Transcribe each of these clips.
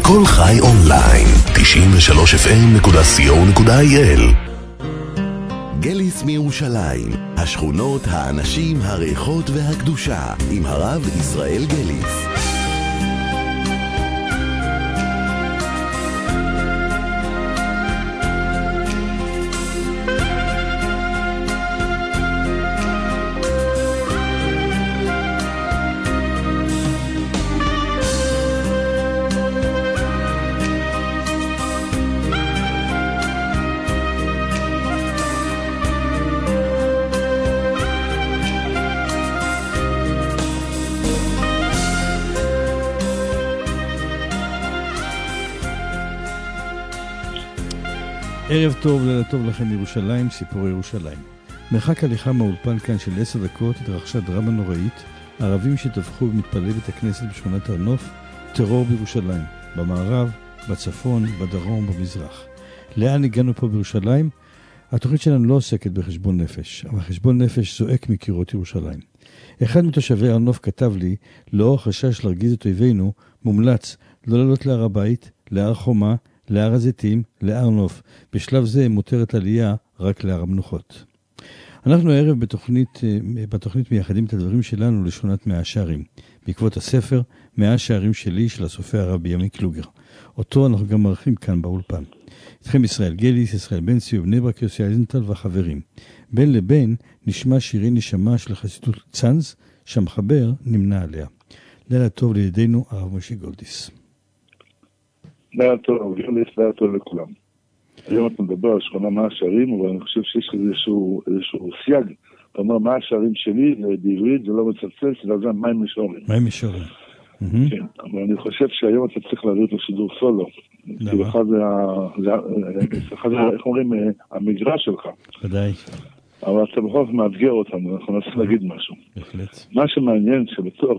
כל חי אונליין, 93fm.co.il. גליס מירושלים, השכונות, האנשים, הריחות והקדושה, עם הרב ישראל גליס. ערב טוב, לילה טוב לכם מירושלים, סיפור ירושלים. מרחק הליכה מהאולפן כאן של 10 דקות התרחשה דרמה נוראית, ערבים שטבחו במתפללי בית הכנסת בשכונת הר נוף, טרור בירושלים, במערב, בצפון, בדרום, במזרח. לאן הגענו פה בירושלים? התוכנית שלנו לא עוסקת בחשבון נפש, אבל חשבון נפש זועק מקירות ירושלים. אחד מתושבי הר נוף כתב לי, לאור חשש להרגיז את אויבינו, מומלץ לא לעלות להר הבית, להר חומה, להר הזיתים, להר נוף. בשלב זה מותרת עלייה רק להר המנוחות. אנחנו הערב בתוכנית מייחדים את הדברים שלנו לשכונת מאה שערים, בעקבות הספר מאה שערים שלי של הסופר הרב ימי קלוגר. אותו אנחנו גם מרחים כאן באולפן. איתכם ישראל גליס, ישראל בן ציון, בני ברק, יוסי אייזנטל והחברים. בין לבין נשמע שירי נשמה של חסידות צאנז, שהמחבר נמנה עליה. לילה טוב לידינו הרב משה גולדיס. לילה טוב, לילה טוב לכולם. היום אתה מדבר על שכונה מאה שערים, אבל אני חושב שיש איזשהו סייג. אתה אומר, מאה שערים שלי, בעברית, זה לא מצלצל, זה מים מישורים. מים מישורים. כן, אבל אני חושב שהיום אתה צריך להעביר את השידור סולו. כי אחד זה, איך אומרים, המגרש שלך. ודאי. אבל אתה בכל זאת מאתגר אותנו, אנחנו ננסה להגיד משהו. בהחלט. מה שמעניין שבטוח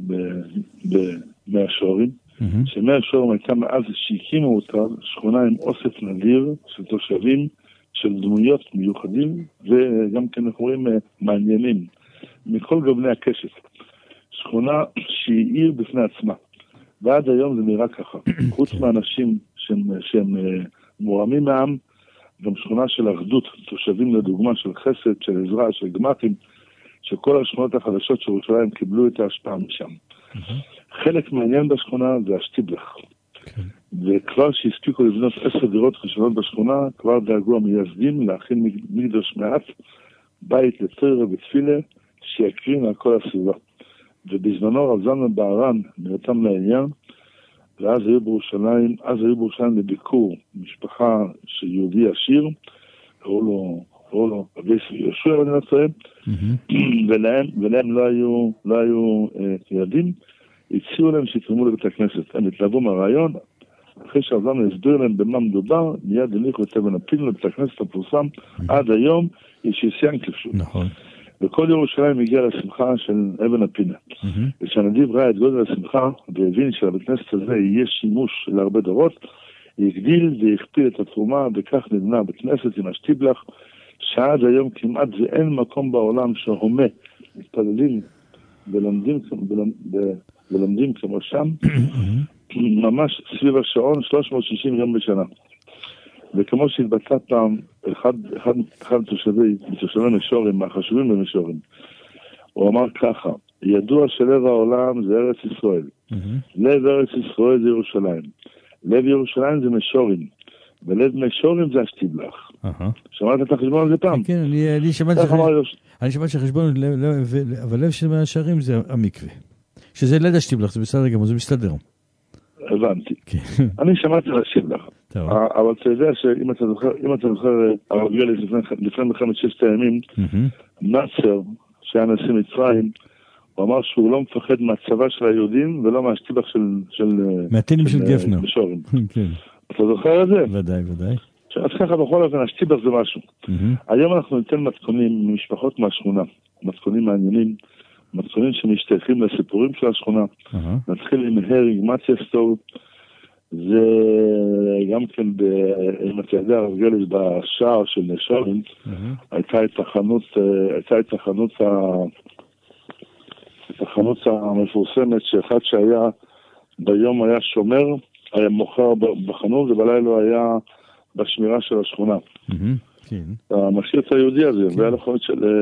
במאה שערים, שמאה שערים הייתה מאז שהקימו אותה שכונה עם אוסף נדיר של תושבים, של דמויות מיוחדים, וגם כן אנחנו רואים מעניינים, מכל גווני הקשת. שכונה שהיא עיר בפני עצמה. ועד היום זה נראה ככה. חוץ מהאנשים שהם מורמים מהעם, גם שכונה של אחדות, תושבים לדוגמה של חסד, של עזרה, של גמחים, שכל השכונות החדשות של ירושלים קיבלו את ההשפעה משם. חלק מעניין בשכונה זה השטיבלך. וכבר שהספיקו לבנות 10 דירות ראשונות בשכונה, כבר דאגו המייסדים להכין מקדש מעט, בית לתורה ותפילה, שיקרין על כל הסביבה. ובזמנו רב זלמן בהרן נרתם לעניין, ואז היו בירושלים לביקור משפחה של יהודי עשיר, קראו לו רבי יהושע בן נצרת, ולהם לא היו ילדים, הציעו להם שיתרמו לבית הכנסת. הם התלהבו מהרעיון, אחרי שהרב זלמן הסביר להם במה מדובר, מיד הניחו את אבן הפינה לבית הכנסת המפורסם, עד היום יש יסיין כפשוט. נכון. וכל ירושלים הגיע לשמחה של אבן הפינה. וכשהנדיב ראה את גודל השמחה, והבין שלבית כנסת הזה יהיה שימוש להרבה דורות, הגדיל והכפיל את התרומה, וכך נבנה בית כנסת עם השטיבלך, שעד היום כמעט ואין מקום בעולם שהומה, מתפללים ולומדים כמו שם, ממש סביב השעון 360 יום בשנה. וכמו שהתבצע פעם, אחד מתושבי מישורים, מהחשובים במישורים, הוא אמר ככה, ידוע שלב העולם זה ארץ ישראל. לב ארץ ישראל זה ירושלים. לב ירושלים זה מישורים. ולב מישורים זה השטיבלך. שמעת את החשבון הזה פעם? כן, אני שמעתי שהחשבון, אבל לב של מאה שערים זה המקווה. שזה ליד השטיבלך, זה בסדר גמור, זה מסתדר. הבנתי. אני שמעתי על השטיבלך. אבל אתה יודע שאם אתה זוכר הרב גליס לפני מלחמת ששת הימים, נאצר, שהיה נשיא מצרים, הוא אמר שהוא לא מפחד מהצבא של היהודים ולא מהשטיבלך של מהטילים של גפנר. אתה זוכר את זה? ודאי. אז ככה בכל אופן השטיבלך זה משהו. היום אנחנו ניתן מתכונים ממשפחות מהשכונה, מתכונים מעניינים, מתכונים שמשתייכים לסיפורים של השכונה. נתחיל עם הרינג מצ'סטור, זה גם כן, אם אתה יודע, הרב גליס בשער של נשורים, הייתה את החנות המפורסמת, שאחד שהיה ביום היה שומר, היה מוכר בחנות, ובלילה היה בשמירה של השכונה. כן. המשקיץ היהודי הזה, והיה לחנות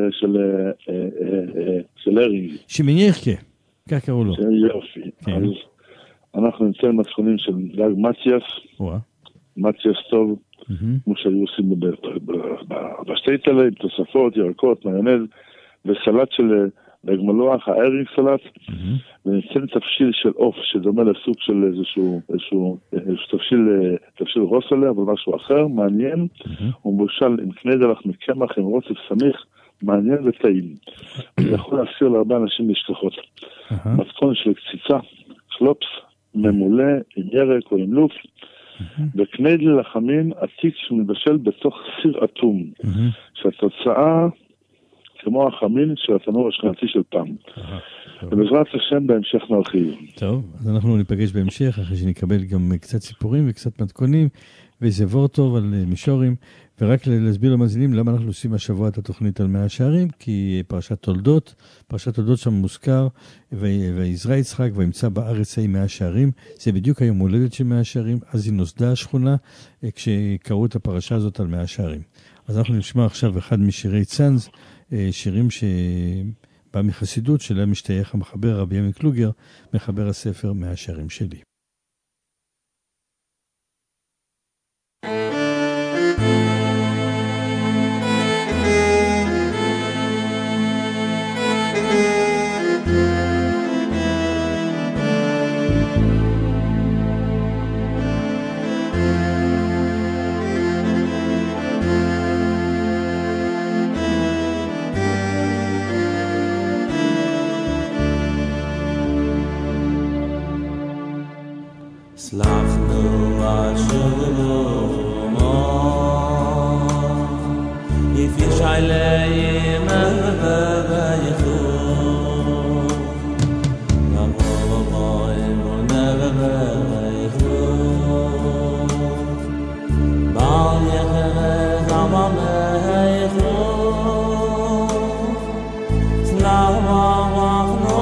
של הרינג. שמנייחקה, כך קראו לו. יופי. אז אנחנו נמצא עם הסכונים של דג מציאס טוב, כמו שהיו עושים בשטייטלה, עם תוספות, ירקות, מיונז, וסלט של דג מלוח, הארינג סלט, ונמצא תבשיל של עוף, שדומה לסוג של איזשהו תבשיל רוסלה, אבל משהו אחר, מעניין, הוא מבושל עם קנדלח מקמח, עם רוצף סמיך, מעניין וטעים. זה יכול להסיר להרבה אנשים לשכחות. מתכון של קציצה, קלופס, ממולא, עם ירק או עם לוף, וקנדל לחמין עתיק שמתבשל בתוך סיר אטום, שהתוצאה כמו החמין של התנור השכנתי של פעם. ובעזרת השם בהמשך נרחיב. טוב, אז אנחנו ניפגש בהמשך, אחרי שנקבל גם קצת סיפורים וקצת מתכונים, וזה וור טוב על מישורים, ורק להסביר למאזינים למה אנחנו עושים השבוע את התוכנית על 100 שערים, כי פרשת תולדות שם מוזכר, ויזרע יצחק וימצא בארץ 100 שערים, זה בדיוק היום הולדת של 100 שערים, אז היא נוסדה השכונה, כשקראו את הפרשה הזאת על 100 שערים. אז אנחנו נשמע עכשיו אחד משירי צאנז, שירים שבא מחסידות, שלהם משתייך המחבר רבי ימי קלוגר, מחבר הספר 100 שערים שלי. Slafnu ashulumo if yishayleim avaychu navovoim unavaychu bal yechem amamaychu slavachnu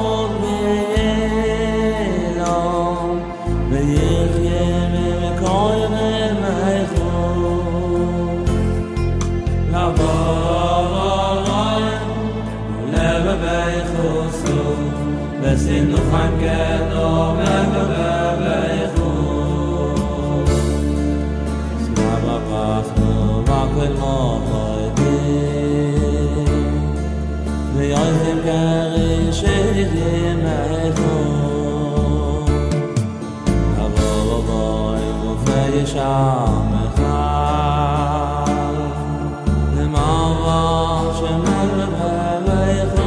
Sinu Hankedo Mevaveichu Slava Pachnu Vakel Mohoidim V'yoizim Keri Shedidim Eichu Avovovoy Ufei Yisham Echal L'mavav Shemevaveichu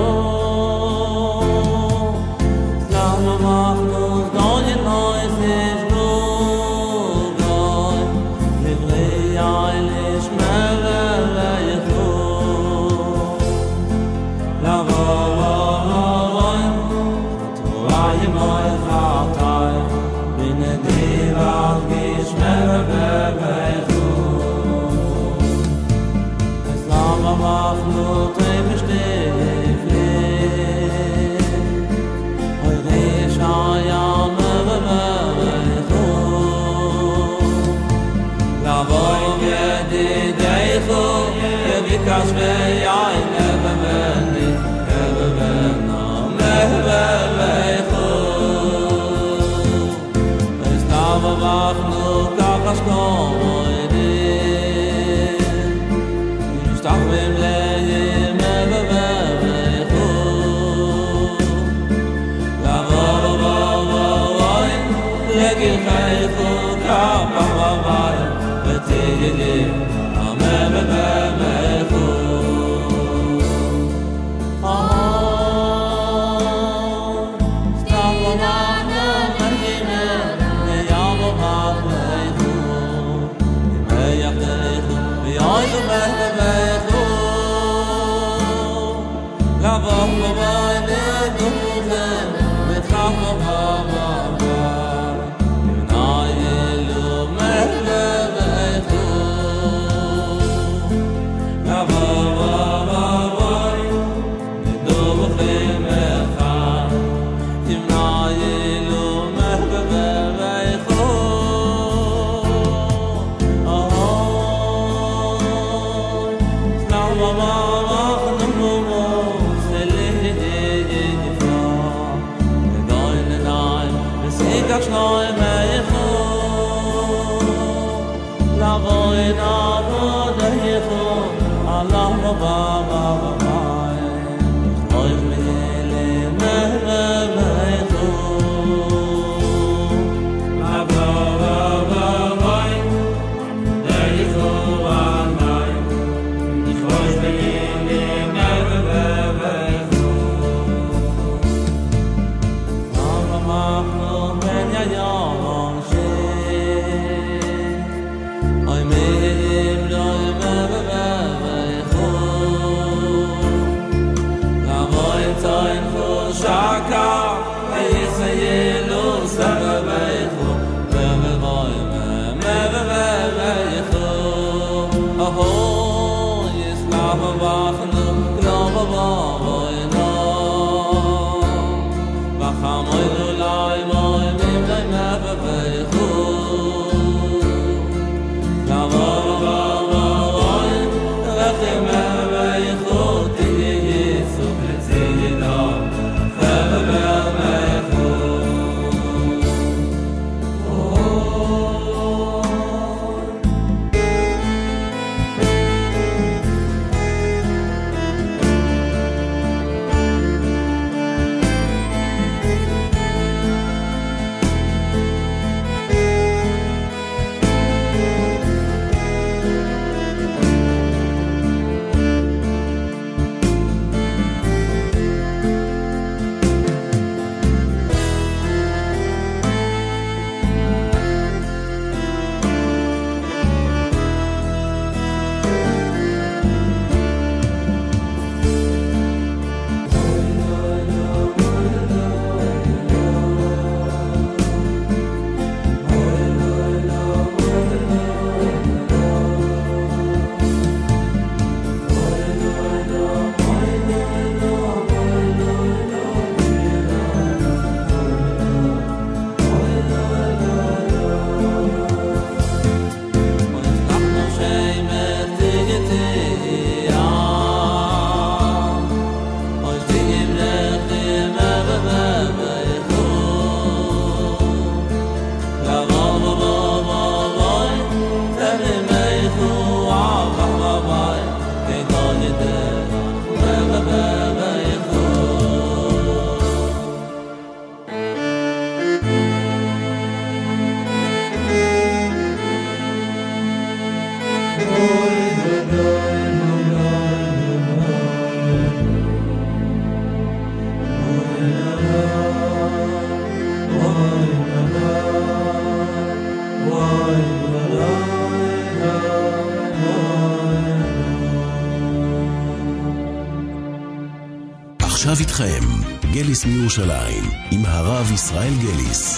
עכשיו איתכם, גליס מירושלים, עם הרב ישראל גליס.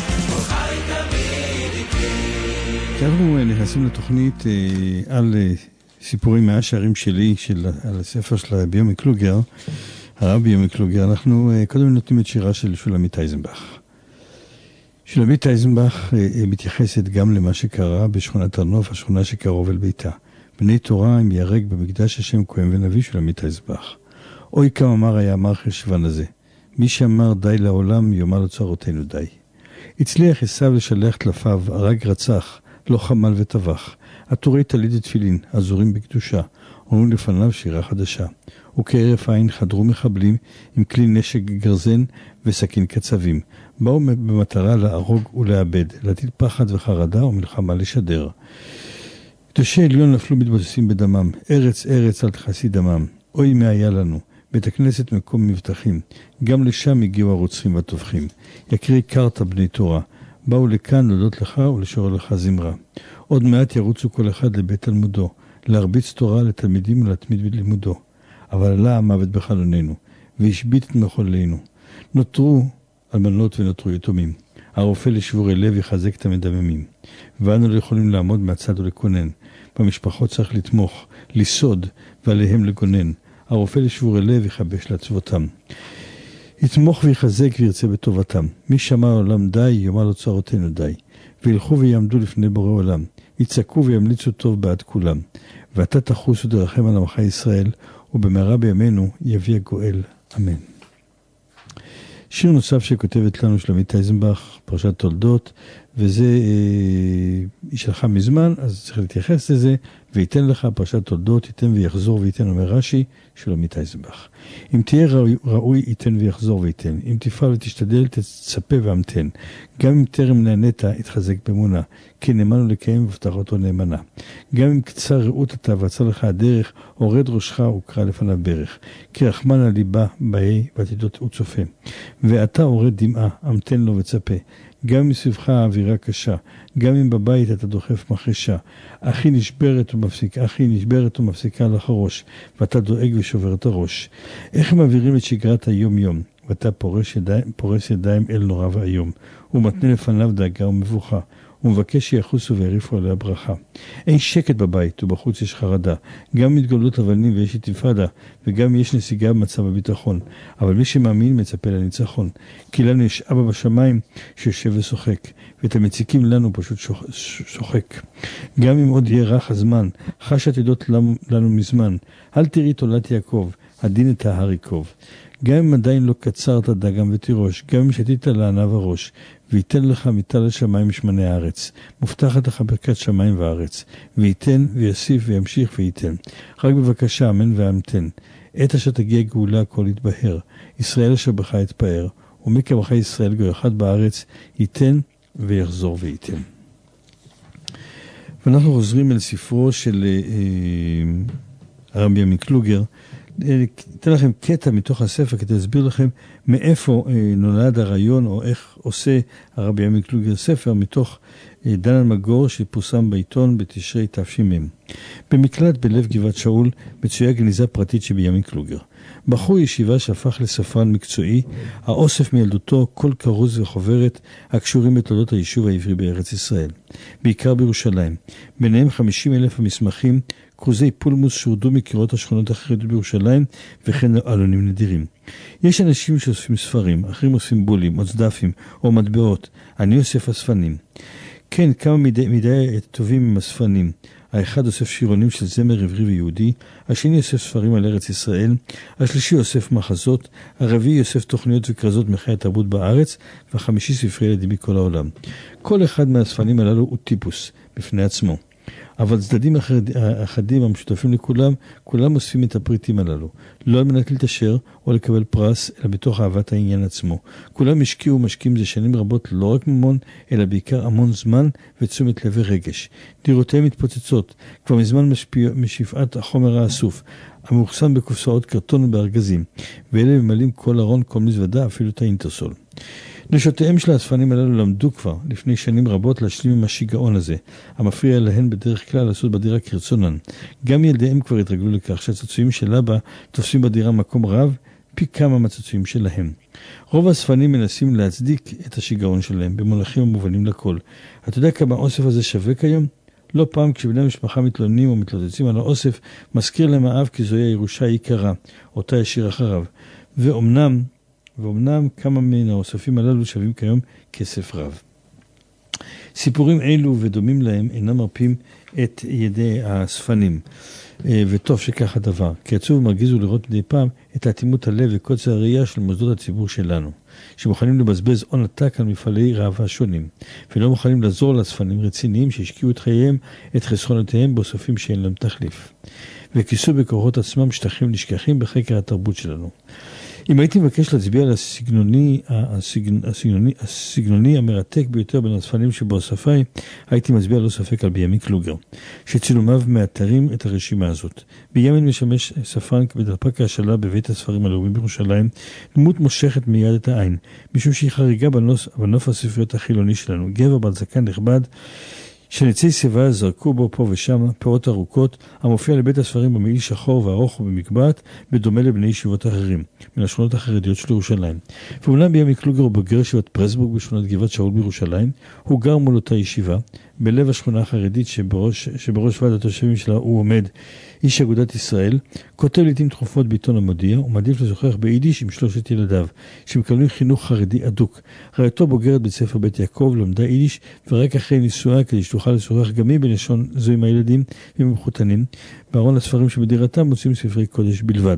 אנחנו נכנסים לתוכנית על סיפורים מהשערים שלי, על הספר של ביומי קלוגר, הרב ביומי קלוגר. אנחנו קודם נותנים את שירה של שולמית אייזנבך. שולמית אייזנבך מתייחסת גם למה שקרה בשכונת הר נוף, השכונה שקרוב אל ביתה. בני תורה עם ירק במקדש השם כהן ונביא. שולמית אייזנבך. אוי כמה מר היה מר חשבן הזה. מי שאמר די לעולם יאמר לצרותינו די. הצליח עשיו לשלח תלפיו, הרג רצח, לא חמל וטבח. עטורי טלית ותפילין, עזורים בקדושה, אומרים לפניו שירה חדשה. וכערף עין חדרו מחבלים עם כלי נשק גרזן וסכין קצבים. באו במטרה להרוג ולאבד, להטיל פחד וחרדה ומלחמה לשדר. קדושי עליון נפלו מתבוססים בדמם, ארץ ארץ אל תכסי דמם. אוי מה היה לנו, בית הכנסת מקום מבטחים, גם לשם הגיעו הרוצחים והטובחים. יקרי קרת בני תורה, באו לכאן להודות לך ולשור לך זמרה. עוד מעט ירוצו כל אחד לבית תלמודו, להרביץ תורה לתלמידים ולהתמיד בלימודו. אבל עלה המוות בחלוננו, והשבית את מחולנו. נותרו אלמנות ונותרו יתומים. הרופא לשבור לב יחזק את המדממים. ואנו לא יכולים לעמוד מהצד ולכונן. במשפחות צריך לתמוך, לסוד, ועליהם לגונן. הרופא לשבור לב יחבש לעצבותם. יתמוך ויחזק וירצה בטובתם. מי שמע העולם די, יאמר לו צרותינו די. וילכו ויעמדו לפני בורא עולם. יצעקו וימליצו טוב בעד כולם. ואתה תחוס ודרחם על עמך ישראל, ובמהרה בימינו יביא הגואל. אמן. שיר נוסף שכותבת לנו שלומית אייזנבך, פרשת תולדות, וזה היא שלחה מזמן, אז צריך להתייחס לזה, וייתן לך פרשת תולדות, ייתן ויחזור וייתן, אומר רש"י, שלומית אייזנבך. אם תהיה ראוי, ייתן ויחזור וייתן. אם תפעל ותשתדל, תצפה והמתן. גם אם טרם נענית, יתחזק באמונה. כי נאמנו לקיים והבטחתו נאמנה. גם אם קצר ראות אתה ועצר לך הדרך, הורד ראשך וקרא לפניו ברך. כי רחמן על ליבה בהי ועתידות הוא צופה. ואתה הורד דמעה, המתן לו וצפה. גם אם מסביבך האווירה קשה, גם אם בבית אתה דוחף מחרשה, אחי נשברת ומפסיקה לך הראש, ואתה דואג ושובר את הראש. איך הם מעבירים את שגרת היום יום, ואתה פורס ידיים אל נורא והיום, ומתנה לפניו דאגה ומבוכה, ומבקש שיחוסו ויריפו עליה ברכה. אין שקט בבית ובחוץ יש חרדה, גם מתגולות אבנים ויש אינתיפאדה, וגם יש נסיגה במצב הביטחון, אבל מי שמאמין מצפה לניצחון. כי לנו יש אבא בשמיים שיושב ושוחק, ואת המציקים לנו פשוט שוחק. גם אם עוד יהיה רך הזמן, חש עתידות לנו מזמן, אל תראי תולת יעקב, הדין את ההר יקוב. גם אם עדיין לא קצרת דגם ותירוש, גם אם שתית לעניו הראש, וייתן לך מיטה לשמיים משמני הארץ, מובטחת לך ברכת שמיים וארץ, וייתן ויוסיף וימשיך וייתן. רק בבקשה אמן ואמתן. עת אשר תגיע גאולה הכל יתבהר, ישראל אשר בך יתפאר, ומי כמוך ישראל גוי אחד בארץ, ייתן ויחזור וייתן. ואנחנו חוזרים אל ספרו של הרבי עמי קלוגר. אתן לכם קטע מתוך הספר כדי להסביר לכם מאיפה נולד הרעיון, או איך עושה הרבי עמי קלוגר ספר, מתוך דן אלמגור שפורסם בעיתון בתשרי תש"מ. במקלט בלב גבעת שאול מצויה גניזה פרטית שבימי קלוגר. בחור ישיבה שהפך לספרן מקצועי, האוסף מילדותו כל כרוז וחוברת הקשורים בתולדות היישוב העברי בארץ ישראל, בעיקר בירושלים. ביניהם 50,000 המסמכים, קרוזי פולמוס שורדו מקירות השכונות החרדיות בירושלים, וכן עלונים נדירים. יש אנשים שאוספים ספרים, אחרים אוספים בולים, או צדפים, או מטבעות. אני אוסף אספנים. כן, כמה מדי טובים עם אספנים. האחד אוסף שירונים של זמר עברי ויהודי, השני אוסף ספרים על ארץ ישראל, השלישי אוסף מחזות, הרביעי אוסף תוכניות וכרזות מחיי התרבות בארץ, והחמישי ספרי ילדים מכל העולם. כל אחד מהאספנים הללו הוא טיפוס בפני עצמו. אבל צדדים אחדים המשותפים לכולם, כולם אוספים את הפריטים הללו. לא על מנת להתעשר או לקבל פרס, אלא בתוך אהבת העניין עצמו. כולם השקיעו ומשקיעים זה שנים רבות לא רק ממון, אלא בעיקר המון זמן ותשומת לב ורגש. דירותיהם מתפוצצות, כבר מזמן משפעת החומר האסוף, המאוחסן בקופסאות קרטון ובארגזים, ואלה ממלאים כל ארון, כל מזוודה, אפילו את האינטרסול. נשותיהם של האספנים הללו למדו כבר לפני שנים רבות להשלים עם השיגעון הזה, המפריע להן בדרך כלל לעשות בדירה כרצונן. גם ילדיהם כבר התרגלו לכך שהצצועים של אבא תופסים בדירה מקום רב, פי כמה מהצצועים שלהם. רוב האספנים מנסים להצדיק את השיגעון שלהם במונחים המובנים לכל. אתה יודע כמה האוסף הזה שווה כיום? לא פעם כשבני המשפחה מתלוננים או מתלוצצים על האוסף, מזכיר להם האב כי זוהי הירושה היקרה, אותה ישיר אחריו. ואומנם כמה מן האוספים הללו שווים כיום כסף רב. סיפורים אלו ודומים להם אינם מרפים את ידי האספנים, וטוב שכך הדבר, כי עצוב ומרגיז הוא לראות מדי פעם את האטימות הלב וקוצר הראייה של מוסדות הציבור שלנו, שמוכנים לבזבז הון עתק על מפעלי ראווה שונים, ולא מוכנים לעזור לאספנים רציניים שהשקיעו את חייהם, את חסכונותיהם באוספים שאין להם תחליף, וכיסו בכוחות עצמם שטחים נשכחים בחקר התרבות שלנו. אם הייתי מבקש להצביע על הסגנוני המרתק ביותר בין הספנים שבאוספיי, הייתי מצביע לא ספק על בימי קלוגר, שצילומיו מאתרים את הרשימה הזאת. בימין משמש ספרן בדלפק ההשאלה בבית הספרים הלאומי בירושלים, דמות מושכת מיד את העין, משום שהיא חריגה בנוף הספריות החילוני שלנו, גבר בעל זקן נכבד, שניצי שיבה זרקו בו פה ושם פירות ארוכות, המופיע לבית הספרים במעיל שחור וארוך ובמקבעת, בדומה לבני ישיבות אחרים, מן השכונות החרדיות של ירושלים. ואומנם בימי קלוגר הוא בוגר ישיבת פרסבורג בשכונת גבעת שאול בירושלים, הוא גר מול אותה ישיבה, בלב השכונה החרדית שבראש ועד התושבים שלה הוא עומד איש אגודת ישראל, כותב לעתים תכופות בעיתון המודיע, ומעדיף לשוחח ביידיש עם 3 ילדיו, שמקבלים חינוך חרדי אדוק. רעייתו בוגרת בית ספר בית יעקב, למדה יידיש, ורק אחרי נישואיה כדי שתוכל לשוחח גם היא בלשון זו עם הילדים ומחותנים, בארון הספרים שבדירתם מוצאים ספרי קודש בלבד.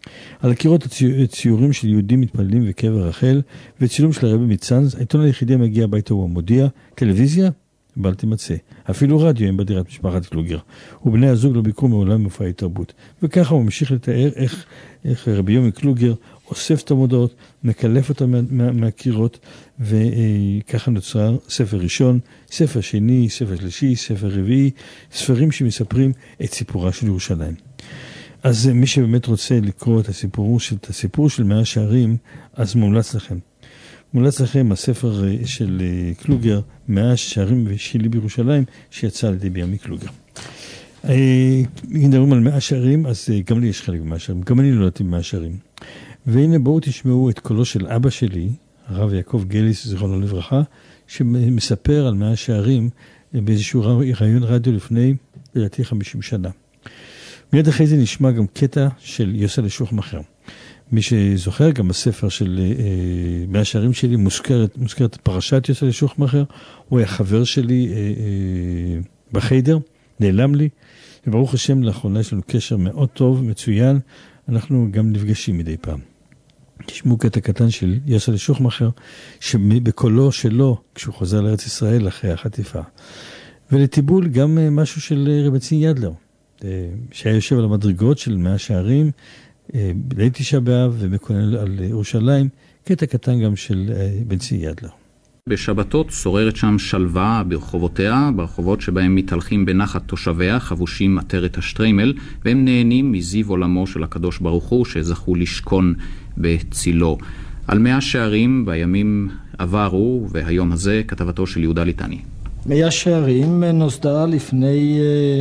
על הקירות ציורים של יהודים מתפללים וקבר רחל, וצילום של הרבי מצאנז. העיתון היחידי המגיע הביתה הוא המודיע. טלוויזיה? בל תמצא. אפילו רדיו הם בדירת משפחת קלוגר. ובני הזוג לא ביקרו מעולם במופעי תרבות. וככה הוא ממשיך לתאר איך רבי יומי קלוגר אוסף את המודעות, מקלף אותם מהקירות, וככה נוצר ספר ראשון, ספר שני, ספר שלישי, ספר רביעי, ספרים שמספרים את סיפורה של ירושלים. אז מי שבאמת רוצה לקרוא את הסיפור של מאה שערים, אז מומלץ לכם. מומלץ לכם הספר של קלוגר, מאה שערים ושלי בירושלים, שיצא על ידי ביומי קלוגר. אם מדברים על מאה שערים, אז גם לי יש חלק במאה שערים, גם אני נולדתי במאה שערים. והנה בואו תשמעו את קולו של אבא שלי, הרב יעקב גליס, זיכרונו לברכה, שמספר על מאה שערים באיזשהו רעיון רדיו לפני, לדעתי 50 שנה. מיד אחרי זה נשמע גם קטע של יוסל שוחמאכר. מי שזוכר, גם בספר של מאה שערים שלי מוזכרת פרשת יוסל שוחמאכר, הוא היה חבר שלי בחיידר, נעלם לי, וברוך השם לאחרונה יש לנו קשר מאוד טוב, מצוין, אנחנו גם נפגשים מדי פעם. תשמעו קטע קטן של יוסל שוחמאכר, שבקולו שלו, כשהוא חוזר לארץ ישראל אחרי החטיפה. ולטיבול גם משהו של רבי צבי ידלר, שהיה יושב על המדרגות של מאה שערים, בליל תשעה באב ומקונן על ירושלים, קטע קטן גם של בן צבי ידלר. בשבתות שוררת שם שלווה ברחובותיה, ברחובות שבהם מתהלכים בנחת תושביה, חבושים עטרת השטריימל, והם נהנים מזיו עולמו של הקדוש ברוך הוא שזכו לשכון בצילו. על מאה שערים בימים עברו, והיום הזה כתבתו של יהודה ליטני. מאה שערים נוסדה לפני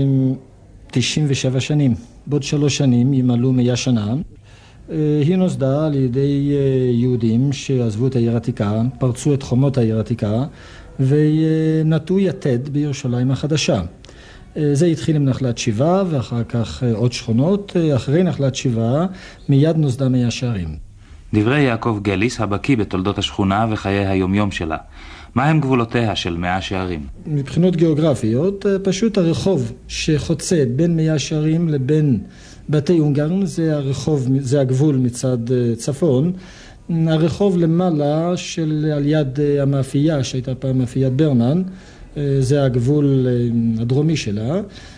97 שנים. בעוד 3 שנים ימלאו 100 שנה. היא נוסדה על ידי יהודים שעזבו את העיר העתיקה, פרצו את חומות העיר העתיקה ונטו יתד בירושלים החדשה. זה התחיל עם נחלת שבעה ואחר כך עוד שכונות. אחרי נחלת שבעה מיד נוסדה מאה שערים. דברי יעקב גליס, הבקיא בתולדות השכונה וחיי היומיום שלה. מה הם גבולותיה של מאה שערים? מבחינות גיאוגרפיות, פשוט הרחוב שחוצה בין מאה שערים לבין בתי אונגרן, זה הגבול מצד צפון. הרחוב למעלה על יד המאפייה, שהייתה פעם מאפיית ברמן, זה הגבול הדרומי שלה.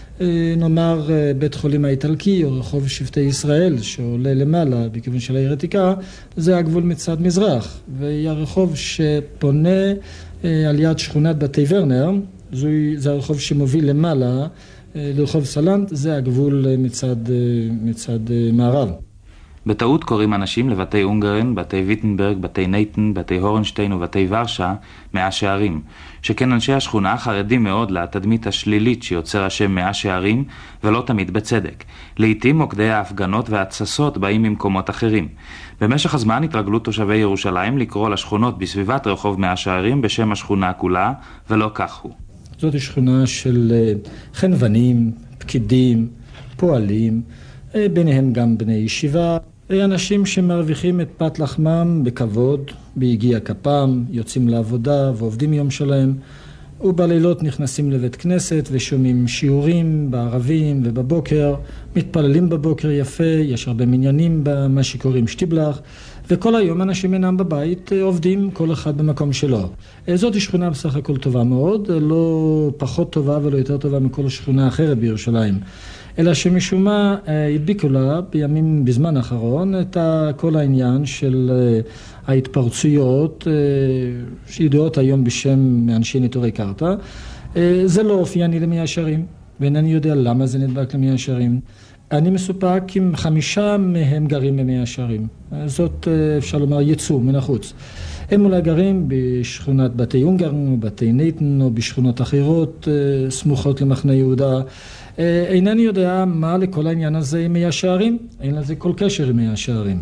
נאמר בית חולים האיטלקי או רחוב שבטי ישראל שעולה למעלה בכיוון של העיר העתיקה, זה הגבול מצד מזרח. והרחוב שפונה על יד שכונת בתי ורנר, זה הרחוב שמוביל למעלה לרחוב סלנט, זה הגבול מצד מערב. בטעות קוראים אנשים לבתי אונגרן, בתי ויטנברג, בתי נייטן, בתי הורנשטיין ובתי ורשה מאה שערים. שכן אנשי השכונה חרדים מאוד לתדמית השלילית שיוצר השם מאה שערים, ולא תמיד בצדק. לעתים מוקדי ההפגנות וההתססות באים ממקומות אחרים. במשך הזמן התרגלו תושבי ירושלים לקרוא לשכונות בסביבת רחוב מאה שערים בשם השכונה כולה, ולא כך הוא. זאת שכונה של חנוונים, פקידים, פועלים, ביניהם גם בני ישיבה, אנשים שמרוויחים את פת לחמם בכבוד, ביגיע כפם, יוצאים לעבודה ועובדים יום שלהם, ובלילות נכנסים לבית כנסת ושומעים שיעורים בערבים ובבוקר, מתפללים בבוקר יפה, יש הרבה מניינים במה שקוראים שטיבלח, וכל היום אנשים אינם בבית, עובדים כל אחד במקום שלו. זאת שכונה בסך הכל טובה מאוד, לא פחות טובה ולא יותר טובה מכל שכונה אחרת בירושלים. אלא שמשום מה הדביקו לה בזמן האחרון את כל העניין של ההתפרצויות שידועות היום בשם אנשי ניטורי קרתא. זה לא אופייני למאה שערים, ואינני יודע למה זה נדבק למאה שערים. אני מסופק אם 5 מהם גרים במאה שערים. זאת אפשר לומר יצוא מן החוץ. הם אולי גרים בשכונת בתי אונגרן או בתי נייטן או בשכונות אחרות סמוכות למחנה יהודה. אינני יודע מה לכל העניין הזה עם מאה שערים, אין לזה כל קשר עם מאה שערים.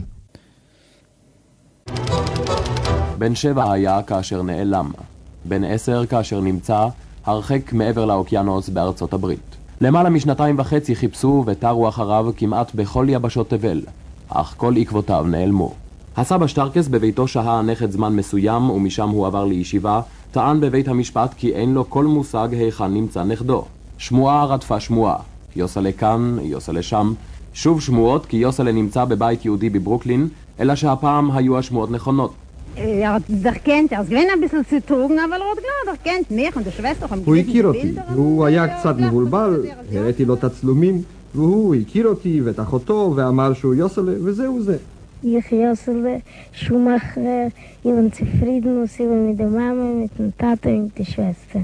בן 7 היה כאשר נעלם, בן 10 כאשר נמצא הרחק מעבר לאוקיינוס בארצות הברית. למעלה מ2.5 שנתיים חיפשו ותרו אחריו כמעט בכל יבשות תבל, אך כל עקבותיו נעלמו. הסבא שטרקס בביתו שהה נכד זמן מסוים ומשם הוא עבר לישיבה, טען בבית המשפט כי אין לו כל מושג היכן נמצא נכדו. שמועה רדפה שמועה, יוסלה כאן, יוסלה שם, שוב שמועות כי יוסלה נמצא בבית יהודי בברוקלין, אלא שהפעם היו השמועות נכונות. hat dich kennt, er ist gewinn ein bisschen zu trugen, aber er hat klar, dich kennt mich und die Schwester haben הוא הכיר אותי, הוא היה קצת מבולבל, הראיתי לו את הצלומים, והוא הכיר אותי ואת אחותו ואמר שהוא יוסלה, וזהו זה. Ich Jossele, Schumacher, ich bin zufrieden und sie mit der Mama, mit dem Tata und mit der Schwester.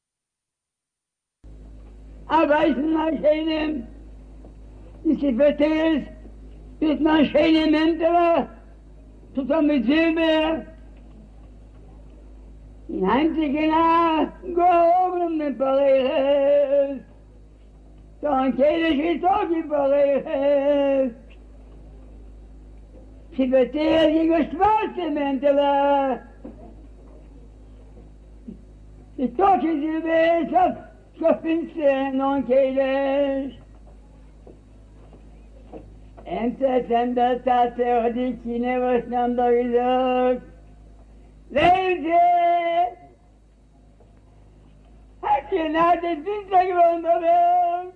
Aber ich bin ein Schönem, ich vertehe es, ich bin ein Schönem Mentor, zusammen mit Silber. In einzigen Nacht, gehoben mit Paris, dann geht es nicht auch in Paris. Sie vertehe die geschwarze Mentor, die Tosche Silber, so finster non queres. Entzend der Tate die Kine was nam da gesagt. Leute! Hat ihr nach den Winter gewonnen?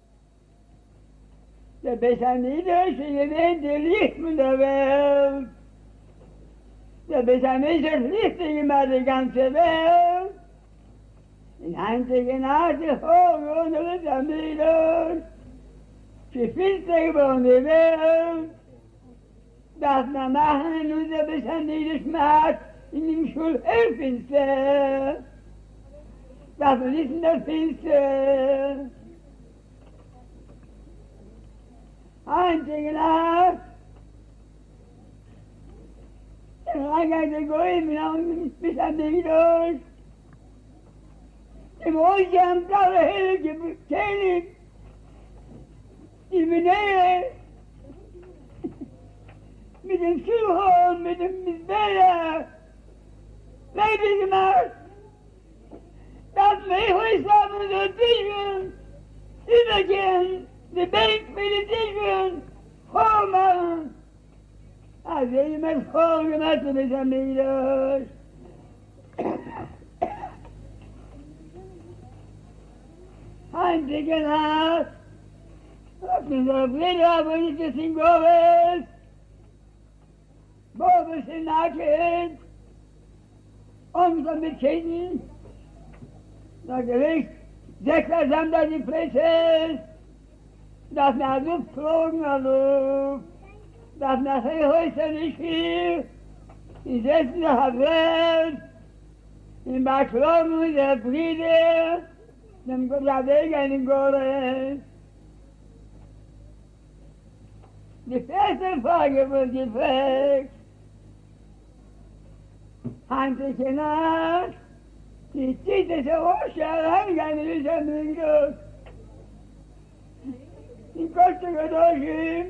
Der besser niederste gewinnt die Licht mit der Welt. Der besser nicht verpflichtet immer die ganze Welt. In einzigen Nase hoch unter der Familie, sie finster geworden die Welt, darf man machen unser besonders Maß in dem Schulhilfinster, darf man nicht in der Finster. Einzigen Nase, der Reingang der Gäume bis an den Durch, im Ozean blaue Helge König, in Venere, mit dem Schulhorn, mit dem Bäder, Lebe gemacht, das Mehäus haben so Tischen, übergehen, die Bank mit den Tischen, vormachen, also immer vorgemacht mit den Mädels. Einzige Nacht, auf unserer Brille, wo ich das in Gobes, Bobes in Nacken, umso mit Kinden, da Gericht, Sektor da die Presse, das nach Luft flogen, also, das nach Häuser nicht viel, die setzen nach der Welt, in Baklon und der Friede, dem Gladega in den Gore. Die erste Frage wird gefragt. Handliche Nacht, die zieht es raus, hereingehen in dieser Münge. Die Koste gedäuschen,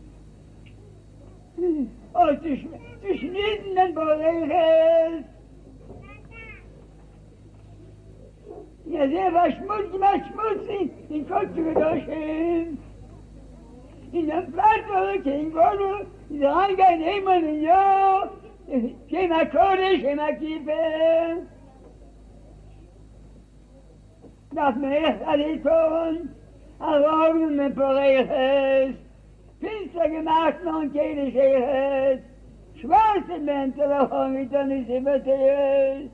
und zu schnittenden Bereiches. Ja, sehr was schmutzig, in Koste gedäuschen. In der Platte, in Gordel, in der Reingehen immer in Jahr, Schema Kode, Schema Kiefer. Das Meer alle tun, Augen mit Paris, finster gemacht und jede Scheres, schwarze Mäntel auch mit der Nisse.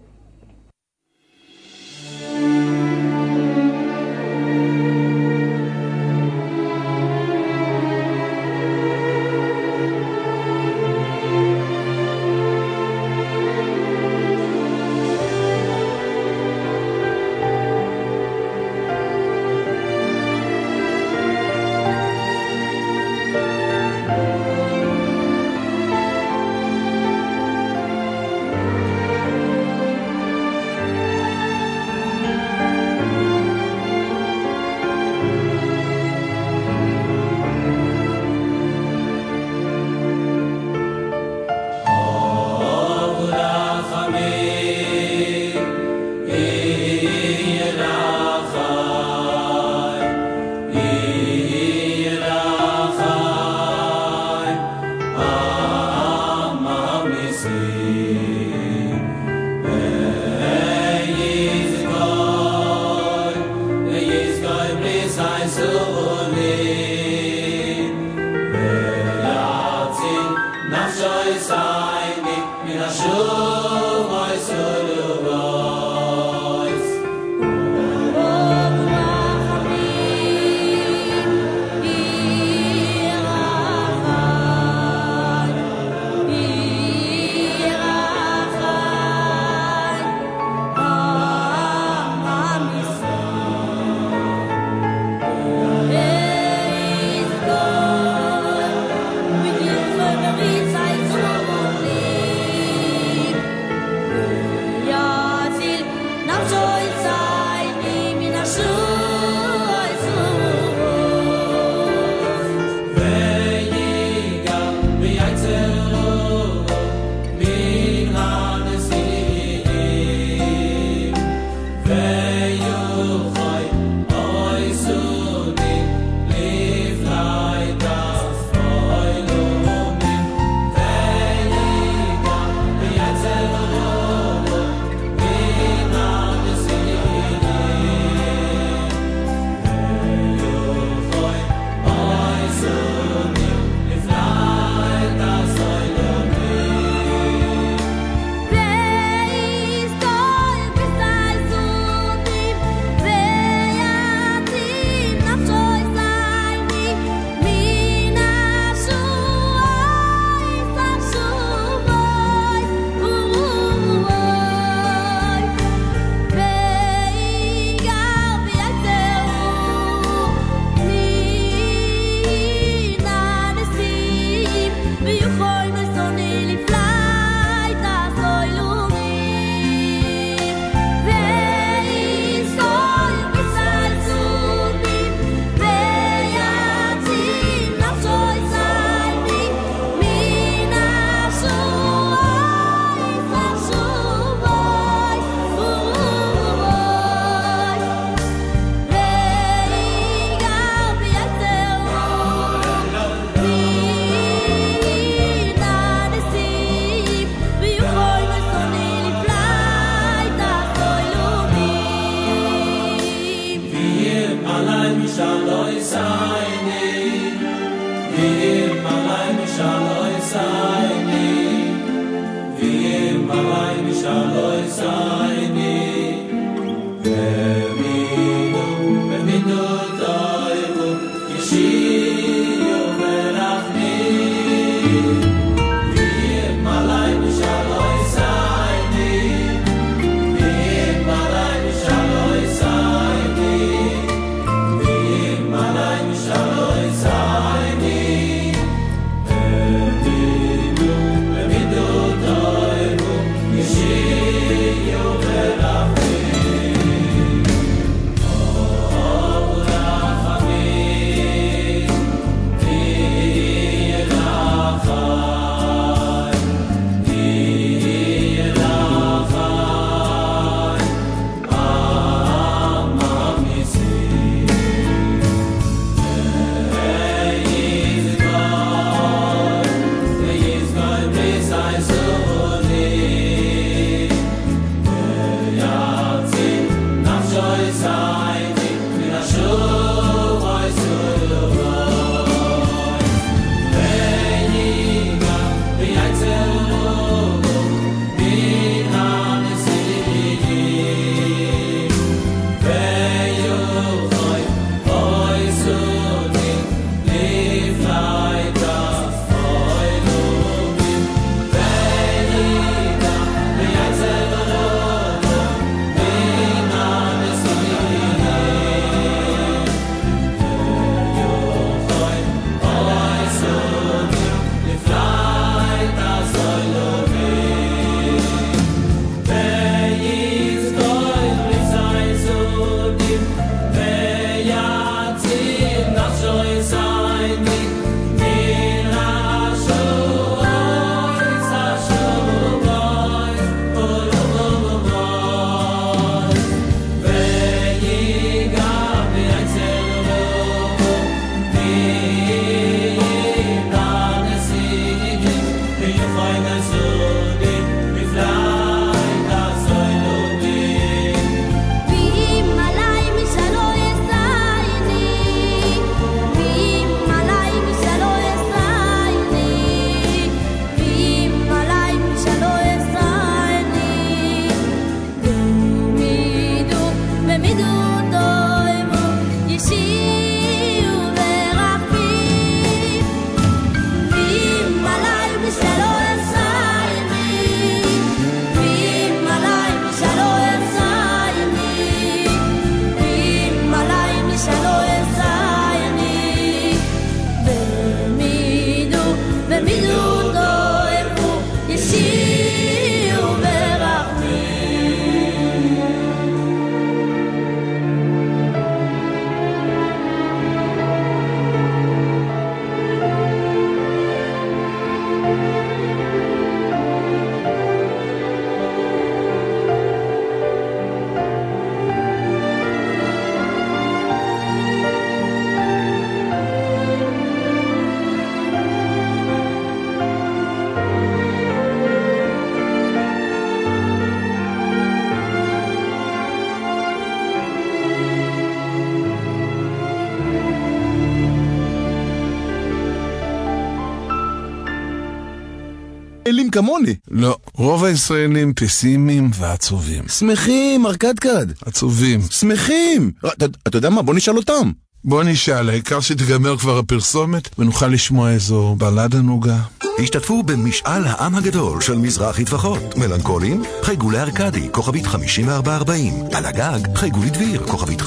ישראלים כמוני. לא, רוב הישראלים פסימיים ועצובים. שמחים, ארקדקד. עצובים. שמחים. אתה יודע מה? בוא נשאל אותם. בוא נשאל, העיקר שתגמר כבר הפרסומת ונוכל לשמוע איזו בלדה נוגה. השתתפו במשאל העם הגדול של מזרחי טפחות. מלנכולים, חייגו לארקדי, כוכבית 5440. על הגג, חייגו לדביר, כוכבית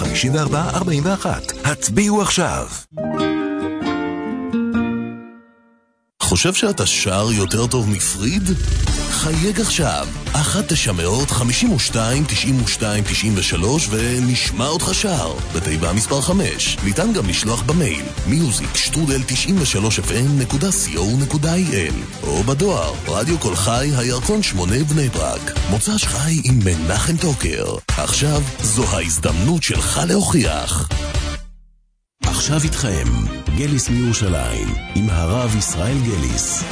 5441. הצביעו עכשיו. חושב שאתה שר יותר טוב מפריד? חייג עכשיו 1-900-52-92-93 ונשמע אותך שר בתיבה מספר 5. ניתן גם לשלוח במייל music@93fm.co.il או בדואר רדיו כל חי הירקון 8 בני ברק. מוצ"ש חי עם מנחם טוקר. עכשיו זו ההזדמנות שלך להוכיח. עכשיו איתכם גליס מירושלים עם הרב ישראל גליס.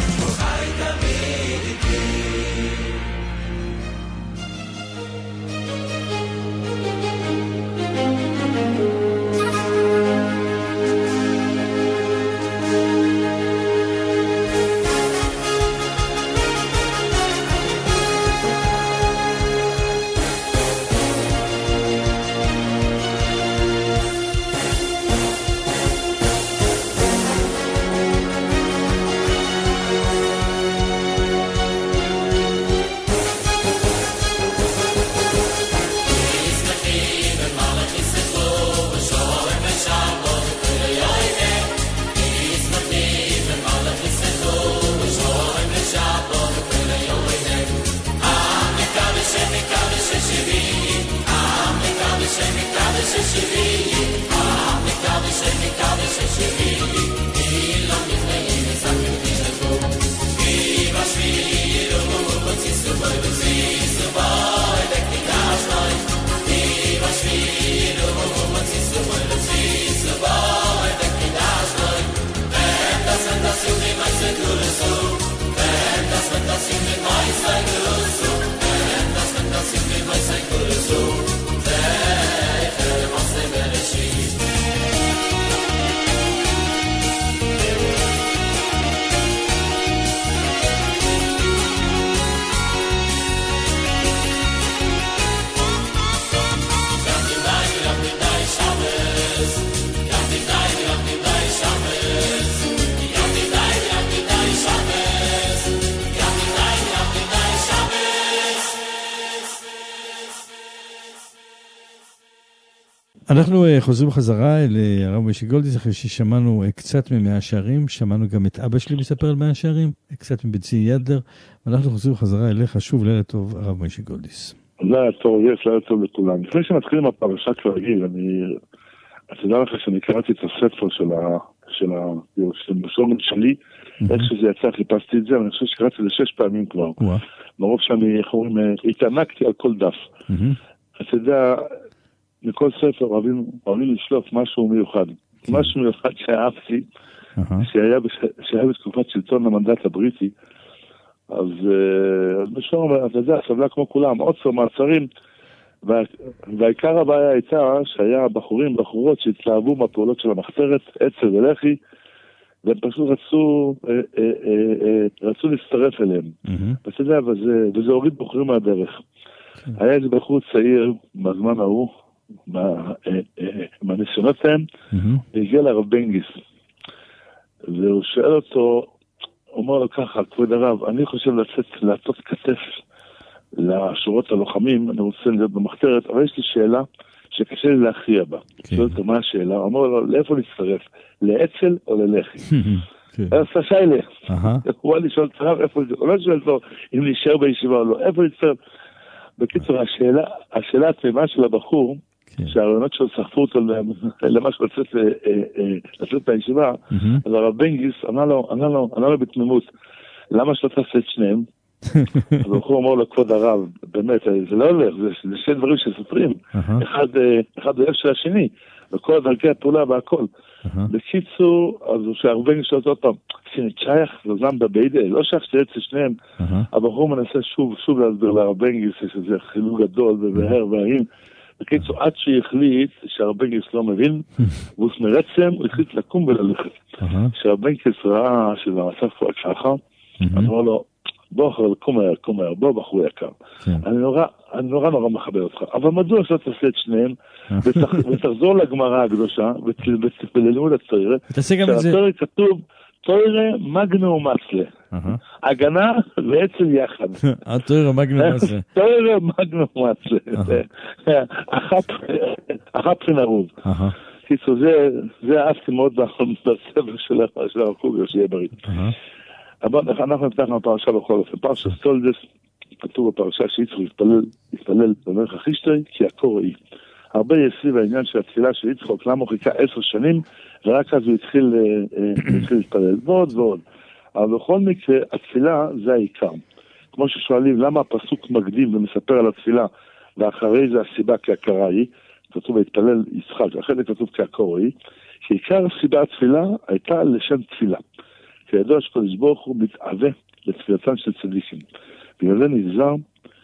אנחנו חוזרים חזרה אל הרב משה גולדיס, אחרי ששמענו קצת ממאה שערים, שמענו גם את אבא שלי מספר על מאה שערים, קצת מבית צבי ידלר, ואנחנו חוזרים חזרה אליך, שוב לילה טוב, הרב משה גולדיס. לילה טוב, לילה טוב לכולם. לפני שמתחילים הפרשה כרגיל, אתה יודע לך שאני קראתי את הספר של המסורת שלי, איך שזה יצא, חיפשתי את זה, אבל אני חושב שקראתי את זה 6 פעמים כבר. מרוב שאני, איך אומרים, התענקתי על כל דף. אתה יודע, מכל ספר אוהבים לשלוף משהו מיוחד. משהו מיוחד שאהבתי, שהיה בתקופת שלטון המנדט הבריטי, אז משום, אתה יודע, סבלה כמו כולם, עוצר, מעצרים, והעיקר הבעיה הייתה שהיה בחורות שהתלהבו מהפעולות של המחתרת, עצר ולחי, והם פשוט רצו להצטרף אליהם. ואתה יודע, וזה הוריד בחורים מהדרך. היה איזה בחור צעיר בזמן ההוא, מהניסיונות שלהם, והגיע לרב בנגיס. והוא שואל אותו, הוא אומר לו ככה, כבוד הרב, אני חושב לעשות כתף לשורות הלוחמים, אני רוצה להיות במחתרת, אבל יש לי שאלה שקשה לי להכריע בה. שואל אותו מה השאלה, הוא אומר לו, לאיפה להצטרף? לאצ"ל או ללח"י? אז שיילה. הוא היה לשאול את הרב, הוא לא שואל אותו אם להישאר בישיבה או לא, איפה להצטרף? בקיצור, השאלה התמימה של הבחור, שהרעיונות שלו סחפו אותו למשהו לצאת מהישיבה, אז הרב בנגיס ענה לו בתמימות, למה שלא תעשה את שניהם? אז הבחור אמר לו, כבוד הרב, באמת, זה לא הולך, זה 2 דברים שסותרים, אחד אוהב של השני, וכל דרכי הפעולה והכל. בקיצור, אז שהרב בנגיס שואל עוד פעם, שנתשייך וזם בבידה, לא שייך שתהיה אצל שניהם, הבחור מנסה שוב להסביר לרב בנגיס, שזה חילוק גדול ובהר והרים, בקיצור, עד שהחליט שהרב בנגיס לא מבין, והוא מרצם, הוא החליט לקום וללכת. כשהרב בנגיס ראה שזה המצב פה ככה, אז אמר לו, בוא, קום מהר, בוא בחור יקר. אני נורא מכבד אותך, אבל מדוע שאתה תעשה את שניהם, ותחזור לגמרא הקדושה, וללימוד התורה, שהתורה כתוב, תורה מגנו מצלה. הגנה ואצל יחד. התורה מגנו מצלה. תורה מגנו מצלה. אחת פנרוב. קיצור, זה אהבתי מאוד בספר של הרב קוגר, שיהיה בריא. אבל אנחנו נפתחנו בפרשה בכל אופן. פרשה סטולדס, כתוב בפרשה שיצחק יתפלל במלך אחישתרי, כי הקור היא. הרבה סביב העניין של התפילה של יצחק, למה הוא חיכה 10 שנים, ורק אז הוא התחיל להתפלל, ועוד. אבל בכל מקרה, התפילה זה העיקר. כמו ששואלים, למה הפסוק מקדים ומספר על התפילה, ואחרי זה הסיבה כהכרה היא, כתוב להתפלל יצחק, אחרי זה כתוב כהכרה היא, כי עיקר הסיבה התפילה הייתה לשם תפילה. כידוע שקודש ברוך הוא מתאווה לתפילתם של צדיקים. בגלל זה נגזר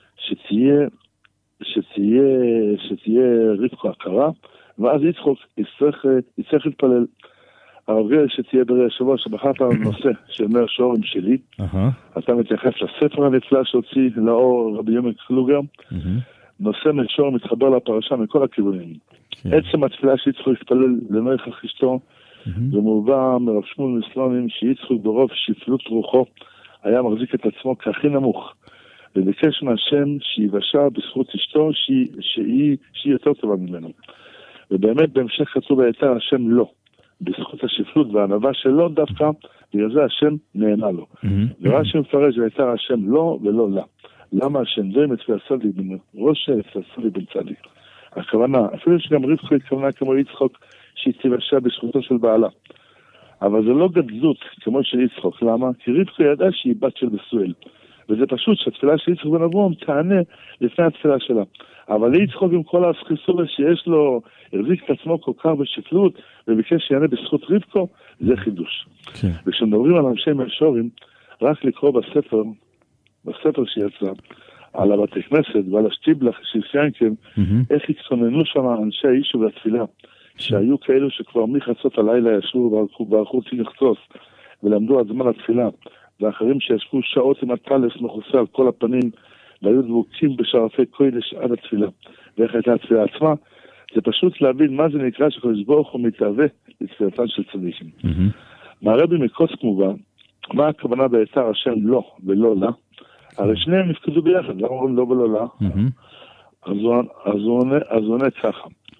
שתהיה רבקה הכרה, ואז יצטרך להתפלל. הרב גל שתהיה ברי השבוע שבחרת על נושא של מאה שערים שלי, אתה מתייחס לספר הנפלא שהוציא לאור רבי יומי קלוגר, נושא משור מתחבר לפרשה מכל הכיוונים. עצם התפילה שיצחק להתפלל למלך אחישתו, זה מובא מרב שמואל מסלונים שיצחק ברוב שפלות רוחו היה מחזיק את עצמו כהכי נמוך, וביקש מהשם שיבשה בזכות אשתו שהיא יותר טובה ממנו. ובאמת בהמשך כתוב הייתה השם לא, בזכות השפלות והענווה שלו דווקא, בגלל זה השם נהנה לו. ורש"י מפרש והייתה השם לא ולא לה. למה השם די מצווה צדיק בן ראש צדיק בן צדיק. הכוונה, אפילו שגם רבקה התכוונה כמו יצחק שהיא תיבשה בזכותו של בעלה. אבל זה לא גדלות כמו של יצחק. למה? כי רבקה ידעה שהיא בת של בסואל. וזה פשוט שהתפילה של יצחק בן אברהם תענה לפני התפילה שלה. אבל יצחק עם כל הסכיסורה שיש לו, הרזיק את עצמו כל כך בשפלות, וביקש שיענה בזכות רבקה, זה חידוש. וכשמדברים על אנשי מהשורים, רק לקרוא בספר שיצא, על הבתי כנסת ועל השטיבלח של סיינקם, איך התכוננו שם אנשי היישוב והתפילה, שהיו כאלו שכבר מחצות הלילה ישבו וערכו תנחצוס, ולמדו עד זמן התפילה, ואחרים שישבו שעות עם הטלס מכוסה על כל הפנים, והיו דבוקים בשרפי קודש עד התפילה. ואיך הייתה התפילה עצמה? זה פשוט להבין מה זה נקרא שקודש ברוך הוא מתהווה לתפילתן של צדיקים. מהרבי מקוץ כמובן, מה הכוונה בהיתר השם לא ולא לה? הרי שניהם נפקדו ביחד, למה אומרים לא ולא לה? אז הוא עונה ככה.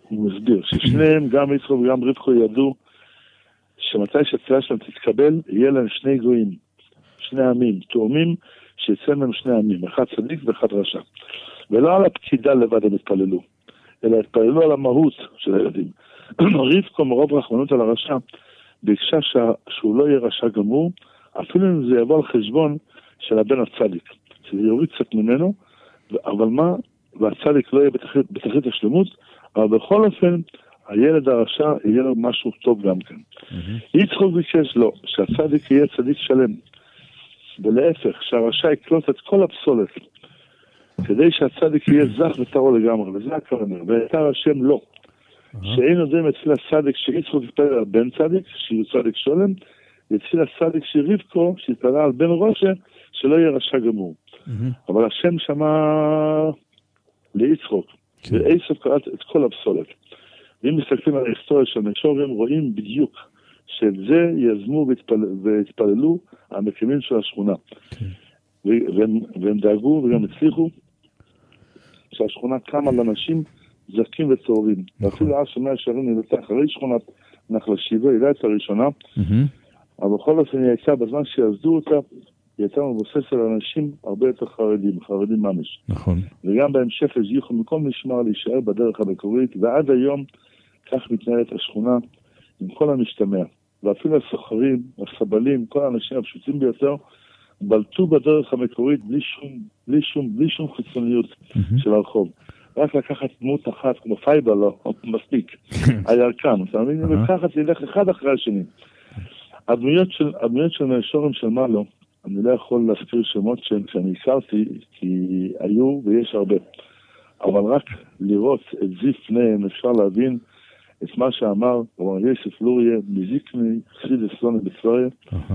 הוא מסביר ששניהם, גם יצחק וגם רבקה, ידעו שמתי שהתפילה שלהם תתקבל, יהיה להם שני גויים, שני עמים, תאומים שיצא מהם שני עמים, אחד צדיק ואחד רשע. ולא על הפקידה לבד הם התפללו, אלא התפללו על המהות של הילדים. רבקה מרוב רחמנות על הרשע, ביקשה שהוא לא יהיה רשע גמור, אפילו אם זה יבוא על חשבון של הבן הצדיק, שזה יוריד קצת ממנו, אבל מה? והצדיק לא יהיה בתכלית השלמות, אבל בכל אופן, הילד הרשע יהיה לו משהו טוב גם כן. יצחק ביקש לו, שהצדיק יהיה צדיק שלם, ולהפך, שהרשע יקלוט את כל הפסולת, כדי שהצדיק יהיה זך וטהור לגמרי, וזה הכוונה, ויתר השם לא. שאין יודעים אצל הצדיק שיצחק יתפלל על בן צדיק, שיהיה צדיק שולם, ואצל הצדיק שרבקה, שיתפלל על בן ראשה, שלא יהיה רשע גמור. אבל השם שמע ליצחק, ועשו קראת את כל הפסולת. ואם מסתכלים על ההיסטוריה של המישורים, רואים בדיוק שאת זה יזמו והתפללו המקימים של השכונה. והם דאגו וגם הצליחו שהשכונה קמה לאנשים זכים וטהורים. ואפילו אז שמי השערים נבטה אחרי שכונת נחל שיבה, היא הייתה הראשונה, אבל בכל אופן היא הייתה, בזמן שיעזדו אותה, היא הייתה מבוססת על אנשים הרבה יותר חרדים ממש. נכון. וגם בהמשך הזיחו מכל משמר להישאר בדרך המקורית, ועד היום כך מתנהלת השכונה עם כל המשתמע. ואפילו הסוחרים, הסבלים, כל האנשים הפשוטים ביותר, בלטו בדרך המקורית בלי שום חיצוניות של הרחוב. רק לקחת דמות אחת, כמו פייבר, לא, מספיק. הירקן, אתה מבין? וככה תלך אחד אחרי השני. הדמויות של מהשורים של מעלו, אני לא יכול להזכיר שמות שאני הכרתי, כי היו ויש הרבה. אבל רק לראות את זיו פניהם, אפשר להבין את מה שאמר רבי יוסף לוריה, מזיקני חסידות סלונה בצפריה,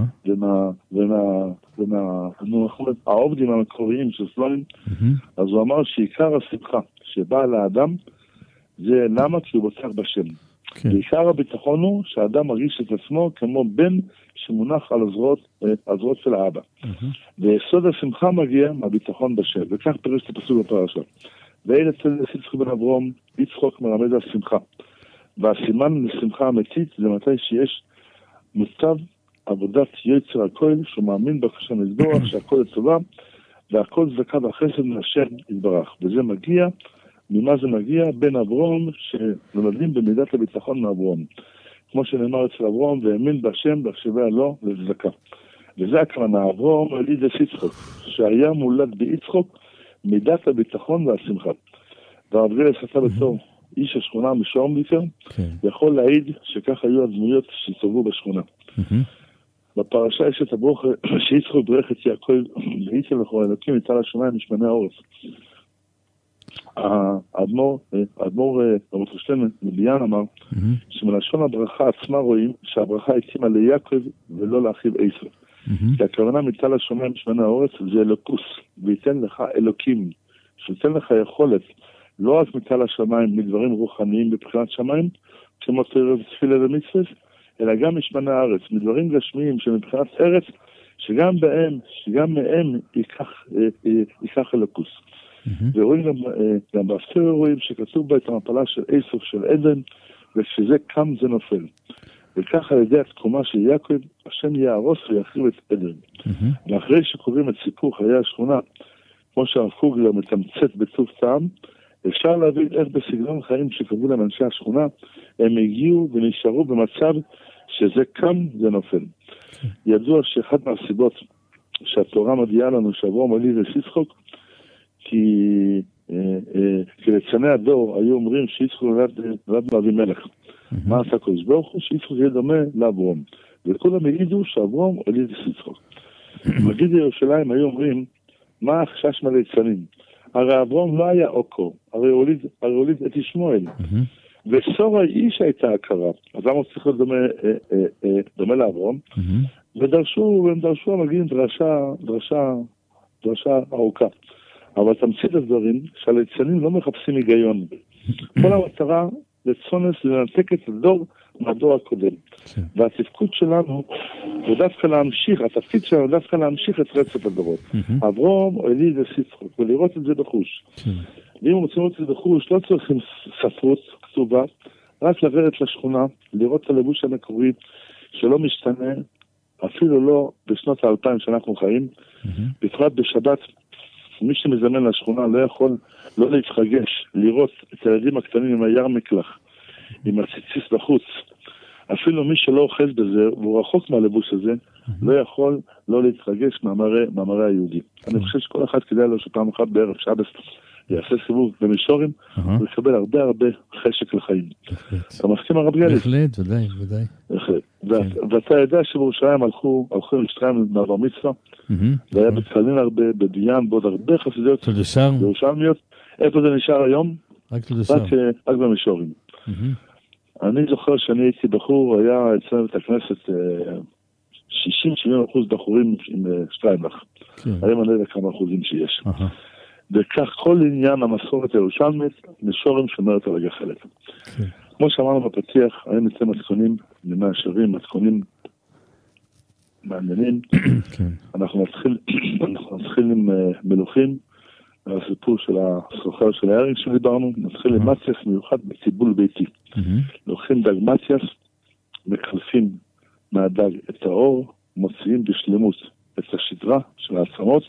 העובדים המקוריים של סלונים, אז הוא אמר שעיקר השמחה שבאה לאדם, זה למה? כי הוא בוטח בשם. ועיקר הביטחון הוא שהאדם מרגיש את עצמו כמו בן שמונח על הזרועות של האבא. ויסוד השמחה מגיע מהביטחון בשם, וכך פירש את הפסוק בפרשה. ואין אצל יצחק בן אברהם, יצחק מרמז על שמחה. והסימן לשמחה אמיתית זה מתי שיש מוטב עבודת יצר הכל, שהוא מאמין בקשה מזבוח, שהכל לטובה, והכל צדקה והחסד מהשם יתברך. וזה מגיע, ממה זה מגיע? בין אברהם, שנולדים במידת הביטחון מאברהם. כמו שנאמר אצל אברהם, והאמין בהשם, והחשביה לו לצדקה. וזה הכוונה, אברהם על ידי יצחק, שהיה מולד ביצחק, מידת הביטחון והשמחה. והרב גלס עשה בתור איש השכונה משורמביקר, יכול להעיד שכך היו הדמויות שהסתובבו בשכונה. בפרשה יש את הברוך שיצחק ברך את יעקב ויצל לכל אלוקים איתה לשמיים משמני האורץ. האדמו"ר רבי שלמה מביאן אמר שמלשון הברכה עצמה רואים שהברכה התאימה ליעקב ולא לאחיו עשו. כי הכוונה מיתה לשמיים משמני האורץ זה אלוקוס, וייתן לך אלוקים, שייתן לך יכולת לא רק מיתה לשמיים מדברים רוחניים בבחינת שמיים, כמו תראה ותפילה ומצוות, אלא גם משמני הארץ, מדברים גשמיים שמבחינת ארץ, שגם מהם ייקח אלוקוס. ורואים גם באפטר רואים שכתוב בה את המפלה של איסוף של עדן, וכשזה קם זה נופל. וכך על ידי התקומה של יעקב, השם יהרוס ויחריב את עדן. ואחרי שקוראים את סיפור חיי השכונה, כמו שהרב קוגלר מתמצת בטוב טעם, אפשר להבין איך בסגנון חיים שקבעו להם אנשי השכונה, הם הגיעו ונשארו במצב שזה קם זה נופל. ידוע שאחת מהסיבות שהתורה מודיעה לנו שאברהם עלי ויצחק, כי לצני הדור היו אומרים שיצחק נולד מאבימלך. מה עשה הקדוש ברוך הוא? שיצחק יהיה דומה לאברהם. וכולם העידו שאברהם עלי ויצחק. מגיד ירושלים היו אומרים, מה החשש מליצנים? הרי אברהם לא היה אוקו, הרי הוליד את ישמעאל. ושורה איש הייתה הכרה, אז למה צריך להיות דומה לאברהם? והם דרשו המגיעים דרשה ארוכה. אבל תמצית הדברים שהליצנים לא מחפשים היגיון. כל המטרה לצונס לנתק את הדור מהדור הקודם. והתפקוד שלנו הוא דווקא להמשיך, התפקיד שלנו דווקא להמשיך את רצף הדורות. אברהם, אלי ויצחק, ולראות את זה בחוש. ואם רוצים לראות את זה בחוש, לא צריכים ספרות, כתובה, רק לרדת לשכונה, לראות את הלבוש המקורי, שלא משתנה, אפילו לא בשנות ה-2000 שאנחנו חיים, בפרט בשבת, מי שמזמן לשכונה לא יכול לא להתרגש, לראות את הילדים הקטנים עם היער מקלח, עם הציציס בחוץ. אפילו מי שלא אוחז בזה, והוא רחוק מהלבוש הזה, לא יכול לא להתרגש מהמראה היהודי. אני חושב שכל אחד כדאי לו שפעם אחת בערב שבת יעשה סיבוב במישורים, ויקבל הרבה חשק לחיים. אתה מסכים הרב גליס? בהחלט, ודאי. ואתה יודע שבירושלים הלכו לשתיים מעבר מצווה, והיה בצלין הרבה, בדיין, בעוד הרבה חסידות בירושלמיות. איפה זה נשאר היום? רק במישורים. אני זוכר שאני הייתי בחור, היה אצלנו את הכנסת 60-70% בחורים עם שטריימלך. היום אני יודע כמה אחוזים שיש. וכך כל עניין המסורת הירושלמית, מישורים שומרת על הגחלת. כמו שאמרנו בפתיח, היום נצא מתכונים למאה השירים, מתכונים מעניינים. אנחנו נתחיל עם מלוכים, הסיפור של הסוחר של הארינג שדיברנו, נתחיל עם מציאס מיוחד בציבול ביתי. לוקחים דג מציאס, מקלפים מהדג את האור, מוציאים בשלמות את השדרה של העצמות,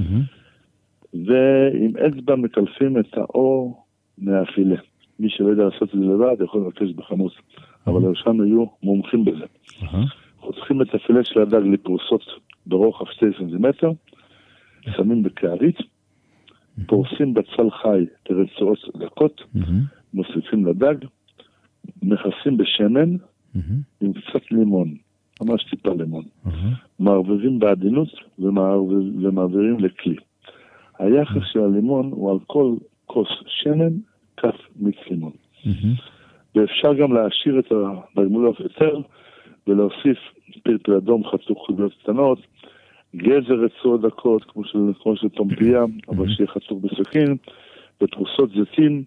ועם אצבע מקלפים את האור מהפילה. מי שלא יודע לעשות את זה לבד יכול לבקש בחמוס, אבל שם היו מומחים בזה. חותכים את הפילה של הדג לפרוסות ברוחב 2 סנטימטר, שמים בקערית, פורסים בצל חי לרצועות דקות, מוסיפים לדג, מכסים בשמן עם קצת לימון, ממש טיפה לימון. מערבבים בעדינות ומעבירים לכלי. היחס של הלימון הוא על כל כוס שמן, כף מיץ לימון. ואפשר גם להעשיר את הדגמולוח יותר, ולהוסיף פלפל אדום חתוך חוליות קטנות, גזר רצועות דקות, כמו של טומפיה, אבל שיהיה חתוך בסכין, ופרוסות זיתים,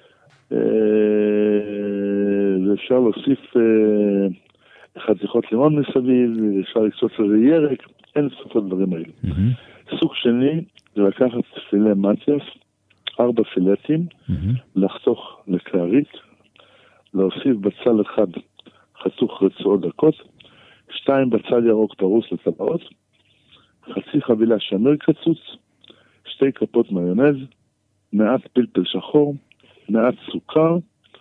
ואפשר להוסיף חתיכות לימון מסביב, ואפשר לקצוץ לזה ירק, אין סוף הדברים האלה. סוג שני, זה לקחת פילה מציאס, 4 פילטים, לחתוך לקערית, להוסיף בצל אחד חתוך רצועות דקות, 2 בצל ירוק פרוס לטבעות, חצי חבילה שמיר קצוץ, 2 כפות מיונז, מעט פלפל שחור, מעט סוכר,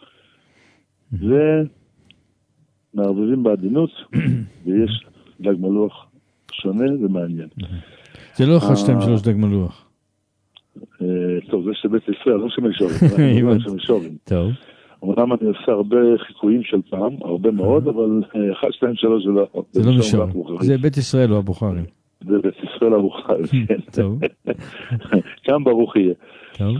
ומערבבים בעדינות, ויש דג מלוח שונה ומעניין. זה לא 1, 2, 3 דג מלוח. טוב, זה שבית ישראל, לא שמישורים. טוב. אמנם אני עושה הרבה חיקויים של פעם, הרבה מאוד, אבל 1, 2, 3 זה לא... זה לא מישורים. זה בית ישראל או הבוכרים. זה בית ישראל או הבוכרים, כן. טוב. גם ברוך יהיה. טוב.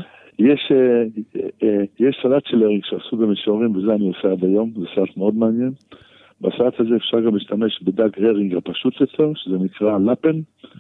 יש סלט של הרינג שעשו במישורים, וזה אני עושה עד היום, זה סלט מאוד מעניין. בסלט הזה אפשר גם להשתמש בדג הרינג הפשוט יותר, שזה נקרא לפן.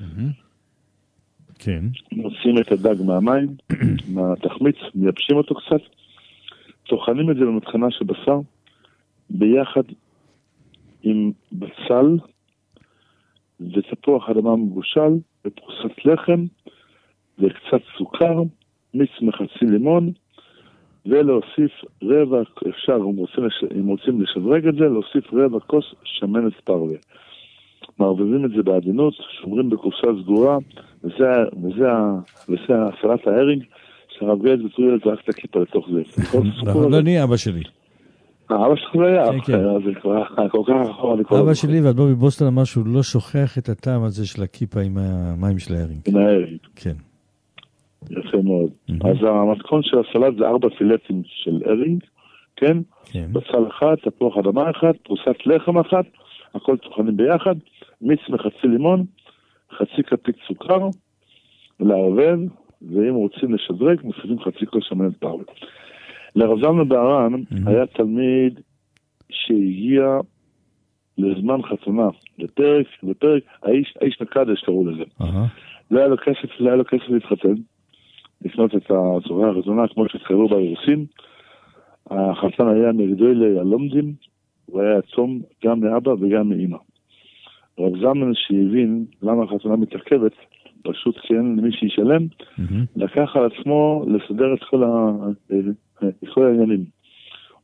כן. מוצאים את הדג מהמים, מהתחמיץ, מייבשים אותו קצת, טוחנים את זה במטחנה של בשר, ביחד עם בצל ותפוח אדמה מבושל, ופרוסת לחם, וקצת סוכר, מיץ מחצי לימון, ולהוסיף רבע, אפשר, אם רוצים לשדרג את זה, להוסיף רבע כוס שמנת פרווה. מערבבים את זה בעדינות, שומרים בקופסה סגורה, וזה הסלט ההרינג, שהרב גליס בצורי לזרק את הכיפה לתוך זה. לא, אני אבא שלי. אבא שלך לא היה, זה כבר כל כך אחורה. אבא שלי ואדמו"ר מבוסטון אמר שהוא לא שוכח את הטעם הזה של הכיפה עם המים של ההרינג. עם ההרינג. כן. יפה מאוד. אז המתכון של הסלט זה 4 פילטים של הרינג, כן? בצל אחד, תפוח אדמה אחד, פרוסת לחם אחת, הכל טוחנים ביחד, מיץ מחצי לימון, חצי כפית סוכר, לערבב, ואם רוצים לשדרג, מוסיפים חצי כוס שמנת פרווה. לרב זלמן בהרן היה תלמיד שהגיע לזמן חתונה, לפרק, האיש מקדש קראו לזה. לא היה לו כסף להתחתן, לקנות את הצורה החתונה כמו שהתחייבו באירוסין. החתן היה מגדולי הלומדים, הוא היה יתום גם מאבא וגם מאמא. רב זלמן שהבין למה החתונה מתעכבת, פשוט כן למי שישלם, לקח על עצמו לסדר את כל העניינים.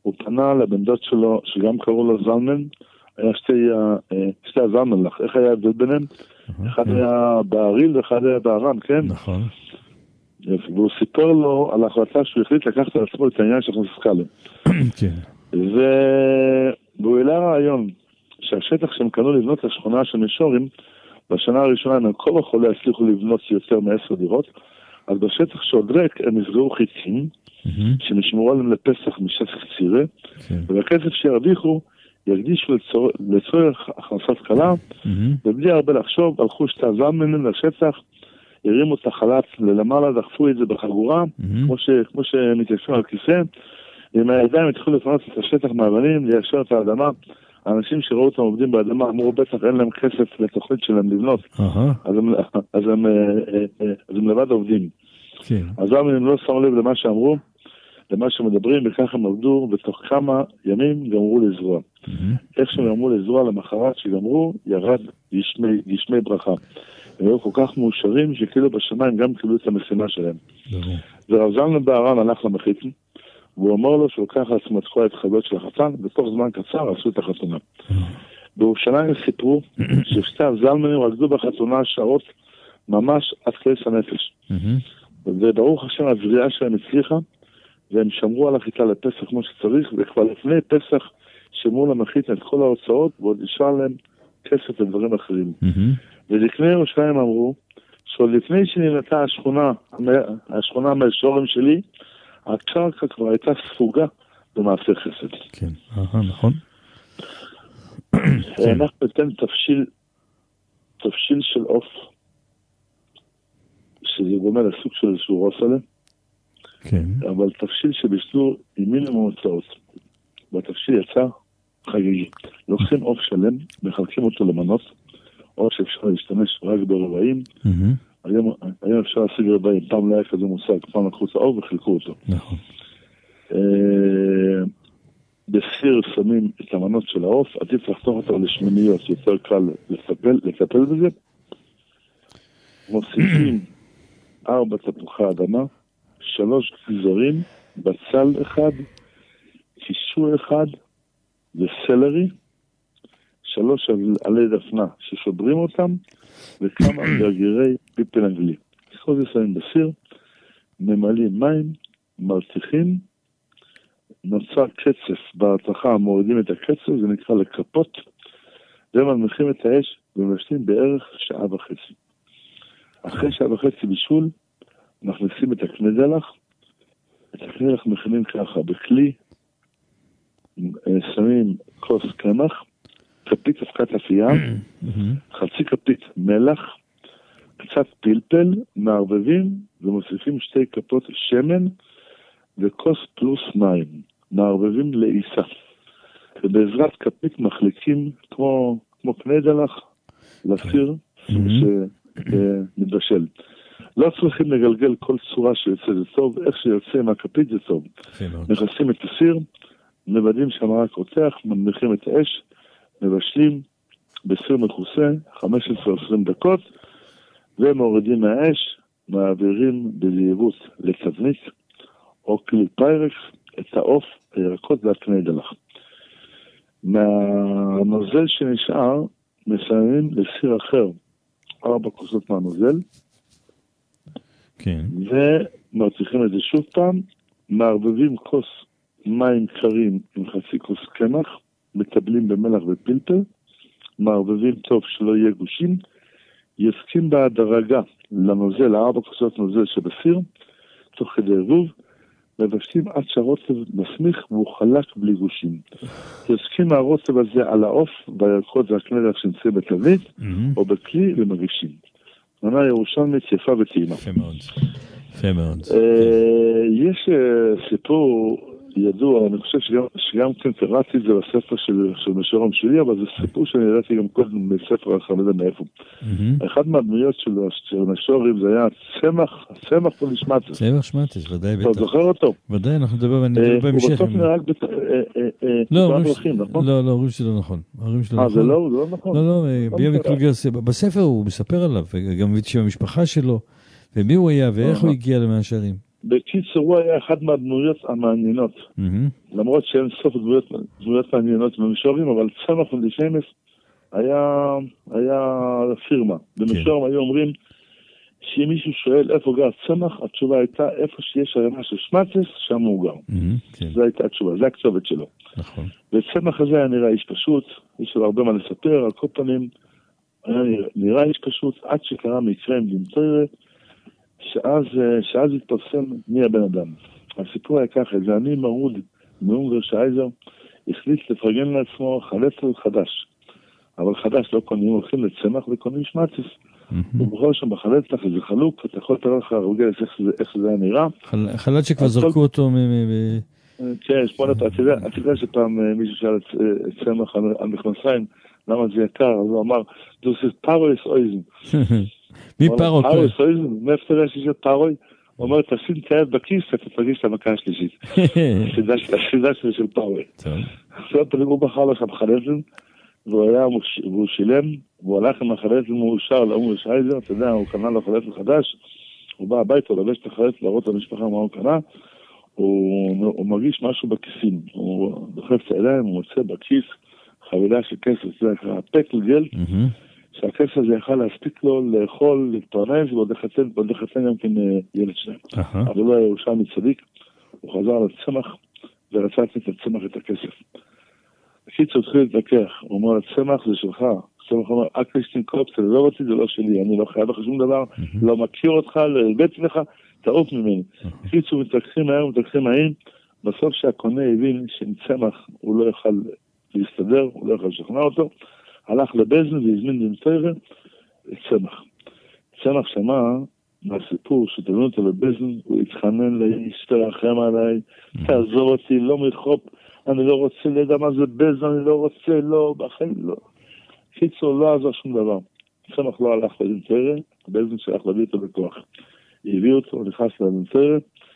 הוא פנה לבן דוד שלו, שגם קראו לו זלמן, היה שתי הזלמן לך, איך היה ההבדל ביניהם? אחד היה בעריל ואחד היה בארם, כן? נכון. והוא סיפר לו על ההחלטה שהוא החליט לקחת על עצמו את העניין של חוסקלם. כן. והוא העלה רעיון שהשטח שהם קנו לבנות לשכונה של מישורים, בשנה הראשונה הם כל החולה הצליחו לבנות יותר מ10 דירות, אז בשטח שעוד ריק הם יסגרו חיצים, שנשמרו עליהם לפסח משטח צירה, ובכסף שירוויחו יקדישו לצורך הכנסת קלה, ובלי הרבה לחשוב, הלכו שתי הזלמנים לשטח, הרימו את החלץ ללמעלה, דחפו את זה בחגורה, כמו שמתיישבים על כיסא, עם הידיים התחילו לפנות את השטח מהאבנים, ליישר את האדמה. האנשים שראו אותם עובדים באדמה אמרו, בטח אין להם כסף לתוכנית שלהם לבנות, אז הם לבד עובדים. אז הם לא שמו לב למה שאמרו, למה שמדברים, וכך הם עבדו, ותוך כמה ימים גמרו לזרוע. איך שהם גמרו לזרוע למחרת שגמרו, ירד גשמי ברכה. הם היו כל כך מאושרים שכאילו בשמיים גם קיבלו את המשימה שלהם. ורב זלמן בארם הלך למחיתן, והוא אמר לו שהוא לקח על עצמו את כל ההתחייבויות של החתן, בתוך זמן קצר עשו את החתונה. בירושלים סיפרו ששתי הזלמנים רקדו בחתונה שעות ממש עד כיס הנפש. וברוך השם הזריעה שלהם הצליחה, והם שמרו על החיטה לפסח כמו שצריך, וכבר לפני פסח שמרו למחיתן את כל ההוצאות, ועוד נשאר להם כסף ודברים אחרים. ולפני ירושלים אמרו, שעוד לפני שנבנתה השכונה מהשורם שלי, הקרקע כבר הייתה ספוגה במעשה חסד. כן, נכון. אנחנו ניתן תבשיל של עוף, שזה גומל לסוג של איזשהו רוסלה, אבל תבשיל שבשלו עם מינימום הוצאות. והתבשיל יצא חגיגי. לוקחים עוף שלם, מחלקים אותו למנות, עוף שאפשר להשתמש רק ברבעים, היום אפשר להשיג רבעים, פעם לא היה כזה מושג, פעם לקחו את העוף וחילקו אותו. נכון. בסיר שמים את המנות של העוף, עדיף לחתוך אותו לשמיניות, יותר קל לטפל בזה. מוסיפים 4 תפוחי אדמה, 3 גזרים, בצל אחד, קישור אחד וסלרי, 3 עלי דפנה ששוברים אותם, וכמה גרגירי פיפל אנגלי. כל זה שמים בסיר, ממלאים מים, מרתיחים, נוצר קצף בהרתחה, מורידים את הקצף, זה נקרא לקפות, ומנמיכים את האש ומבשלים בערך 1.5 שעות. אחרי 1.5 שעות בישול, מכניסים את הקנדלח, את הקנדלח מכינים ככה בכלי, שמים כוס קמח, כפית אבקת אפייה, חצי כפית מלח, קצת פלפל, מערבבים ומוסיפים 2 כפות שמן וכוס פלוס מים, מערבבים לעיסה. ובעזרת כפית מחליקים כמו קנדלח לסיר שמתבשל. לא צריכים לגלגל כל צורה שיוצא זה טוב, איך שיוצא מהכפית זה טוב. נכנסים את הסיר, מבדים שהמרק רותח, מנמיכים את האש, מבשלים בסיר מכוסה 15-20 דקות, ומורידים מהאש, מעבירים בזהירות לתבנית או כלי פיירקס את העוף, הירקות והקנדלח. מהנוזל שנשאר מסיימים לסיר אחר 4 כוסות מהנוזל, ומרתיחים את זה שוב פעם, מערבבים כוס מים קרים עם חצי כוס קמח, מטבלים במלח ופלפל, מערבבים טוב שלא יהיה גושים, יסכים בהדרגה לנוזל, 4 כוסות נוזל שבסיר, תוך כדי ערבוב, מבשלים עד שהרוטב מסמיך והוא חלק בלי גושים. יסכים מהרוטב הזה על העוף והירקות והקנדלח שנמצא בתבנית, או בכלי ומגישים. מנה ירושלמית יפה וטעימה. יפה מאוד. יש סיפור ידוע, אני חושב שגם כן קראתי את זה בספר של משורם שלי, אבל זה סיפור שאני ידעתי גם קודם בספר אחר, לא יודע מאיפה. אחד מהדמויות של משורם זה היה צמח פולישמטס. צמח שמטס, ודאי בטח. אתה זוכר אותו? ודאי, אנחנו נדבר בהמשך. הוא בסוף נראה נכון? לא, אומרים שזה לא נכון. זה לא נכון? לא, ביבי קלוגר, בספר הוא מספר עליו, וגם שהמשפחה שלו, ומי הוא היה ואיך הוא הגיע למאה שערים. בקיצור, הוא היה אחד מהדמויות המעניינות. למרות שאין סוף דמויות מעניינות במישורים, אבל צמח ונדישמס היה פירמה. במישורים היו אומרים שאם מישהו שואל איפה גר צמח, התשובה הייתה איפה שיש ערימה של שמאטס, שם הוא גר. זו הייתה התשובה, זו הכתובת שלו. וצמח הזה היה נראה איש פשוט, יש לו הרבה מה לספר, על כל פנים היה נראה איש פשוט, עד שקרה מקרה עם דמטוירה, שאז התפרסם מי הבן אדם. הסיפור היה ככה, זה אני מרוד מאונגר שייזר, החליט לפרגן לעצמו חלצל חדש. אבל חדש לא קונים, הולכים לצמח וקונים שמאטס. ובכל שם בחלצח איזה חלוק, אתה יכול לתאר לך רוגל איך זה היה נראה. חלץ שכבר זרקו אותו כן, אתה יודע שפעם מישהו שאל את צמח על מכנסיים, למה זה יקר, אז הוא אמר, זה פארויס אויזן. מי פארו? פארויס אויזן, מאיפה אתה יודע שיש פארוי? הוא אומר, תשים את היד בכיס, אתה תרגיש את המכה השלישית. הסידה שלי של פארוי. עכשיו הוא בחר לו שם חלצן, והוא שילם, והוא הלך עם החלצן מאושר לאומר שייזר, אתה יודע, הוא קנה לו חלצן חדש, הוא בא הביתה, הוא לבש את החלצן, להראות למשפחה מה הוא קנה, הוא מרגיש משהו בכיסים, הוא דוחף את הידיים, הוא מוצא בכיס חבילה של כסף, זה נקרא פקל גלד, שהכסף הזה יכל להספיק לו לאכול, להתפרנס, ועוד לחתן גם כן ילד שלהם. אבל לא היה ירושלמי צדיק, הוא חזר לצמח, ורצה לתת לצמח את הכסף. הקיצור התחיל להתווכח, הוא אומר, הצמח זה שלך, הצמח אומר, אקליסטין קופס, זה לא רוצי, זה לא שלי, אני לא חייב לך שום דבר, לא מכיר אותך, לא הרבץ לך, תעוף ממני. קיצור מתווכחים מהר, בסוף שהקונה הבין שעם צמח הוא לא יוכל להסתדר, הוא לא יוכל לשכנע אותו, הלך לבזן והזמין דמטוירה את צמח. צמח שמע מהסיפור שתבינו אותו לבזן, הוא התחנן לאיש, תרחם עליי, תעזור אותי, לא מחופ, אני לא רוצה לדע מה זה בזן, אני לא רוצה, לא, בחיים לא. קיצור לא עזר שום דבר. צמח לא הלך לדמטוירה, בזן שלח להביא אותו בכוח. הביא אותו, נכנס לדמטוירה,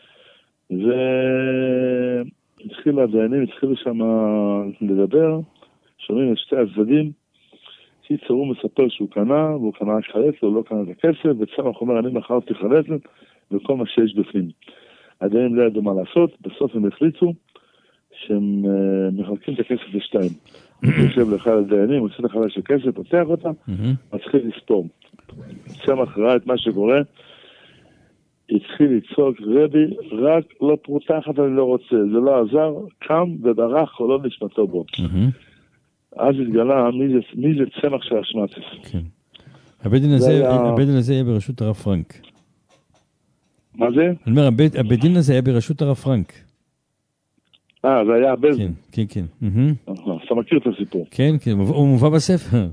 והתחיל הדיינים, התחילו שם לדבר, שומעים את שתי הצדדים, קיצור הוא מספר שהוא קנה, והוא קנה רק חלצת, הוא לא קנה את הכסף, וצמח אומר, אני מכרתי חלצת, וכל מה שיש בפנים. הדיינים לא ידעו מה לעשות, בסוף הם החליטו שהם מחלקים את הכסף לשתיים. הוא יושב לך על הדיינים, הוא עושה לך של כסף, פותח אותה, מתחיל לספור. צמח ראה את מה שקורה, התחיל לצעוק, רבי, רק לא פרוטה אחת אני לא רוצה, זה לא עזר, קם וברח או לא נשמתו בו. אז התגלה מי זה צמח של השמטס. כן. הבדין הזה היה בראשות הרב פרנק. מה זה? אני אומר, הבדין הזה היה בראשות הרב פרנק. זה היה הבדין. כן. אתה מכיר את הסיפור. כן, הוא מובא בספר.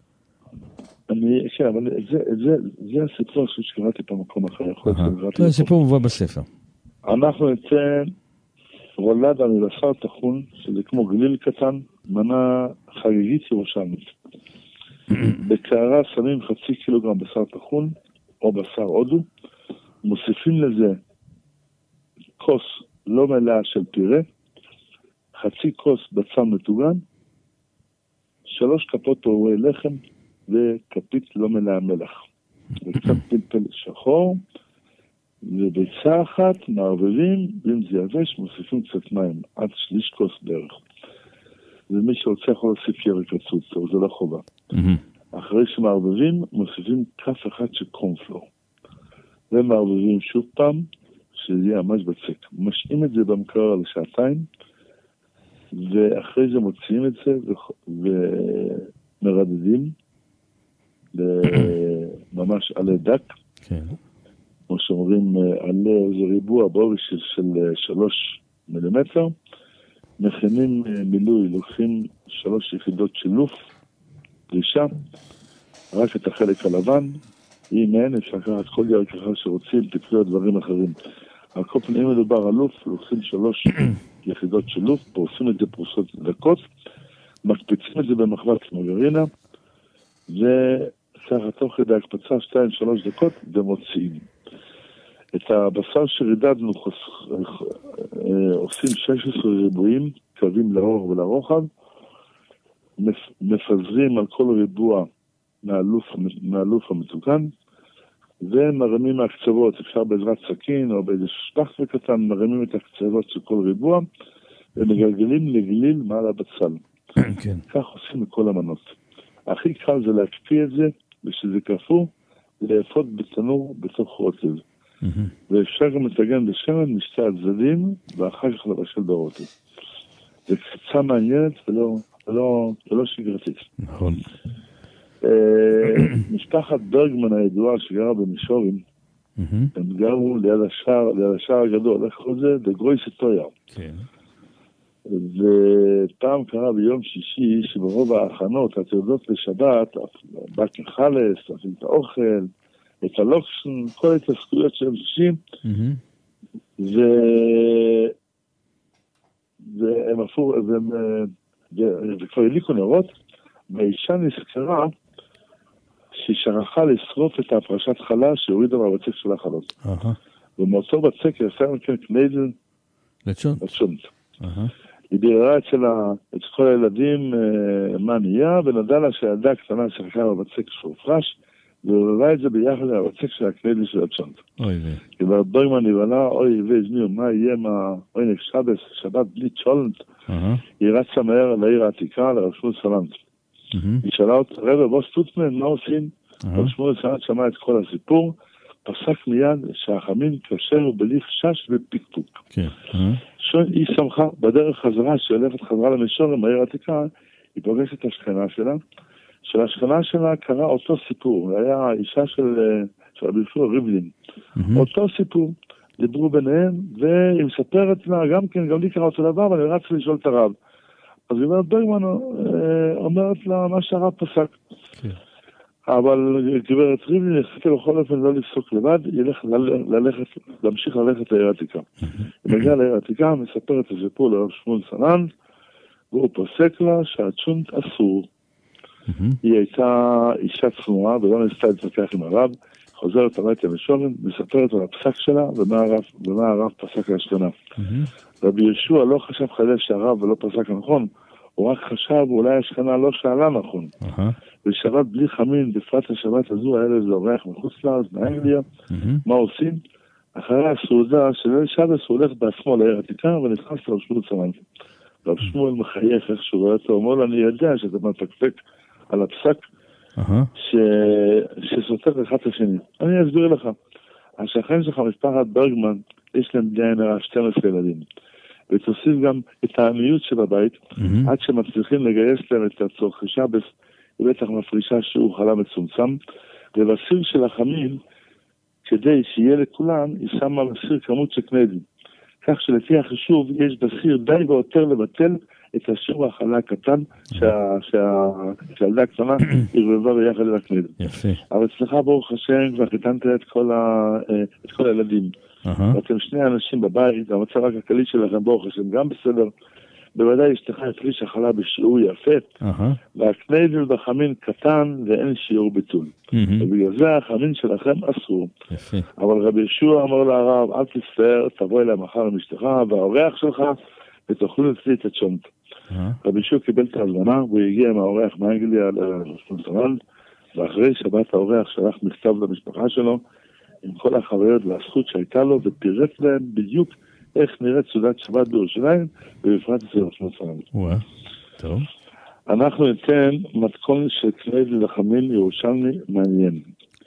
כן, אבל זה הסיפור שקראתי במקום אחר. זה הסיפור מובא בספר. אנחנו נצא רולדה מבשר טחון, שזה כמו גליל קטן, מנה חגיגית ירושלמית. בקערה שמים 0.5 קילוגרם בשר טחון, או בשר הודו, מוסיפים לזה כוס לא מלאה של פירה, 0.5 כוס בצל מטוגן, 3 כפות פעורי לחם, וכפית לא מלאה מלח. וקצת פלפל שחור, וביצה אחת מערבבים, ואם זה יבש, מוסיפים קצת מים, עד 1/3 כוס בערך. ומי שרוצה יכול להוסיף ירק רצוץ, אבל זה לא חובה. אחרי שמערבבים, מוסיפים כף אחת של קורנפלור. ומערבבים שוב פעם, שזה יהיה ממש בצק. משאים את זה במקרר לשעתיים, ואחרי זה מוציאים את זה ומרדדים, ממש עלי דק. כמו שאומרים, עלי איזה ריבוע בעובי של 3 מילימטר. מכינים מילוי, לוקחים 3 יחידות של לוף, פרישה, רק את החלק הלבן, אם אין, אפשר לקחת כל ירק אחר שרוצים, תקראו דברים אחרים. על כל פנים, אם מדובר על לוף, לוקחים 3 יחידות של לוף, פורסים את זה פרוסות דקות, מקפיצים את זה במחבת מרגרינה, וככה תוך כדי הקפצה 2-3 דקות, ומוציאים. את הבשר שרידדנו עושים 16 ריבועים, קווים לאורך ולרוחב, מפזרים על כל ריבוע מהלוף המתוקן, ומרמים מהקצוות, אפשר בעזרת סכין או באיזה שטח קטן, מרמים את הקצוות של כל ריבוע, ומגלגלים לגליל מעל הבצל. כן. כך עושים לכל המנות. הכי קל זה להקפיא את זה, ושזה קפוא, לאפות בתנור בתוך רוטב. ואפשר גם לתגן בשמן משתי הצדדים, ואחר כך לבשל ברוטב. זה קצה מעניינת ולא שגרתית. נכון. משפחת ברגמן הידועה שגרה במישורים, הם גרו ליד השער הגדול, איך קוראים לזה? דגרויסטויה. כן. ופעם קרה ביום שישי שברוב ההכנות, את יודעות לשבת, באת לחלס, את האוכל, את הלוקשן, כל ההתעסקויות של שישים, והם עפו, וכבר הדליקו נרות, והאישה נזכרה שהיא שכחה לשרוף את הפרשת חלה שהורידה מהבצק של החלות. ומאותו בצק יעשה מכן קניידל לצ'ונט. היא ביררה את כל הילדים מה נהיה, ונדע לה שהילדה הקטנה שכחה בבצק שהופרש, והורבה את זה ביחד לבצק של הקניידל של הצ'ונט. כי ברגמן נבנה, אוי והזמיעו, מה יהיה אוי נפשבס, שבת בלי צ'ולנט, היא רצה מהר לעיר העתיקה, לרב שמואל סלנט. היא שאלה אותה, רבא, בוס טוטמן, מה עושים? רב שמואל סלנט שמע את כל הסיפור, פסק מיד שהחמין קשר בליך שש ופיקפוק. היא שמחה בדרך חזרה, שהולכת חזרה למישור, מהעיר העתיקה, היא פוגשת את השכנה שלה, שלשכנה שלה קרה אותו סיפור, היה אישה של רבי יהושע ריבלין, אותו סיפור, דיברו ביניהם, והיא מספרת לה, גם לי קרה אותו דבר, ואני רץ לשאול את הרב. אז היא אומרת, ברגמן אומרת לה מה שהרב פסק. אבל גברת ריבלין החליטה בכל אופן לא לפסוק לבד, להמשיך ללכת לעיר העתיקה. היא מגיעה לעיר העתיקה, מספרת את הסיפור לרב שמואל סלנט, והוא פוסק לה שהצ'ונט אסור. היא הייתה אישה צנועה ולא ניסתה להתווכח עם הרב, חוזרת הביתה למישורים, מספרת על הפסק שלה ומה הרב פסק להשכנה. רבי יהושע לא חשב חלילה שהרב ולא פסק נכון, הוא רק חשב אולי השכנה לא שאלה נכון. ושבת בלי חמין, בפרט השבת הזו, היה לזה אורח מחוץ לארץ, מאנגליה, מה עושים? אחרי הסעודה של ליל שבת הוא הולך בעצמו לעיר העתיקה ונכנס לרב שמואל סלנט. רב שמואל מחייך איך שהוא רואה אותו, אומר לו, אני יודע שאתה מפקפק על הפסק שסותר אחד את השני. אני אסביר לך. השכן שלך, משפחת ברגמן, יש להם דיין 12 ילדים. ותוסיף גם את העניות שבבית, עד שמצליחים לגייס להם את הצורכי שבס, היא בטח מפרישה שיעור חלה מצומצם, ובסיר של החמין, כדי שיהיה לכולם, היא שמה בסיר כמות של קניידל. כך שלפי החישוב יש בסיר די ויותר לבטל את השיעור החלה הקטן שהילדה הקטנה הרבבה ביחד עם הקניידל. יפה. אבל אצלך ברוך השם כבר חיתנת את כל הילדים. ואתם שני אנשים בבית, והמצב הכלכלי שלכם ברוך השם גם בסדר. בוודאי אשתך הפריש החלה בשיעור יפה, והקניידל בחמין קטן ואין שיעור ביטול. ובגלל זה החמין שלכם אסור. אבל רבי יהושע אמר לרב, אל תצטער, תבוא אליה מחר למשתך והאורח שלך, ותאכלו אצלי את הצ'ונט. רבי יהושע קיבל את ההזמנה, והוא הגיע עם האורח מאנגליה לרב סלנט, ואחרי שבת האורח שלח מכתב למשפחה שלו, עם כל החוויות והזכות שהייתה לו, ופירט להם בדיוק איך נראית סעודת שבת בירושלים, ובפרט אצל רב שמואל סלנט. טוב. אנחנו ניתן מתכון של קניידל לחמין ירושלמי מעניין.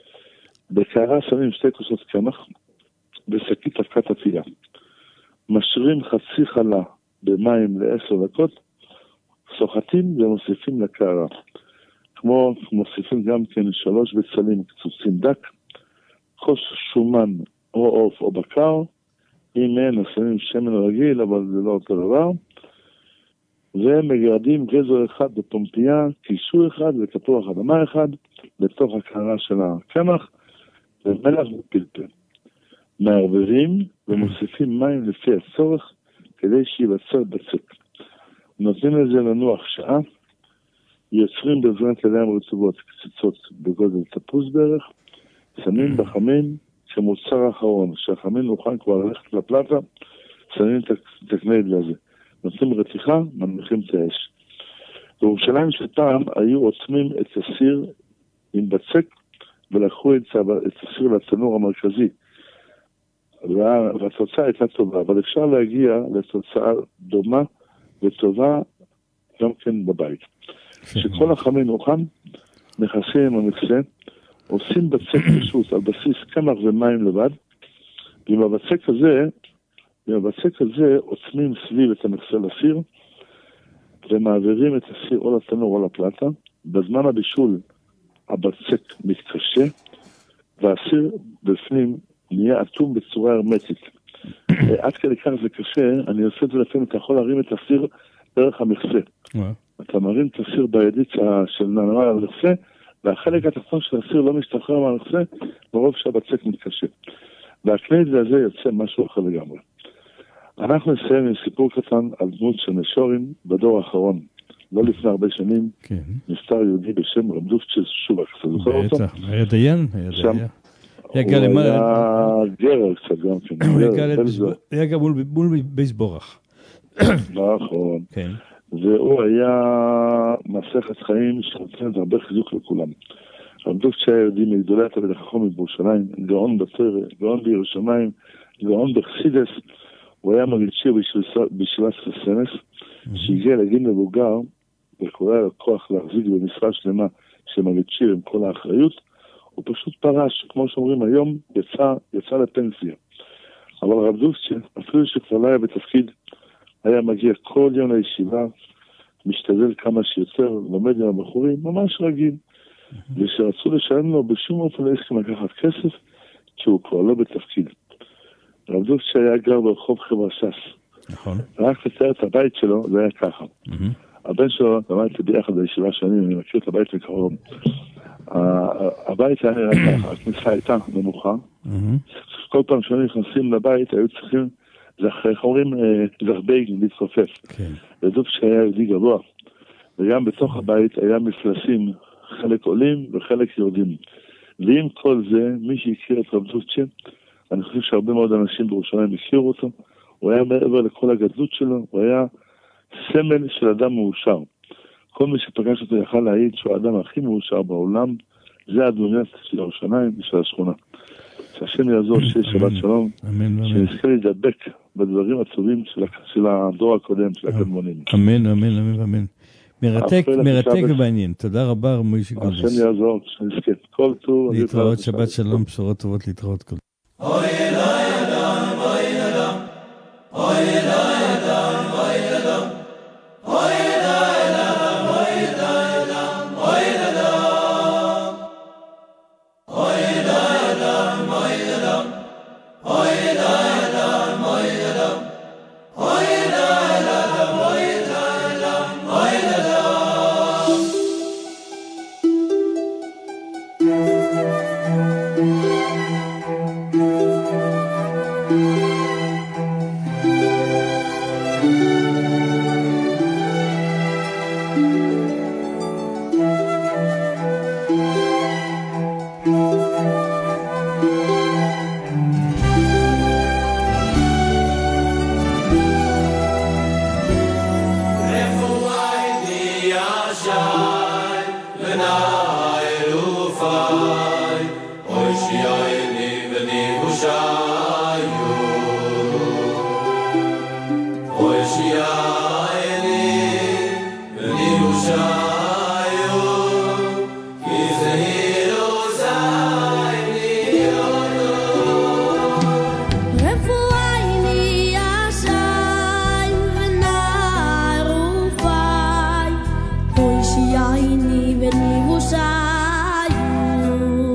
בקערה שמים 2 כוסות קמח, בשקית אבקת אפייה. משרים חצי חלה במים ל10 דקות, סוחטים ומוסיפים לקערה. כמו מוסיפים גם כן 3 בצלים קצוצים דק, כוס שומן או עוף או בקר, אם אין, שמים שמן רגיל, אבל זה לא אותו דבר. ומגרדים גזר אחד בפומפייה, קישור אחד ותפוח אדמה אחד, בתוך הקערה של הקמח, ומלח ופלפל. מערבבים ומוסיפים מים לפי הצורך, כדי שיבצר בצק. נותנים לזה לנוח שעה, יוצרים בעזרת ידיים רצובות קציצות בגודל תפוז בערך, שמים בחמין כמוצר האחרון, שהחמין מוכן כבר ללכת לפלטה, שמים את הקניידל הזה. נותנים רתיחה, מנמיכים את האש. בירושלים של פעם היו עוצמים את הסיר עם בצק ולקחו את הסיר לתנור המרכזי. והתוצאה הייתה טובה, אבל אפשר להגיע לתוצאה דומה וטובה גם כן בבית. שכל החמין מוכן, נכנסים עם המכסה, עושים בצק פשוט על בסיס קמח ומים לבד, ועם הבצק הזה עוצמים סביב את המכסה לסיר, ומעבירים את הסיר או לתנור או לפלטה. בזמן הבישול הבצק מתקשה, והסיר בפנים נהיה אטום בצורה הרמטית. עד כדי כך זה קשה, אני עושה את זה לפעמים, אתה יכול להרים את הסיר דרך המכסה. אתה מרים את הסיר בידית של נערה על המכסה, והחלק התחתון של הסיר לא משתחרר מהמכסה, ברוב שהבצק מתקשה. והקנית הזה יוצא משהו אחר לגמרי. אנחנו נסיים עם סיפור קטן על דמות של משורים בדור האחרון. לא לפני הרבה שנים, נפטר יהודי בשם רב דובצ'ה שובק. אתה זוכר אותו? בטח, היה דיין, היה גרר קצת גם כן. היה גם מול בייס בורח. נכון. והוא היה מסכת חיים שנותנת הרבה חיזוק לכולם. רב דובצ'ה היה יהודי מגדולי התלמידי חכמים בירושלים, גאון בתורה, גאון בירושלים, גאון בחסידות. הוא היה מגיד שיר בישיבת ססנס, שהגיע לגיל מבוגר, וכולל היה כוח להחזיק במשרה שלמה של מגיד שיר עם כל האחריות, הוא פשוט פרש, כמו שאומרים היום, יצא לפנסיה. אבל רב דובצ'ה, אפילו שכבר לא היה בתפקיד, היה מגיע כל יום לישיבה, משתדל כמה שיותר, לומד עם הבחורים, ממש רגיל. ושרצו לשלם לו בשום אופן לא הסכים לקחת כסף, כי הוא כבר לא בתפקיד. רב דובצ'ה היה גר ברחוב חברה ש"ס. נכון. רק לתאר את הבית שלו, זה היה ככה. הבן שלו, למדתי ביחד בישיבה שנים, אני מכיר את הבית מקרוב. הבית היה נראה ככה, הכניסה הייתה נמוכה. כל פעם שהיינו נכנסים לבית, היו צריכים, איך אומרים, זרבייגן, להתחופף. ודובצ'ה היה יהודי גבוה. וגם בתוך הבית היה מפלסים, חלק עולים וחלק יורדים. ועם כל זה, מי שהכיר את רב דובצ'ה, אני חושב שהרבה מאוד אנשים בירושלים הכירו אותו, הוא היה מעבר לכל הגדלות שלו, הוא היה סמל של אדם מאושר. כל מי שפגש אותו יכל להעיד שהוא האדם הכי מאושר בעולם, זה הדמות של ירושלים ושל השכונה. שהשם יעזור שיש שבת שלום, שנזכה להידבק בדברים הטובים של הדור הקודם, של הקדמונים. אמן, אמן, אמן, אמן. מרתק ובעניין. תודה רבה, מוישה גולדס. השם יעזור, שנזכה. כל טוב. להתראות, שבת שלום, בשורות טובות להתראות כל. אוי אלוהי אדם, אוי אדם, אוי אלוהי אדם, אוי אדם, אוי אלוהי אדם, אוי אדם, אוי אדם, אוי אלוהי אדם, אוי אדם, אוי אלוהי אדם, אוי אדם, אוי אלוהי אדם, אוי אדם, אוי אדם. Yaini veni vusayu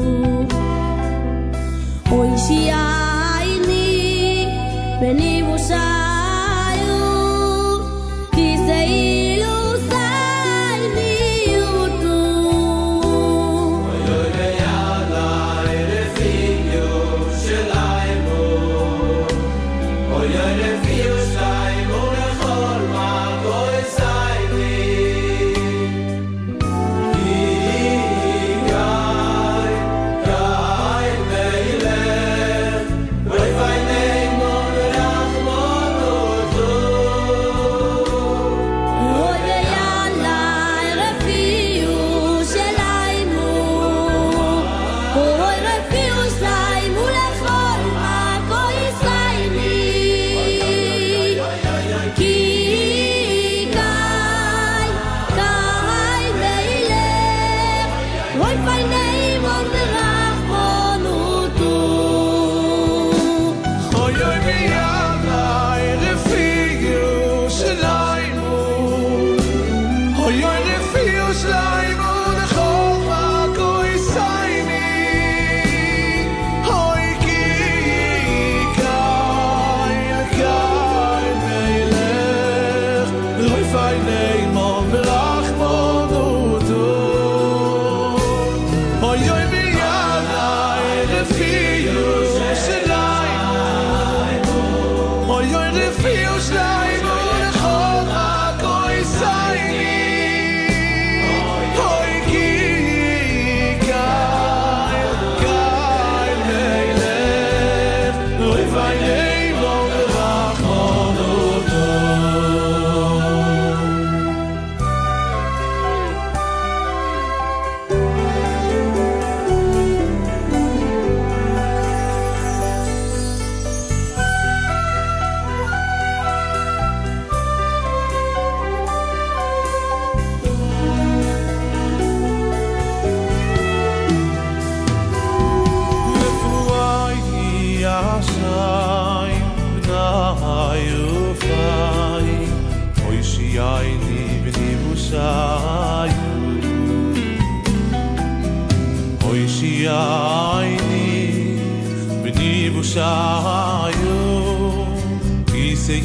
הושיעני בני בושיו כיסא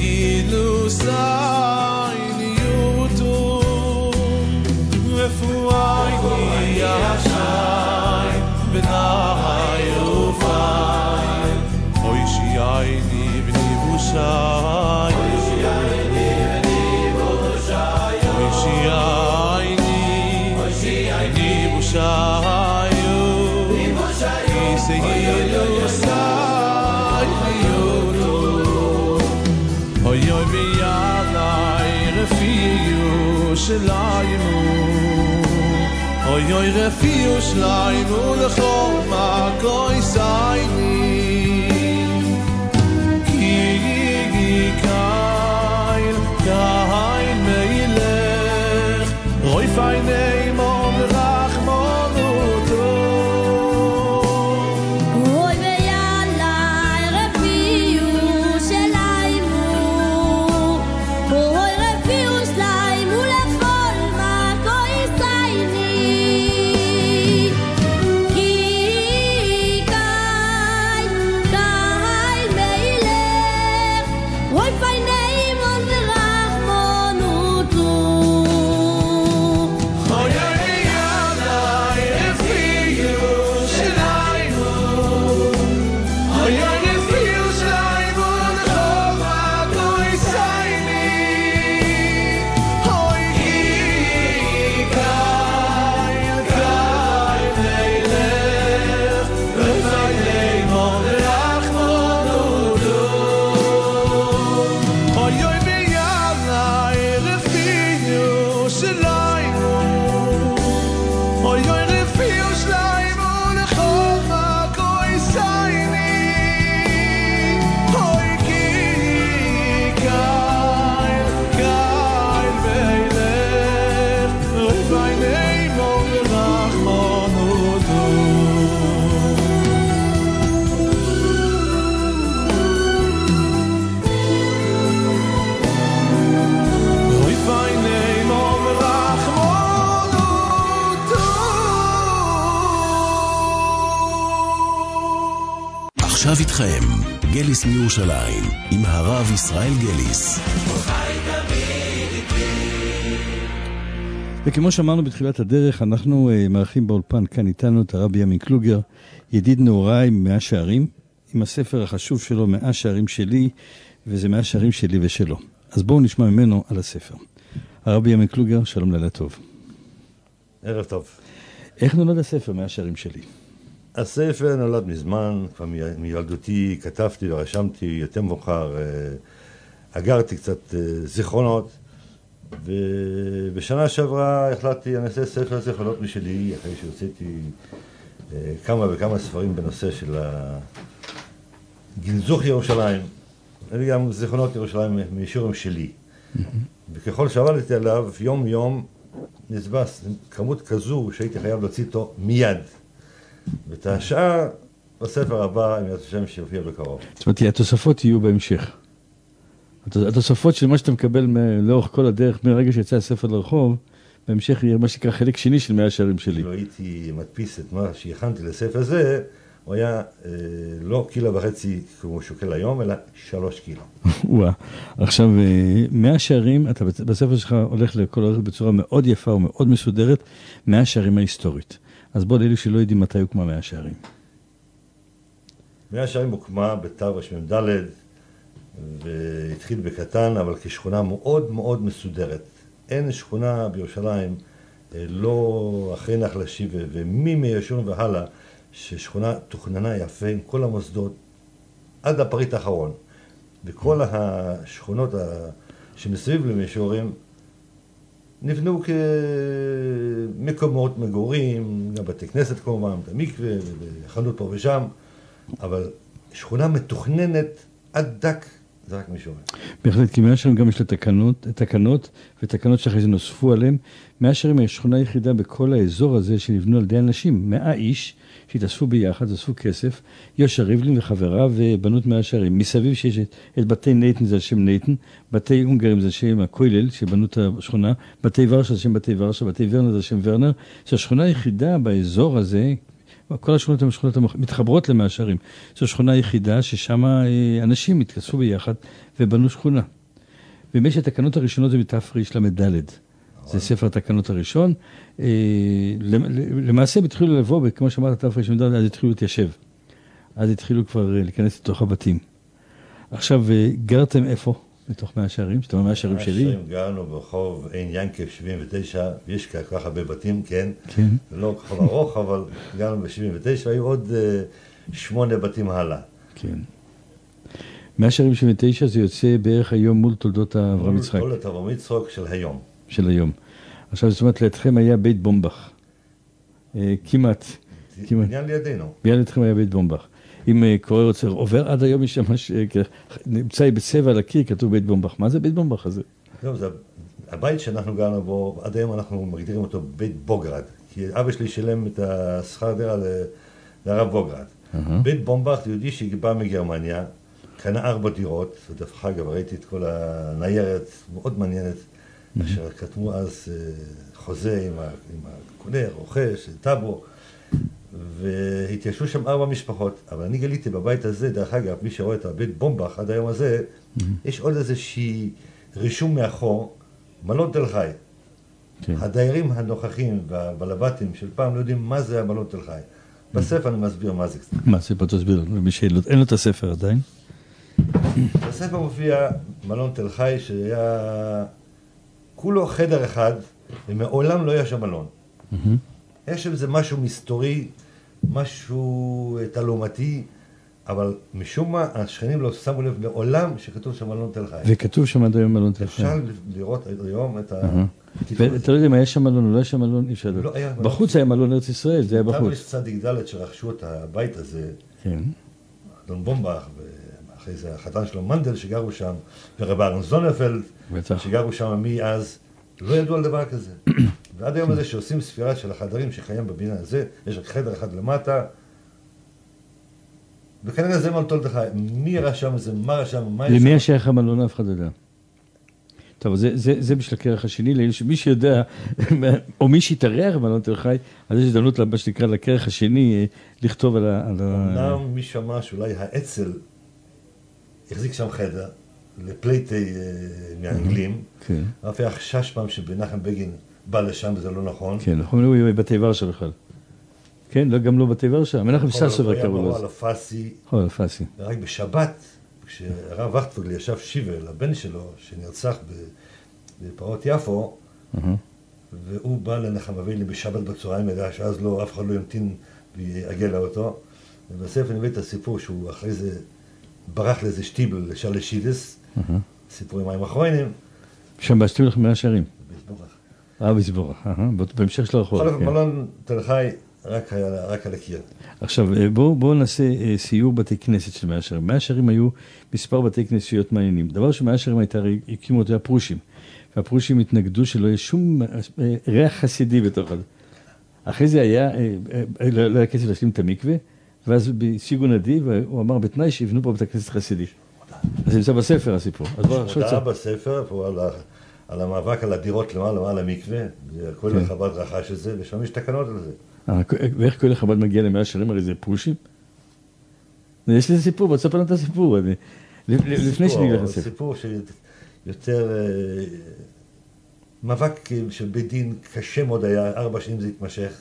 אילוסייני יוטו רפואי ישי בנאי ופאי הושיעני בני בושיו Oy oy refiu shlaynu lechol makoy sayni ki kain kain meilech roy faynei mon rachmonuto oy beyala refiu shlaynu oy refiu shlaynu lechol makoy sayni עכשיו איתכם, גליס מירושלים, עם הרב ישראל גליס. וכמו שאמרנו בתחילת הדרך, אנחנו מארחים באולפן כאן איתנו את הרב ימין קלוגר, ידיד נעוריי ממאה שערים, עם הספר החשוב שלו, 100 שערים שלי, וזה 100 שערים שלי ושלו. אז בואו נשמע ממנו על הספר. הרב ימין קלוגר, שלום לילה טוב. ערב טוב. איך נולד הספר 100 שערים שלי? הספר נולד מזמן, כבר מילדותי כתבתי ורשמתי יותר מאוחר, אגרתי קצת זיכרונות, ובשנה שעברה החלטתי, אני אעשה ספר זיכרונות משלי, אחרי שהוצאתי כמה וכמה ספרים בנושא של גנזוך ירושלים, גם זיכרונות ירושלים מישורים שלי. וככל שעבדתי עליו, יום יום נצבס כמות כזו שהייתי חייב להוציא אותו מיד. ואת השעה בספר הבא, עם השם שיופיע בקרוב. זאת אומרת, התוספות יהיו בהמשך. התוספות של מה שאתה מקבל לאורך כל הדרך, מרגע שיצא הספר לרחוב, בהמשך יהיה מה שנקרא חלק שני של 100 שערים שלי. לא הייתי מדפיס את מה שהכנתי לספר הזה, הוא היה לא 1.5 קילו כמו שוקל היום, אלא 3 קילו. וואה. עכשיו, 100 שערים, אתה בספר שלך הולך לכל אורך בצורה מאוד יפה ומאוד מסודרת, 100 שערים ההיסטורית. אז בוא לאלו שלא יודעים מתי הוקמה 100 שערים. 100 שערים הוקמה בתרמ"ד, והתחיל בקטן, אבל כשכונה מאוד מאוד מסודרת. אין שכונה בירושלים, לא אחרי נחלשי ומי מישורון והלאה, ששכונה תוכננה יפה עם כל המוסדות, עד הפריט האחרון. וכל השכונות שמסביב למישורים, נבנו כמקומות מגורים, גם בתי כנסת כמובן, את המקווה וחנות פה ושם, אבל שכונה מתוכננת עד דק, זה רק מישורים. בהחלט, כי 100 שערים גם יש לה תקנות, ותקנות שאחרי זה נוספו עליהם. 100 שערים היא השכונה היחידה בכל האזור הזה שנבנו על ידי אנשים, 100 איש שהתאספו ביחד, אספו כסף, יושר ריבלין וחבריו ובנו את 100 שערים. מסביב שיש את בתי נייטן, זה השם נייטן, בתי הונגרים זה השם הכוילל, שבנו את השכונה, בתי ורשה זה השם בתי ורשה, בתי ורנר זה השם ורנר, שהשכונה היחידה באזור הזה, כל השכונות הן השכונות מתחברות למאה שערים. זו שכונה יחידה ששם אנשים התכנסו ביחד ובנו שכונה. ויש התקנות הראשונות זה בתרל"ד. זה ספר התקנות הראשון. למעשה התחילו לבוא, וכמו שאמרת תרל"ד, אז התחילו להתיישב. אז התחילו כבר להיכנס לתוך הבתים. עכשיו, גרתם איפה? מתוך מאה שערים? שאתה אומר מאה שערים שלי? מאה שערים גרנו ברחוב עין ינקב 79, יש כך הרבה בתים, כן? כן. לא ככל ארוך, אבל גרנו ב-79, היו עוד 8 בתים הלאה. כן. מאה שערים 79 זה יוצא בערך היום מול תולדות אברהם יצחק. מול תולדות אברהם יצחק של היום. של היום. עכשיו, זאת אומרת, לידכם היה בית בומבך. כמעט. עניין לידינו. לידכם היה בית בומבך. אם קורא רוצה, עובר עד היום יש ממש, נמצא בצבע על הקיר, כתוב בית בומבך. מה זה בית בומבך הזה? לא, זה הבית שאנחנו גרנו בו, עד היום אנחנו מגדירים אותו בית בוגרד. כי אבא שלי שילם את השכר דירה לרב בוגרד. בית בומבך זה יהודי שבא מגרמניה, קנה 4 דירות, ודרך אגב ראיתי את כל הניירת, מאוד מעניינת, אשר כתבו אז חוזה עם הקונה, רוכש, טאבו, והתיישבו שם 4 משפחות, אבל אני גיליתי בבית הזה, דרך אגב, מי שרואה את הבית בומבך עד היום הזה, יש עוד איזושהי רישום מאחור, מלון תל חי. הדיירים הנוכחים והבלבטים של פעם לא יודעים מה זה המלון תל חי. בספר אני מסביר מה זה קצת. מה זה? בוא תסביר לנו, מי שאין לו את הספר עדיין. בספר מופיע מלון תל חי שהיה כולו חדר אחד, ומעולם לא היה שם מלון. יש שם איזה משהו מסתורי, משהו תלומתי, אבל משום מה השכנים לא שמו לב לעולם שכתוב שם מלון תל חי. וכתוב שם עד היום מלון תל חי. אפשר לראות היום את ואתה לא יודע אם היה שם מלון או לא היה שם מלון, אי אפשר לדעת. בחוץ היה מלון ארץ ישראל, זה היה בחוץ. טאבו יש צדיק ד' שרכשו את הבית הזה, אדון בומבך, ואחרי זה החתן שלו מנדל שגרו שם, ורב אהרן זוננפלד שגרו שם מאז, לא ידעו על דבר כזה. ועד היום הזה שעושים ספירה של החדרים שחיים בבניין הזה, יש רק חדר אחד למטה, וכנראה זה מלון תל חי. מי רשם את זה, מה רשם, מה יש שם? למי השייך המלון אף אחד לא יודע. טוב, זה בשביל הכרך השני, מי שיודע, או מי שיתארח במלון תל חי, אז יש הזדמנות מה שנקרא לכרך השני, לכתוב על ה... אמנם מי שמע שאולי האצ"ל החזיק שם חדר, לפליטי מהאנגלים, ואף היה חשש פעם שבנחם בגין בא לשם וזה לא נכון. כן, נכון, הוא היה בתי ורשה בכלל. כן, גם לא בתי ורשה, מנחם ססובר קראו לו. הוא היה על הפאסי. ורק בשבת, כשהרב וכטפוגל ישב שיבה לבן שלו, שנרצח בפרעות יפו, והוא בא לנחם אבילי בשבת בצהריים, ידע שאז לא, אף אחד לא ימתין ויגיע לאותו. ובספר אני מביא את הסיפור שהוא אחרי זה ברח לאיזה שטיבל, לשאלה שידס, סיפורים מים אחרונים. שם בשטיבל לכם מאה שערים? בסבורך. בהמשך של הרחוב. בכל אופן, מלון תל חי רק על הקיר. עכשיו, בואו נעשה סיור בתי כנסת של מאה שערים. מאה שערים היו מספר בתי כנסיות מעניינים. דבר שמאה שערים הקימו אותו הפרושים. והפרושים התנגדו שלא יהיה שום ריח חסידי בתוך זה. אחרי זה היה, לא היה כסף להשלים את המקווה, ואז בשיגו נדיב, הוא אמר בתנאי שיבנו פה בית הכנסת חסידי. אז זה נמצא בספר הסיפור. יש מודעה בספר, על המאבק על הדירות למעלה המקווה, כל חב"ד רכש את זה, ושם יש תקנות על זה. ואיך כל חב"ד מגיע למאה שערים, הרי זה פרושים? יש לי סיפור, בוא תספר לנו את הסיפור, לפני שנלך לספר. סיפור שיותר מאבק של בית דין קשה מאוד היה, 4 שנים זה התמשך.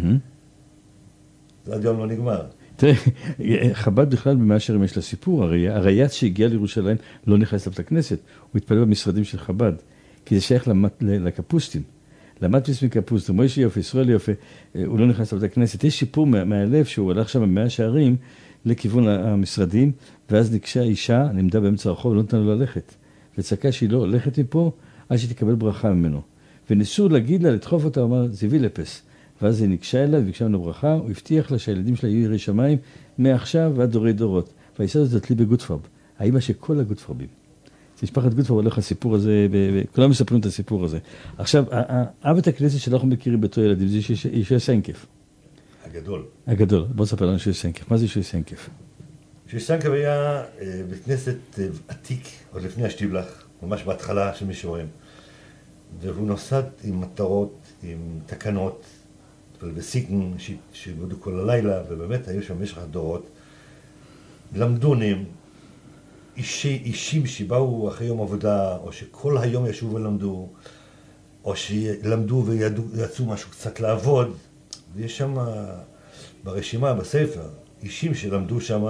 זה עד יום לא נגמר. תראה, חב"ד בכלל במאה שערים יש לה סיפור, הרייץ שהגיע לירושלים לא נכנס לבית הכנסת, הוא התפלל במשרדים של חב"ד, כי זה שייך לקפוסטים. למדפיס מקפוסטים, מוישה יופי, ישראל יופי, הוא לא נכנס לבית הכנסת. יש סיפור מהלב שהוא הלך שם במאה שערים לכיוון המשרדים, ואז נקשה אישה, נעמדה באמצע הרחוב, לא נתנה לו ללכת. וצעקה שהיא לא הולכת מפה, עד שתקבל ברכה ממנו. וניסו להגיד לה, לדחוף אותה, הוא אמר, זיבי לפס. ואז היא נקשה אליו, ביקשה ממנו ברכה, הוא הבטיח לה שהילדים שלה יהיו יראי שמיים, מעכשיו ועד דורי דורות. והאישה הזאת תלי בגוטפרב, האמא של כל הגוטפרבים. משפחת גוטפרב הולך הסיפור הזה, כולם מספרים את הסיפור הזה. עכשיו, אבית הכנסת שאנחנו מכירים בתור ילדים, זה ישוע סנקף. הגדול. בוא נספר לנו ישוע סנקף. מה זה ישוע סנקף? ישוע סנקף היה בית כנסת עתיק, עוד לפני השטיבלח, ממש בהתחלה של מישורים. והוא נוסד עם מטרות, עם תקנות, בסיגן, שעבדו כל הלילה, ובאמת היו שם במשך הדורות. למדונים, אישים שבאו אחרי יום עבודה, או שכל היום ישבו ולמדו, או שלמדו ויצאו משהו קצת לעבוד, ויש שם ברשימה, בספר, אישים שלמדו שם,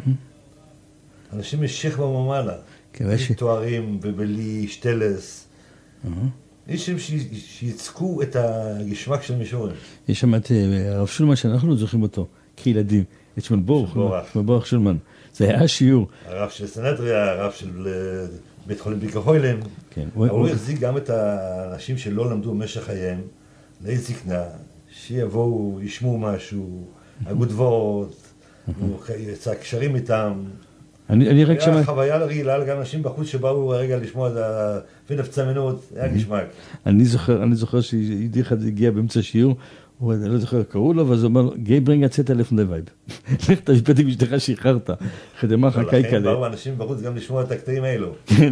אנשים משך במעלה, בלי תוארים ובלי שטלס, אישים שיצקו את הגשמק של מישורים. יש שם את הרב שולמן שאנחנו זוכרים אותו, כילדים, את שמואל בורח שולמן. זה היה שיעור. הרב של סנהדריה, הרב של בית חולים ביקרהוילם. אבל הוא החזיק גם את האנשים שלא למדו במשך חייהם, לעת זקנה, שיבואו, ישמעו משהו, הגודבות, הוא יצא קשרים איתם. היה חוויה רגילה גם אנשים בחוץ שבאו רגע לשמוע את ונפצמנות, היה גשמק. אני זוכר שיהודי אחד הגיע באמצע שיעור, הוא לא זוכר, קראו לו, ואז הוא אומר, גיא ברינג יצאת אלף נווייב. לך תשפט עם אשתך שאיחרת. חדמה חכאי כאלה. לכן באו אנשים בחוץ גם לשמוע את הקטעים האלו. כן.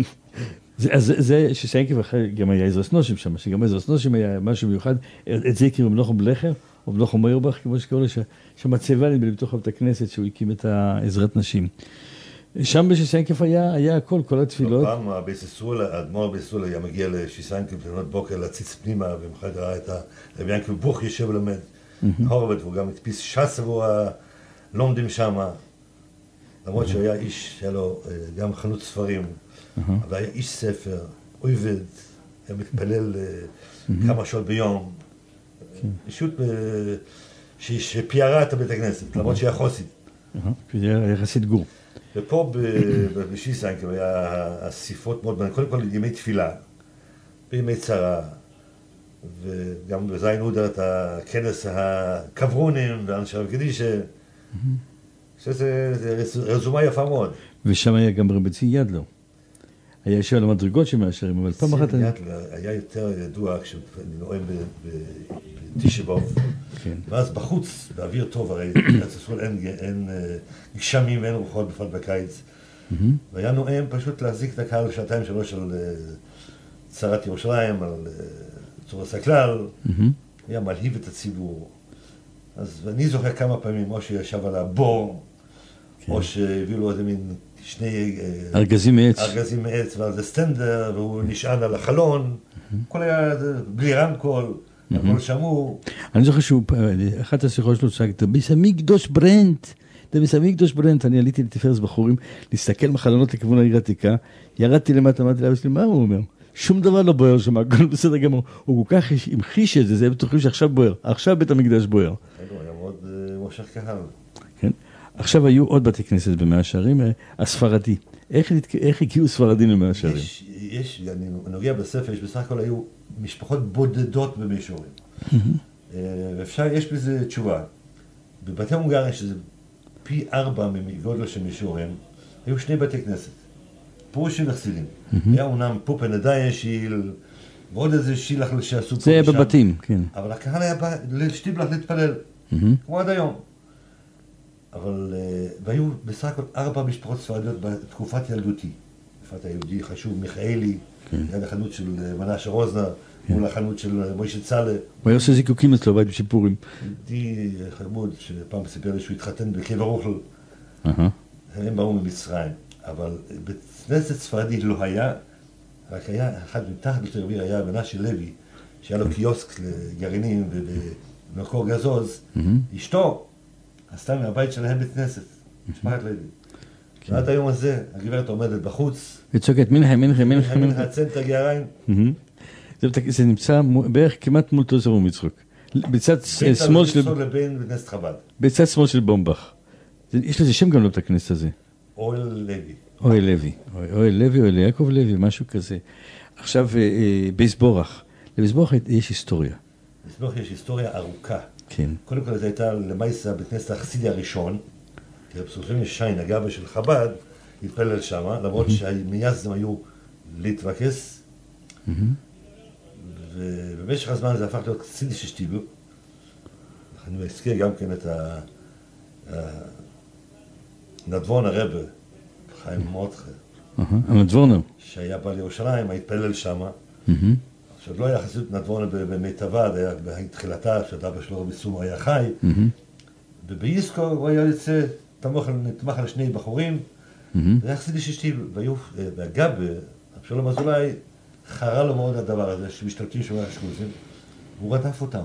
זה שסיינקב אחרי, גם היה עזרא סנושים שם, שגם עזרא סנושים היה משהו מיוחד, את זה הכירו מנחם בלכר, או מנחם מיירבך, כמו שקראו לו, שמצבה לי בתוך בית הכנסת, שהוא הקים את עזרת נשים. שם בשיסיינקף היה הכל, כל התפילות. פעם האדמו"ר ביססול היה מגיע לשיסיינקף לפנות בוקר להציץ פנימה, ומחד ראה את רבי ינקל בוך יושב ולמד הורבט, והוא גם הדפיס ש"ס עבור הלומדים שם, למרות שהוא היה איש, היה לו גם חנות ספרים, אבל היה איש ספר, עובד, היה מתפלל כמה שעות ביום, אישות שפיירה את בית הכנסת, למרות שהיה חוסית. היה חסיד גור. ופה בשיסיינקב היה אסיפות מאוד מעניינות, קודם כל ימי תפילה, בימי צרה, וגם בזין הודה את הכנס הקברונים ואנשי הרב קדישה, שזה רזומה יפה מאוד. ושם היה גם רבי צבי ידלו. היה יושב על המדרגות שמאשרים, אבל פעם אחת... היה יותר ידוע כשאני נואם בתשבוב, ואז בחוץ, באוויר טוב, הרי אין גשמים ואין רוחות בפרט בקיץ, והיה נואם פשוט להחזיק את הקהל שעתיים שלוש על צרת ירושלים, על צורת הכלל, היה מלהיב את הציבור. אז אני זוכר כמה פעמים, או שישב על הבור, או שהביאו לו איזה מין שני ארגזים מעץ ועל זה סטנדר, והוא נשען על החלון, הכל היה בלי רמקול, הכל שמור. אני זוכר שהוא, אחת השיחות שלו צעק, דביס המקדוש ברנט, אני עליתי לתפארת בחורים, להסתכל מחלונות לכיוון העיר העתיקה, ירדתי למטה, אמרתי לאבא שלי, מה הוא אומר? שום דבר לא בוער שם, הכל בסדר גמור. הוא כל כך המחיש את זה, זה בטוחים שעכשיו בוער, עכשיו בית המקדש בוער. היה מאוד מושך קהל. כן. עכשיו היו עוד בתי כנסת במאה שערים, הספרדי. איך הגיעו ספרדים למאה שערים? אני נוגע בספר, בסך הכל היו משפחות בודדות במישורים. יש בזה תשובה. בבתי הונגריה, שזה פי 4 מגודל של מישורים, היו 2 בתי כנסת. פרושים וחסידים. היה אומנם פופן עדיין שיל, ועוד איזה שילח שעשו פה זה היה בבתים, כן. אבל הקהל היה בא לשטיבלח להתפלל, כמו עד היום. אבל, והיו בסך הכל 4 משפחות ספרדיות בתקופת ילדותי. תקופת היהודי חשוב, מיכאלי, ליד החנות של מנשה רוזנר, מול החנות של מוישה צלה. הוא היה עושה זיקוקים אצלו בית בשיפורים. יהודי חמוד, שפעם סיפר לי שהוא התחתן בקבר אוכל. הם באו ממצרים. אבל בית כנסת ספרדי לא היה, רק היה אחד מתחת לתרביר, היה מנשה לוי, שהיה לו קיוסק לגרעינים ובמקור גזוז. אשתו עשתה מהבית שלהם בית כנסת, משפחת לוי. ועד היום הזה, הגברת עומדת בחוץ. וצועקת מנחה. הצנטר געריים. זה נמצא בערך כמעט מול תוזרו מצחוק. בצד שמאל של... לבין בית כנסת חב"ד. בצד שמאל של בומבך. יש לזה שם גם לא את הכנסת הזה. אוהל לוי, אוהל יעקב לוי, משהו כזה. עכשיו, בייסבורך. לבייסבורך יש היסטוריה. בייסבורך יש היסטוריה ארוכה. כן. קודם כל, זה הייתה למעשה בית כנסת החסידי הראשון, כי הפסוחים ישיין, הגבה של חב"ד, התפלל שמה, למרות שמייסדים היו להתווכס, ובמשך הזמן זה הפך להיות חסידי ששתיבו. אני מזכיר גם כן את נדבון הרבה, חיים מותחה. הנדבורנר. שהיה בא לירושלים, התפלל שמה. שעוד לא היה חסידות נדבונה במיטבה, זה היה בתחילתה, כשאבא שלו רבי סומר היה חי, ובאיסקו הוא היה יוצא, נתמך על שני בחורים, זה היה חסידי ששתיל, והגב, אבשלום אזולאי, חרה לו מאוד הדבר הזה, שמשתלטים שם השקוזים, והוא רדף אותם.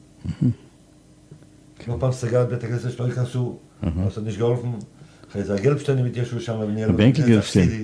כמו פעם סגר את בית הכנסת שלא ייכנסו, עושה נשגאולפן, אחרי זה הגלבשטיינים התיישבו שם, וניהלו את החסידי.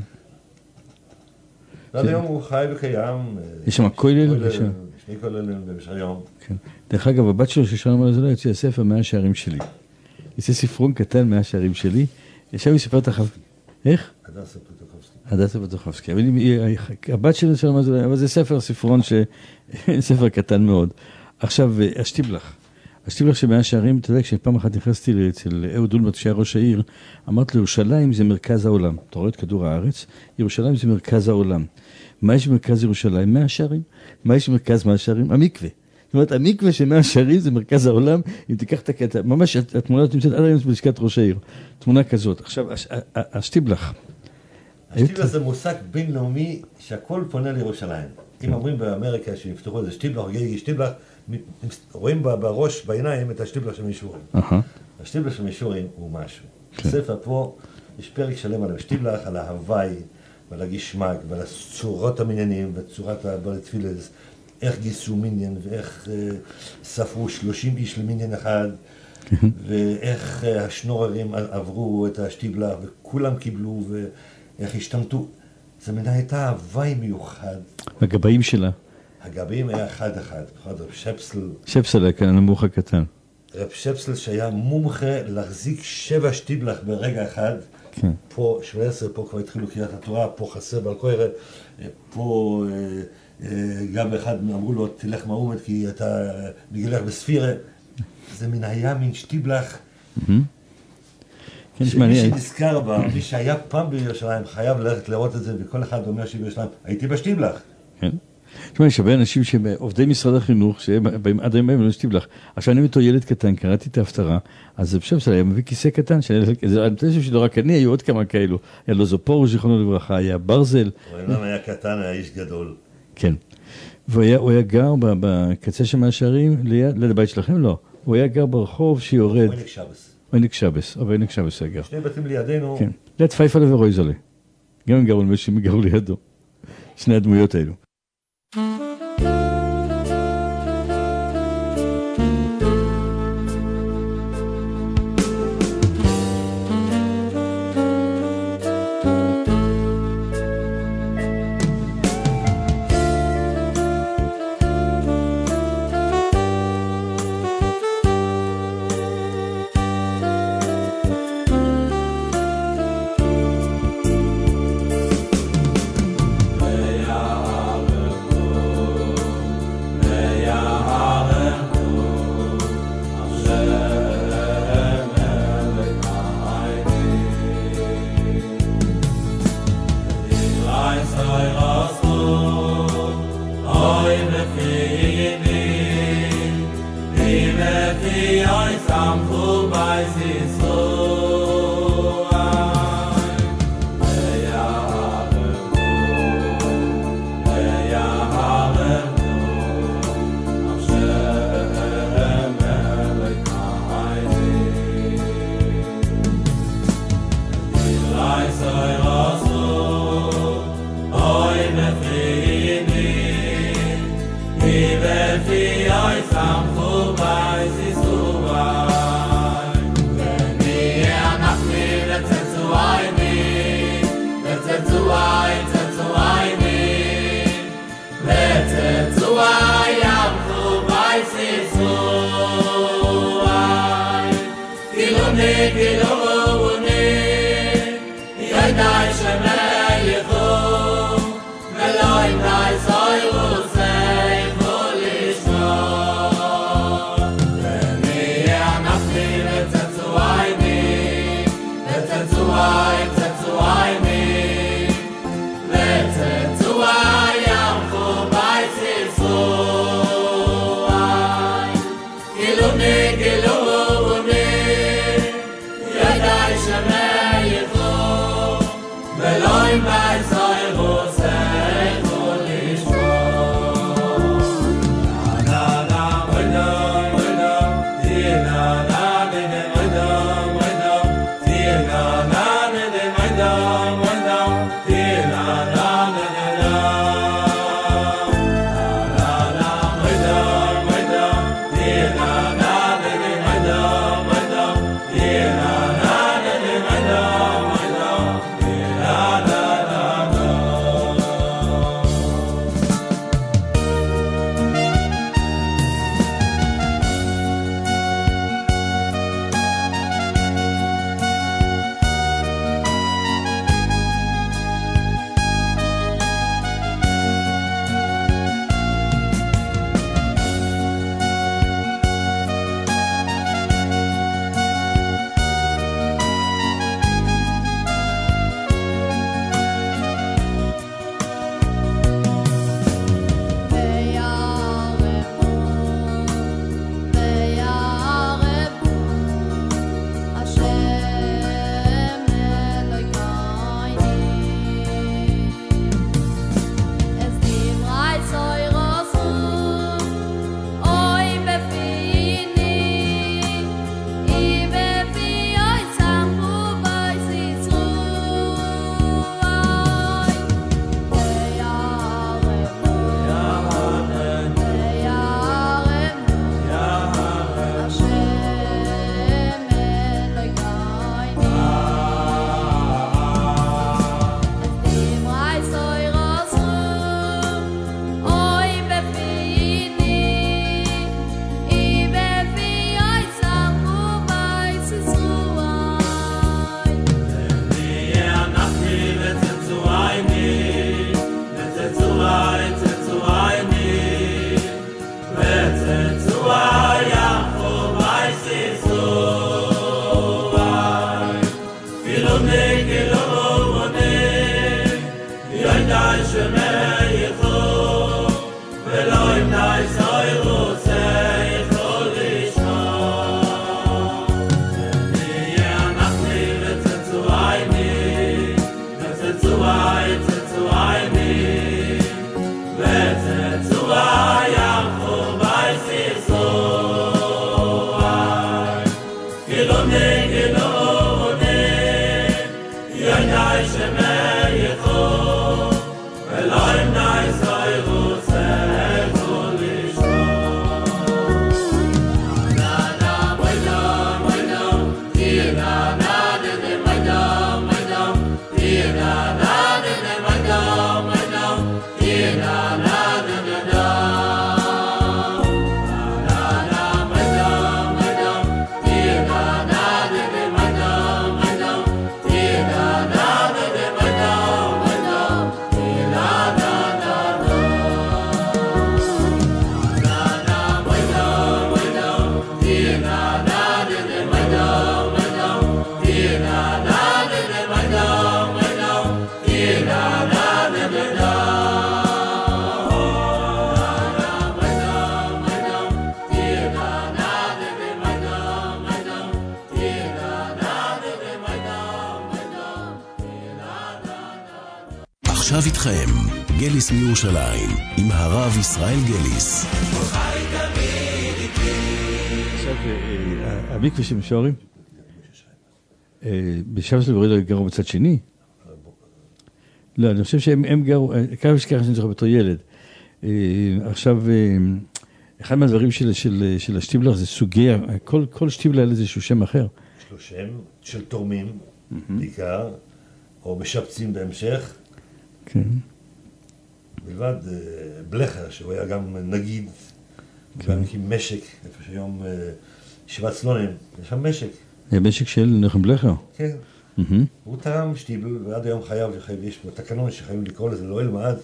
ועד היום הוא חי וקיים. יש שם כולל? שני כוללים במשך היום. דרך אגב, הבת שלו ששלום על אזולאי יוצא הספר 100 שערים שלי. יוצא ספרון קטן 100 שערים שלי. ישב היא ספרת אחר. איך? הדסה פטוחובסקי. הדסה פטוחובסקי. הבת שלו שלום על אזולאי, אבל זה ספרון ספר קטן מאוד. עכשיו, השטיבלח שמאה שערים, אתה יודע, כשפעם אחת נכנסתי אצל אהוד אולמרט שהיה ראש העיר, אמרת לירושלים זה מרכז העולם. אתה רואה את כדור הארץ? ירושלים זה מרכז העולם. מה יש במרכז ירושלים? 100 שערים. מה יש במרכז 100 שערים? המקווה. זאת אומרת, המקווה של 100 שערים זה מרכז העולם. אם תיקח את הקטע, ממש התמונה נמצאת עד היום בלשכת ראש העיר. תמונה כזאת. עכשיו, השטיבלח. השטיבלח זה מושג בינלאומי שהכל פונה לירושלים. אם אומרים באמריקה שיפתחו איזה שטיבלח, שטיבלח, רואים בראש, בעיניים, את השטיבלח של מישורים. השטיבלח של מישורים הוא משהו. בספר פה יש פרק שלם על השטיבלח, על ההוואי, ועל הגשמק, ועל הצורות המניינים, וצורת הברטפילס, איך גיסו מיניין, ואיך ספרו 30 איש למניין אחד, ואיך השנוררים עברו את השטיבלח, וכולם קיבלו, ואיך השתמטו. זה מנה הייתה הוואי מיוחד. הגבאים שלה. הגבאים היה אחד. רב שפסל. שפסל היה כאן, הנמוך הקטן. רב שפסל שהיה מומחה להחזיק 7 שטיבלח ברגע אחד. כן. פה 17, פה כבר התחילו קריאת התורה, פה חסר בעל קורא, פה גם אחד אמרו לו, תלך מאומת כי אתה מגלח בספירה. זה היה מין שטיבלח. שמי שנזכר בה, מי שהיה פעם בירושלים, חייב ללכת לראות את זה, וכל אחד אומר שבירושלים, הייתי בשטיבלח. כן. תשמע, יש הרבה אנשים שהם עובדי משרד החינוך, שבאים עד היום בהם לשטיבלח. עכשיו אני בתור ילד קטן, קראתי את ההפטרה, אז זה בשם שלה, היה מביא כיסא קטן, אני חושב שלא רק אני, היו עוד כמה כאלו. היה לו זופור, זיכרונו לברכה, היה ברזל. הוא אינם היה קטן, היה איש גדול. כן. והוא היה גר בקצה של מהשערים, ליד הבית שלכם? לא. הוא היה גר ברחוב שיורד. עינק שבס, אבל עינק שבס היה גר. שני בתים לידינו. כן. ליד פייפלה ורויזלה. גם הם גרו למשהו, הם גרו לידו. שני הדמויות האלו. ועכשיו איתכם, גליס מירושלים, עם הרב ישראל גליס. עכשיו, המקווה של משוערים, בשבט של ברילה גרו בצד שני? לא, אני חושב שהם גרו, כמה שככה שאני זוכר בתור ילד. עכשיו, אחד מהדברים של השטיבלר זה סוגיה, כל שטיבלר היה איזשהו שם אחר. יש לו שם של תורמים, בעיקר, או משפצים בהמשך. כן. בלבד בלכר, שהוא היה גם נגיד, גם עם משק, איפה שהיום ישיבת סלונים, יש שם משק. היה משק של נחם בלכר? כן. הוא תרם שטיבל, ועד היום חייב, יש בתקנון שחייבים לקרוא לזה לא אלמד.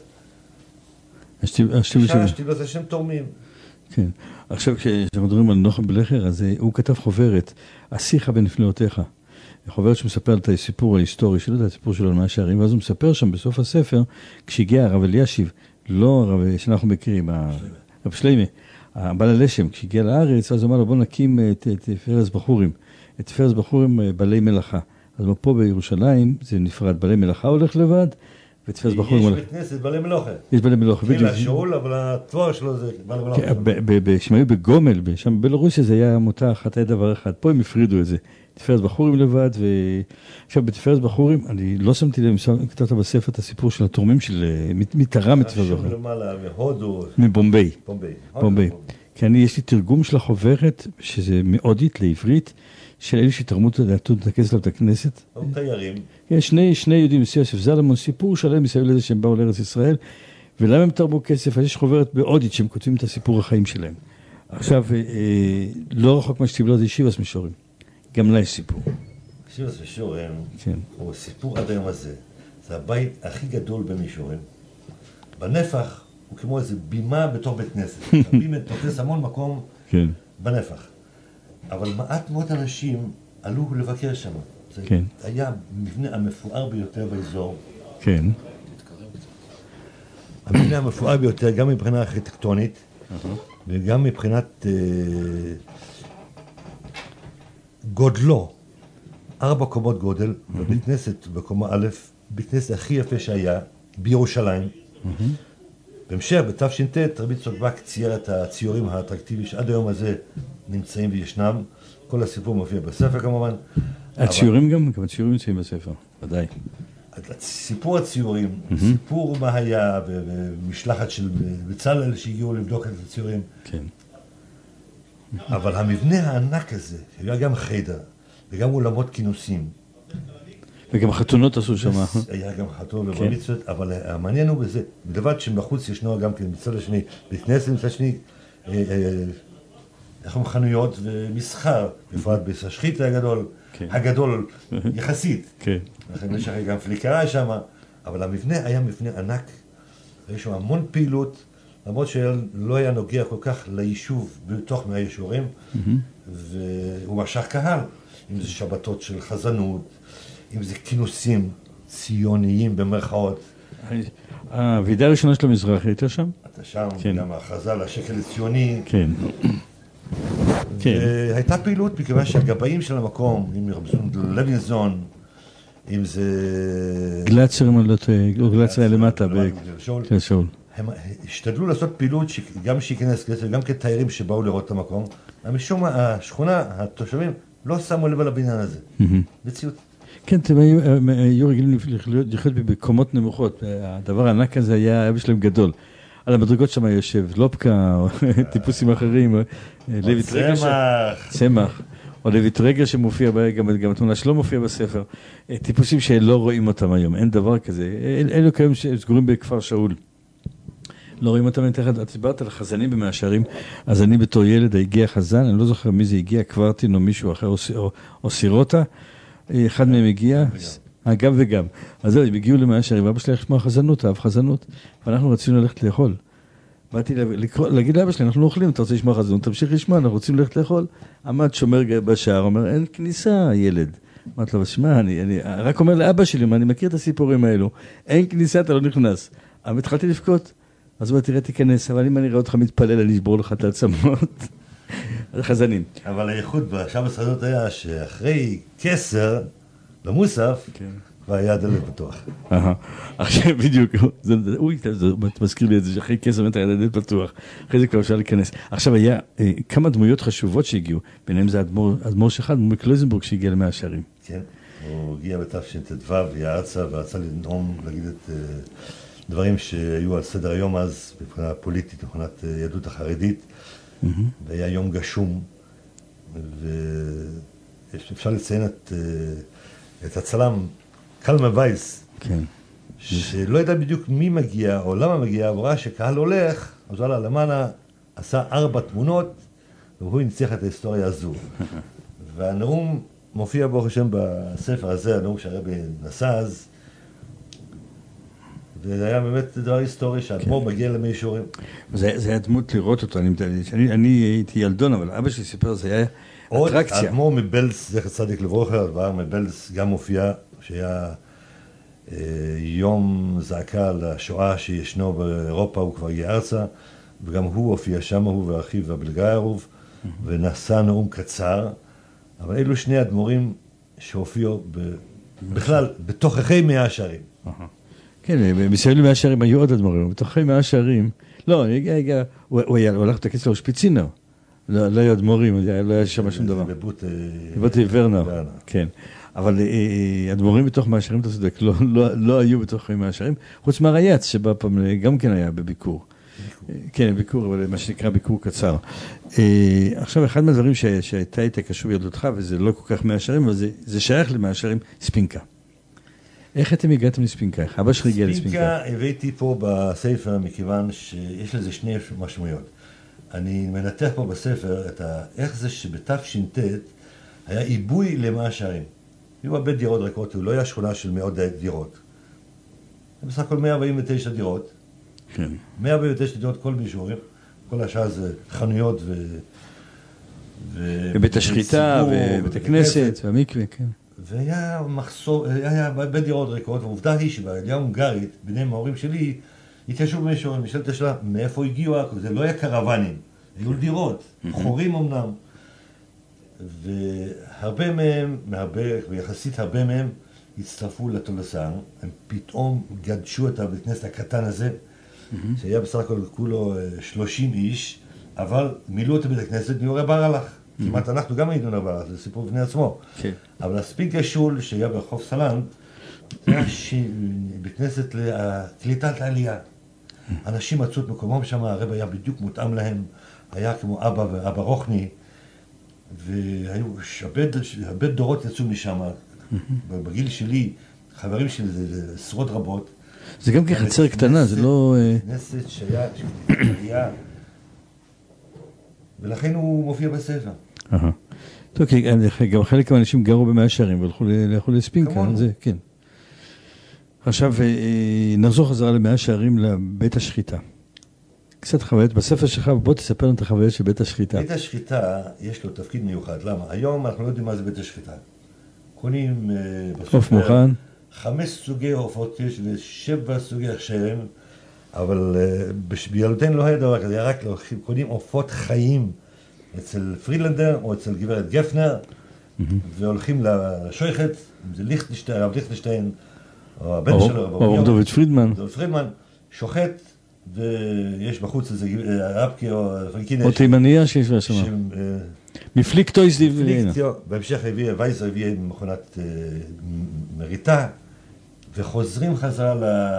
השטיבל זה שם תורמים. כן. עכשיו כשאנחנו מדברים על נחם בלכר, אז הוא כתב חוברת, השיחה בנפלאותיך. חוברת שמספר את הסיפור ההיסטורי שלו, את הסיפור שלו על מאה שערים, ואז הוא מספר שם בסוף הספר, כשהגיע הרב אלישיב, לא הרב שאנחנו מכירים, הרב שלמה, הבעל הלשם, כשהגיע לארץ, אז הוא אמר לו, בוא נקים את פרס בחורים. את פרס בחורים בעלי מלאכה. אז פה בירושלים זה נפרד, בעלי מלאכה הולך לבד, ואת פרס בחורים הולך. יש בית כנסת בעלי מלאכה. יש בעלי מלאכה. כן, השאול, אבל התואר שלו זה בעלי מלאכה. כשהם היו בגומל, שם בבלרוסיה זה היה עמותה אחת, היה דבר אחד. פה הם הפרידו את זה. תפארת בחורים לבד, עכשיו בתפארת בחורים, אני לא שמתי להם, כתבת בספר את הסיפור של התורמים של מתרם את תפארת בחורים. למעלה, מהודו. מבומביי. בומביי. כי יש לי תרגום של החוברת, שזה מאודית לעברית, של אלה שתרמו את הכסף לבית הכנסת. תיירים. שני יהודים, יוסף זלמון, סיפור שלם מסביב לזה שהם באו לארץ ישראל, ולמה הם תרמו כסף? אז יש חוברת באודית שהם כותבים את הסיפור החיים שלהם. עכשיו, לא רחוק מה שתבלו זה ישיבס משוררים. גם לה יש סיפור. ישיבס משוררים, הוא סיפור עד היום הזה. זה הבית הכי גדול במישורים. בנפח הוא כמו איזו בימה בתוך בית כנסת. הבימה תופס המון מקום בנפח. אבל מעט מאוד אנשים עלו לבקר שם. זה היה המבנה המפואר ביותר באזור. כן. המבנה המפואר ביותר, גם מבחינה ארכיטקטונית, וגם מבחינת גודלו. 4 קומות גודל, בבית כנסת בקומה א', בית כנסת הכי יפה שהיה, בירושלים. בהמשך, בתש"ט, רבי צוקבק צייר את הציורים האטרקטיביים שעד היום הזה נמצאים וישנם. כל הסיפור מופיע בספר כמובן. הציורים גם הציורים נמצאים בספר, ודאי. סיפור הציורים, סיפור מה היה, ומשלחת של בצלאל שהגיעו לבדוק את הציורים. כן. אבל המבנה הענק הזה, היה גם חדר, וגם אולמות כינוסים. וגם חתונות עשו שם. היה גם חתונות וברמיצות, אבל המעניין הוא בזה, בלבד שבחוץ ישנו גם כן מצד השני, בית כנסת מצד שני, חנויות ומסחר, בפרט בסשחית הגדול יחסית. לכן יש גם פליקרה שם, אבל המבנה היה מבנה ענק, יש שם המון פעילות, למרות שלא היה נוגע כל כך ליישוב בתוך מהיישובים, והוא משך קהל, אם זה שבתות של חזנות, אם זה כינוסים ציוניים במרכאות. הוועידה הראשונה של המזרח הייתה שם? אתה שם, גם ההכרזה לשקל הציוני. כן. הייתה פעילות מכיוון שהגבאים של המקום, אם ירבזון לוינזון, אם זה... גלצר היה למטה בקלשול. הם השתדלו לעשות פעילות גם שייכנס כסף, גם כתיירים שבאו לראות את המקום. משום מה, השכונה, התושבים, לא שמו לב על הבניין הזה. בציאות. כן, אתם היו רגילים לחיות בקומות נמוכות. הדבר הענק הזה היה בשלם גדול. על המדרגות שם יושב לופקה, או טיפוסים אחרים, צמח, או לויט רגר שמופיע, גם התמונה שלו מופיע בספר, טיפוסים שלא רואים אותם היום, אין דבר כזה. אלו כיום שסגורים בכפר שאול. לא רואים אותם, את דיברת על חזנים במאה שערים, אז אני בתור ילד הגיע חזן, אני לא זוכר מי זה הגיע, קוורטין או מישהו אחר, או סירוטה, אחד מהם הגיע, גם וגם. אז הם הגיעו למאה שערים, אבא שלי לשמוע חזנות, אהב חזנות, ואנחנו רצינו ללכת לאכול. באתי להגיד לאבא שלי, אנחנו לא אוכלים, אתה רוצה לשמוע חזנות, תמשיך לשמוע, אנחנו רוצים ללכת לאכול. עמד שומר בשער, אומר, אין כניסה, ילד. אמרתי לו, שמע, אני רק אומר לאבא שלי, אני מכיר את הסיפורים האלו, אין כניסה, אתה לא נכנס. אבל התחלתי לבכות. אז הוא תראה, תיכנס, אבל אם אני רואה אותך מתפלל, אני אשבור לך את העצמות. זה חזנים. אבל הייחוד בשם הסעדות היה שאחרי כסר, במוסף, והיה דלת פתוח. עכשיו בדיוק, זה מזכיר לי את זה, שאחרי כסף באמת היה דלת פתוח, אחרי זה כבר אפשר להיכנס. עכשיו היה כמה דמויות חשובות שהגיעו, ביניהם זה אדמו"ר שלך, אדמו"ר מקלויזנבורג שהגיע למאה שערים. כן, הוא הגיע בתש"ט"ו, יעצה ורצה לנאום, להגיד את דברים שהיו על סדר היום אז, מבחינה פוליטית, מבחינת יהדות החרדית, והיה יום גשום, ואפשר לציין את הצלם קלמן וייס, כן. שלא ידע בדיוק מי מגיע או למה מגיע, הוא ראה שקהל הולך, אז הוא עלה למעלה, עשה 4 תמונות, והוא הנציח את ההיסטוריה הזו. והנאום מופיע ברוך השם בספר הזה, הנאום שהרבי נשא אז, וזה היה באמת דבר היסטורי שהאדמו"ר מגיע למי שיעורים. זה היה דמות לראות אותו, אני הייתי ילדון, אבל אבא שלי סיפר, זה היה אטרקציה. עוד האדמו"ר מבלס, זכר צדיק לברכה, הדבר מבלס גם מופיע, שהיה יום זעקה לשואה שישנו באירופה, הוא כבר הגיע ארצה, וגם הוא הופיע שם, הוא ואחיו הבלגיירוב, ונשא נאום קצר, אבל אלו שני אדמו"רים שהופיעו בכלל בתוככי מאה שערים. כן, מסביב למאה שערים היו עוד אדמו"רים, בתוככי מאה שערים, לא, הוא הלך לטקס לאושפיצינר, לא היו אדמו"רים, לא היה שם שום דבר. בבוטי ורנר, כן. אבל אדמו"רים בתוך מאה שערים, אתה צודק, לא היו בתוך מאה שערים, חוץ מהרייץ, שבא פעם גם כן היה בביקור. כן, ביקור, אבל מה שנקרא ביקור קצר. עכשיו, אחד מהדברים שהייתה איתה קשור ילדותך, וזה לא כל כך מאה שערים, אבל זה שייך למאה שערים, ספינקה. איך אתם הגעתם לספינקה? אבא שלי הגיע לספינקה. ספינקה הבאתי פה בספר, מכיוון שיש לזה שני משמעויות. אני מנתח פה בספר איך זה שבתש"ט היה עיבוי למאה שערים. היו הרבה דירות ריקות, הוא לא היה שכונה של מאות דירות. בסך הכל 149 דירות. כן. 149 דירות כל מישורים, כל השאר זה חנויות ובית השחיטה, ובית הכנסת, והמקווה, כן. והיה מחסור, היה הרבה דירות ריקות, והעובדה היא שבעלייה הונגרית, ביניהם ההורים שלי, התיישבו במישורים, נשאלת השאלה, מאיפה הגיעו? זה לא היה קרוונים, היו דירות, חורים אמנם, והרבה מהם, ויחסית הרבה מהם, הצטרפו לתולסן, הם פתאום גדשו את הבית כנסת הקטן הזה, שהיה בסך הכל כולו 30 איש, אבל מילאו את בית הכנסת ניורי ברלך. כמעט אנחנו גם היינו ניורי ברלך, זה סיפור בפני עצמו. אבל הספינקה שול שהיה ברחוב סלנט, זה היה בית כנסת לקליטת העלייה. אנשים מצאו את מקומם שם, הרב היה בדיוק מותאם להם, היה כמו אבא ואבא רוחני, והיו הרבה דורות יצאו משם. בגיל שלי, חברים שלי זה עשרות רבות. זה גם כחצר קטנה, זה לא... כנסת שהיה, ולכן הוא מופיע בספר. טוב, כי גם חלק מהאנשים גרו במאה שערים והלכו לספינקה, זה, כן. עכשיו, נחזור חזרה למאה שערים לבית השחיטה. קצת חוויות, בספר שלך, בוא תספר לנו את החוויות של בית השחיטה. בית השחיטה יש לו תפקיד מיוחד, למה? היום אנחנו לא יודעים מה זה בית השחיטה. קונים בסופר 5 סוגי עופות יש ו7 סוגי הכשרים, אבל בילדותינו לא היה דבר כזה, היה רק קונים עופות חיים אצל פרידלנדר או אצל גברת גפנר, והולכים לשויכת, אם זה ליכטנשטיין, הרב ליכטנשטיין, או הבן שלו, הרב דוד פרידמן. דוד פרידמן, שוחט, ויש בחוץ איזה רבקי או פרקינש. או תימניה שיש לה שם. מפליקטו איזדיב. בהמשך וייזר הביא מכונת מריטה, וחוזרים חזרה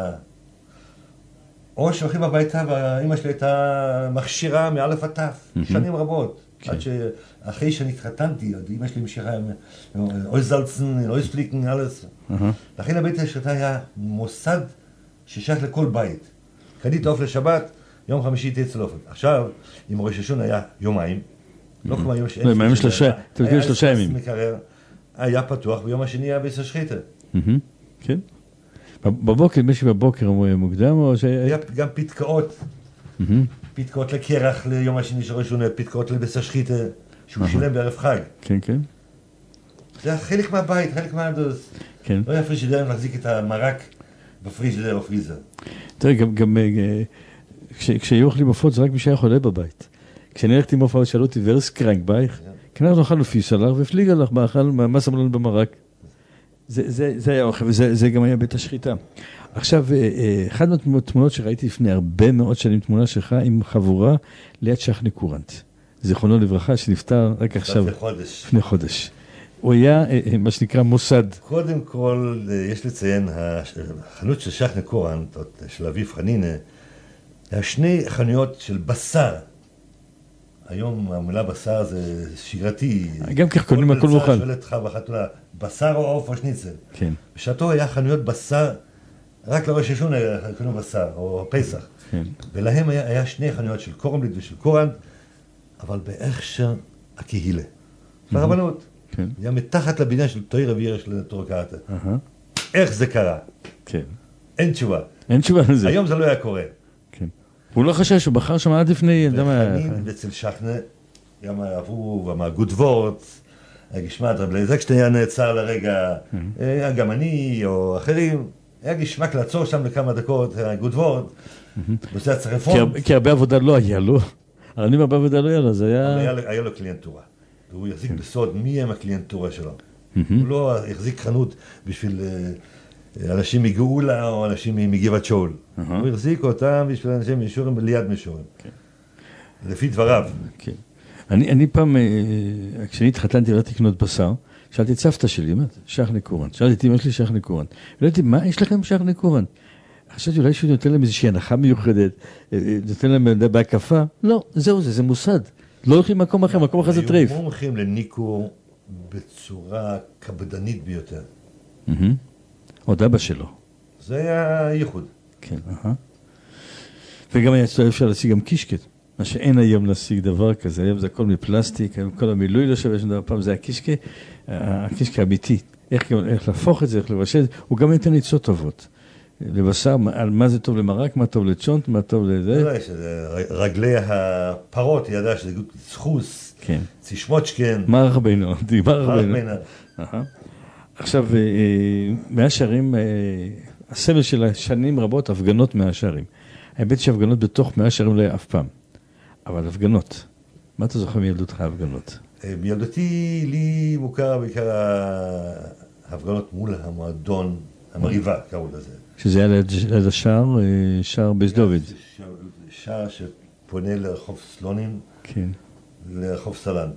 או שהולכים הביתה, והאמא שלי הייתה מכשירה מאלף עד תף, שנים רבות. עד שאחרי שאני התחתנתי, אמא שלי המשיכה אויזלצן, אויזפליקן, אלס. לכן הבית השחיטה היה מוסד ששייך לכל בית. קנית עוף לשבת, יום חמישי תהיה אצל עוף. עכשיו, אם ראש השון היה יומיים, לא כמו היום שאין... לא, ימים 3 ימים. היה פתוח, ביום השני היה בית השחיטה. כן. בבוקר, משהו בבוקר מוקדם, או ש... היה גם פתקאות. פתקאות לקרח ליום השני של ראשון, פתקאות לבית השחיטה, שהוא שילם בערב חג. כן, כן. זה היה חלק מהבית, חלק מהדוס. כן. לא היה פריג'ידר להחזיק את המרק בפריג'ידר או פריזר. תראה, גם כשהיו אוכלים עופות, זה רק מי שהיה חולה בבית. כשאני הלכתי עם עופה, שאלו אותי, ורס קרנק בייך? כן, אנחנו אכלנו פיסלר ופליגלר, מה שמנו לנו במרק? זה היה אוכל, וזה גם היה בית השחיטה. עכשיו, אחת מהתמונות שראיתי לפני הרבה מאוד שנים, תמונה שלך עם חבורה ליד שחני קורנט. זיכרונו לברכה, שנפטר רק עכשיו. לפני חודש. הוא היה, מה שנקרא, מוסד. קודם כל, יש לציין, החנות של שחני קורנט, של אביב חנינה, היה שני חנויות של בשר. היום המילה בשר זה שגרתי. גם כך קונים הכל מוכן. שואל אותך בחתולה, בשר או עוף או שניצל. כן. בשעתו היה חנויות בשר, רק לראש השונה קנו בשר, או פסח. כן. ולהם היה שני חנויות של קורנבליט ושל קורנט, אבל בהכשר הקהילה. ברבנות. כן. היה מתחת לבניין של תוי רביער של תורקאטה. איך זה קרה? כן. אין תשובה. אין תשובה לזה. היום זה לא היה קורה. כן. הוא לא חשש, הוא בחר שם עד לפני... וחנין ואצל שחנה, גם עברו, גוד וורט, גשמת רב לזקשטיין היה נעצר לרגע, גם אני או אחרים, היה גשמק לעצור שם לכמה דקות, גוד וורט, וזה הצרפון. כי הרבה עבודה לא היה לו. אני הרבה עבודה לא היה לו, זה היה... היה לו קליינטורה. והוא יחזיק בסוד מי הם הקליינטורה שלו. הוא לא יחזיק חנות בשביל אנשים מגאולה או אנשים מגבעת שאול. הוא יחזיק אותם בשביל אנשים מישורים ליד מישורים. לפי דבריו. אני פעם, כשאני התחתנתי ולא לקנות בשר, שאלתי את סבתא שלי, שחני קורנט. שאלתי את אמא שלי שחני קורנט. ולאתי, מה יש לכם שחני קורנט? חשבתי אולי שהוא נותן להם איזושהי הנחה מיוחדת, נותן להם בהקפה. לא, זהו זה מוסד. לא הולכים מקום אחר, מקום אחר זה טריף. היו מומחים לניקור בצורה קפדנית ביותר. עוד אבא שלו. זה היה ייחוד. כן, וגם היה אפשר להשיג גם קישקט. מה שאין היום להשיג דבר כזה, היום זה הכל מפלסטיק, כל המילוי לא שווה שום דבר, פעם זה הקישקה, הקישקה האמיתי. איך להפוך את זה, איך לבשל, הוא גם נתן עצות טובות. לבשר, על מה זה טוב למרק, מה טוב לצ'ונט, מה טוב לזה. רגלי הפרות, ידע שזה סחוס, צישמוצ'קן. מרח בינו, עכשיו, מהשערים, הסמל של השנים רבות, הפגנות מהשערים. האמת שהפגנות בתוך מהשערים לא היה אף פעם. אבל הפגנות. מה אתה זוכר מילדותך הפגנות? מילדותי לי מוכר בעיקר ההפגנות מול המועדון, המריבה, קראו לזה. שזה היה ליד השער, שער בייס דוד. שער שפונה לרחוב סלונים, כן. לרחוב סלן.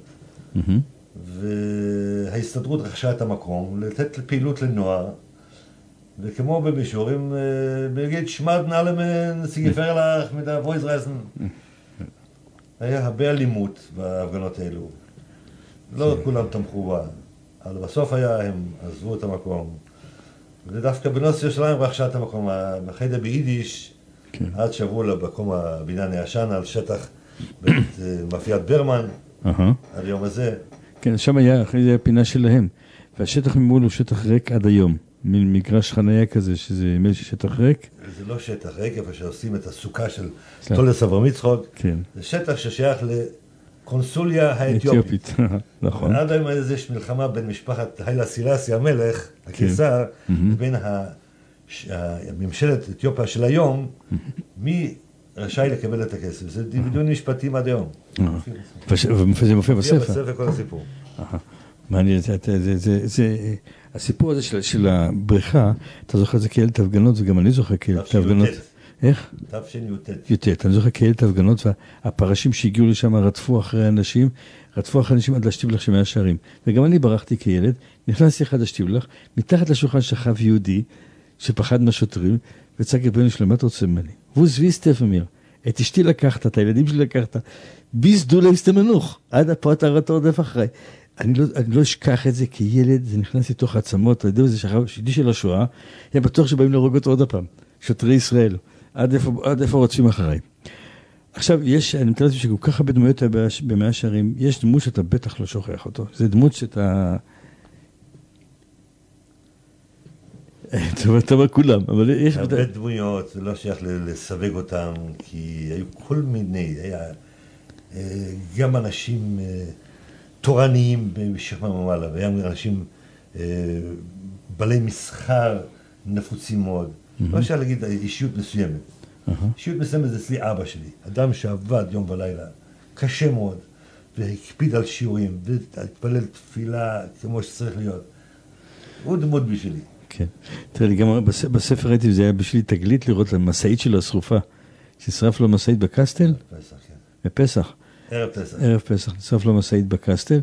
וההסתדרות רכשה את המקום לתת פעילות לנוער, וכמו במישורים, בגיד שמד נעלמן, סיגפר לך, מדעבויז רסן. היה הרבה אלימות בהפגנות האלו. לא כולם תמכו בה, אבל בסוף הם עזבו את המקום. ודווקא בנוס ירושלים רכשה את המקום, החיידה ביידיש, עד שעברו למקום הבניין הישן על שטח מאפיית ברמן, עד היום הזה. כן, שם היה, אחרי זה הפינה שלהם, והשטח ממול הוא שטח ריק עד היום, מין מגרש חניה כזה, שזה שטח ריק. זה לא שטח ריק, איפה שעושים את הסוכה של תולדס אברהם יצחק, זה שטח ששייך לקונסוליה האתיופית. נכון. עד היום הזה יש מלחמה בין משפחת היילה סילאסי המלך, הקיסר, לבין ממשלת אתיופיה של היום, מי רשאי לקבל את הכסף. זה דיון משפטים עד היום. וזה מופיע בספר. בספר כל הסיפור. מעניין, הסיפור הזה של הבריכה, אתה זוכר את זה כילד הפגנות, וגם אני זוכר כילד הפגנות. איך? תש"י"ט. אני זוכר כילד הפגנות, והפרשים שהגיעו לשם רדפו אחרי אנשים עד להשתיבלח שמאה שערים. וגם אני ברחתי כילד, נכנסתי אחד להשתיבלח, מתחת לשולחן שכב יהודי, שפחד מהשוטרים, וצעק את בנו שלו, מה אתה רוצה ממני? והוא זבי סטפמיר, את אשתי לקחת, את הילדים שלי לקחת, ביסדו להסתמנוך, עד הפרט הרתו עודף אחריי. אני לא אשכח את זה כילד, זה נכנס לתוך העצמות, זה שידי של השואה, היה בטוח שבאים להרוג אותו עוד הפעם, שוטרי ישראל, עד איפה רוצים אחריי. עכשיו, אני מתאר לעצמי שכל כך הרבה דמויות במאה שערים, יש דמות שאתה בטח לא שוכח אותו, זה דמות שאתה... אתה אומר כולם, אבל יש... הרבה דמויות, זה לא שייך לסווג אותם, כי היו כל מיני, היה גם אנשים תורניים בשכמה ממעלה, וגם אנשים בעלי מסחר נפוצים מאוד. לא שייך להגיד אישיות מסוימת. אישיות מסוימת זה אצלי אבא שלי, אדם שעבד יום ולילה, קשה מאוד, והקפיד על שיעורים, והתפלל תפילה כמו שצריך להיות. הוא דמות בשבילי. כן. תראה לי, גם בספר ראיתי, זה היה בשבילי תגלית לראות למשאית שלו השרופה. ששרף לו משאית בקסטל? פסח, כן. בפסח. ערב פסח. ערב פסח, נשרף לו משאית בקסטל.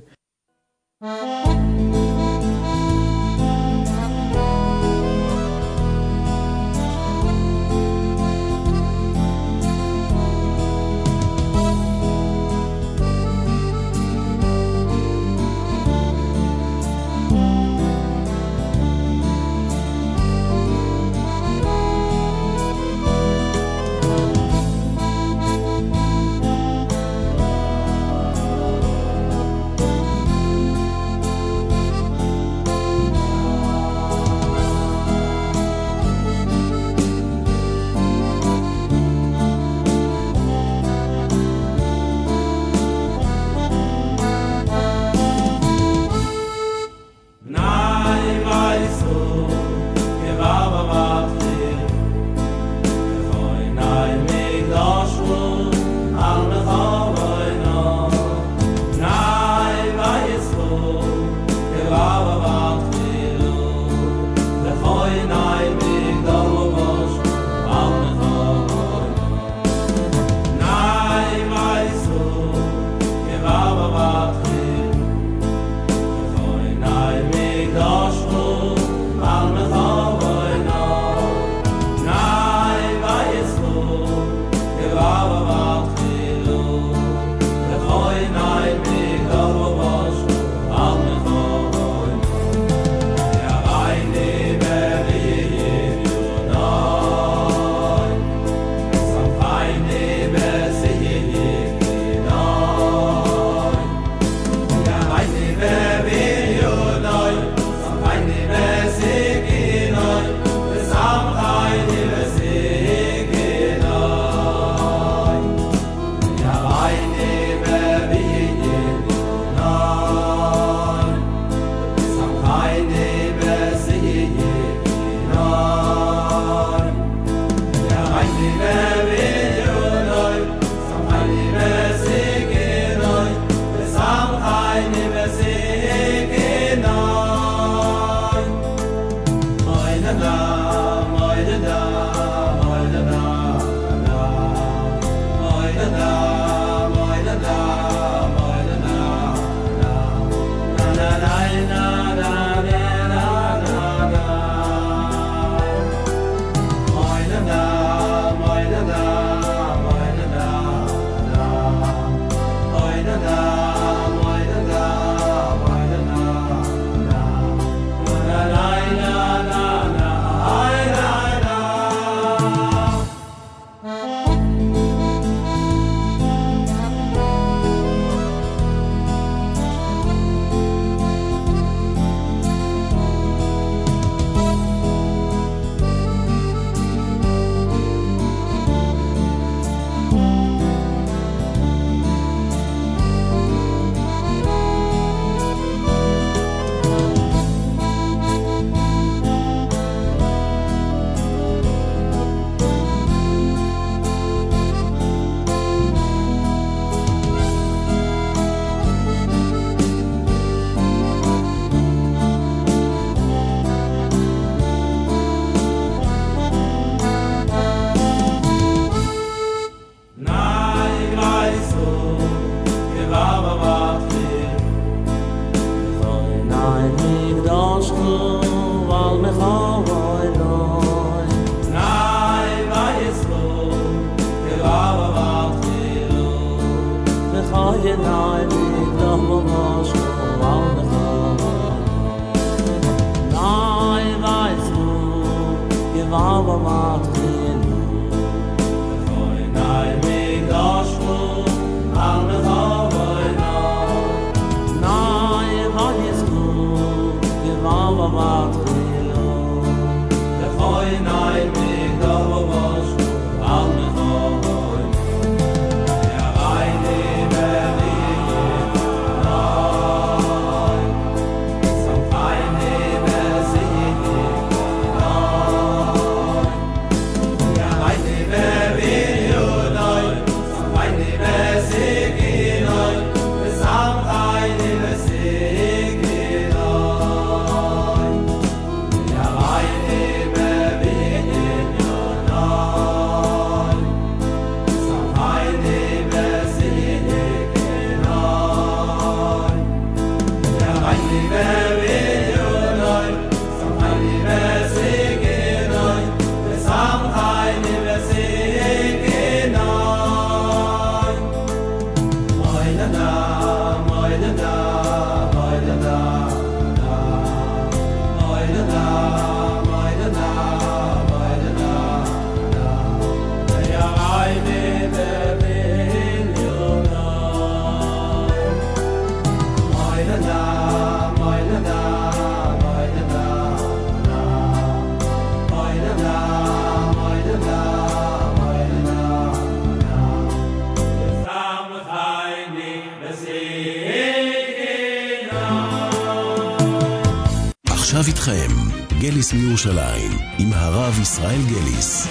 עכשיו איתכם, גליס מירושלים, עם הרב ישראל גליס.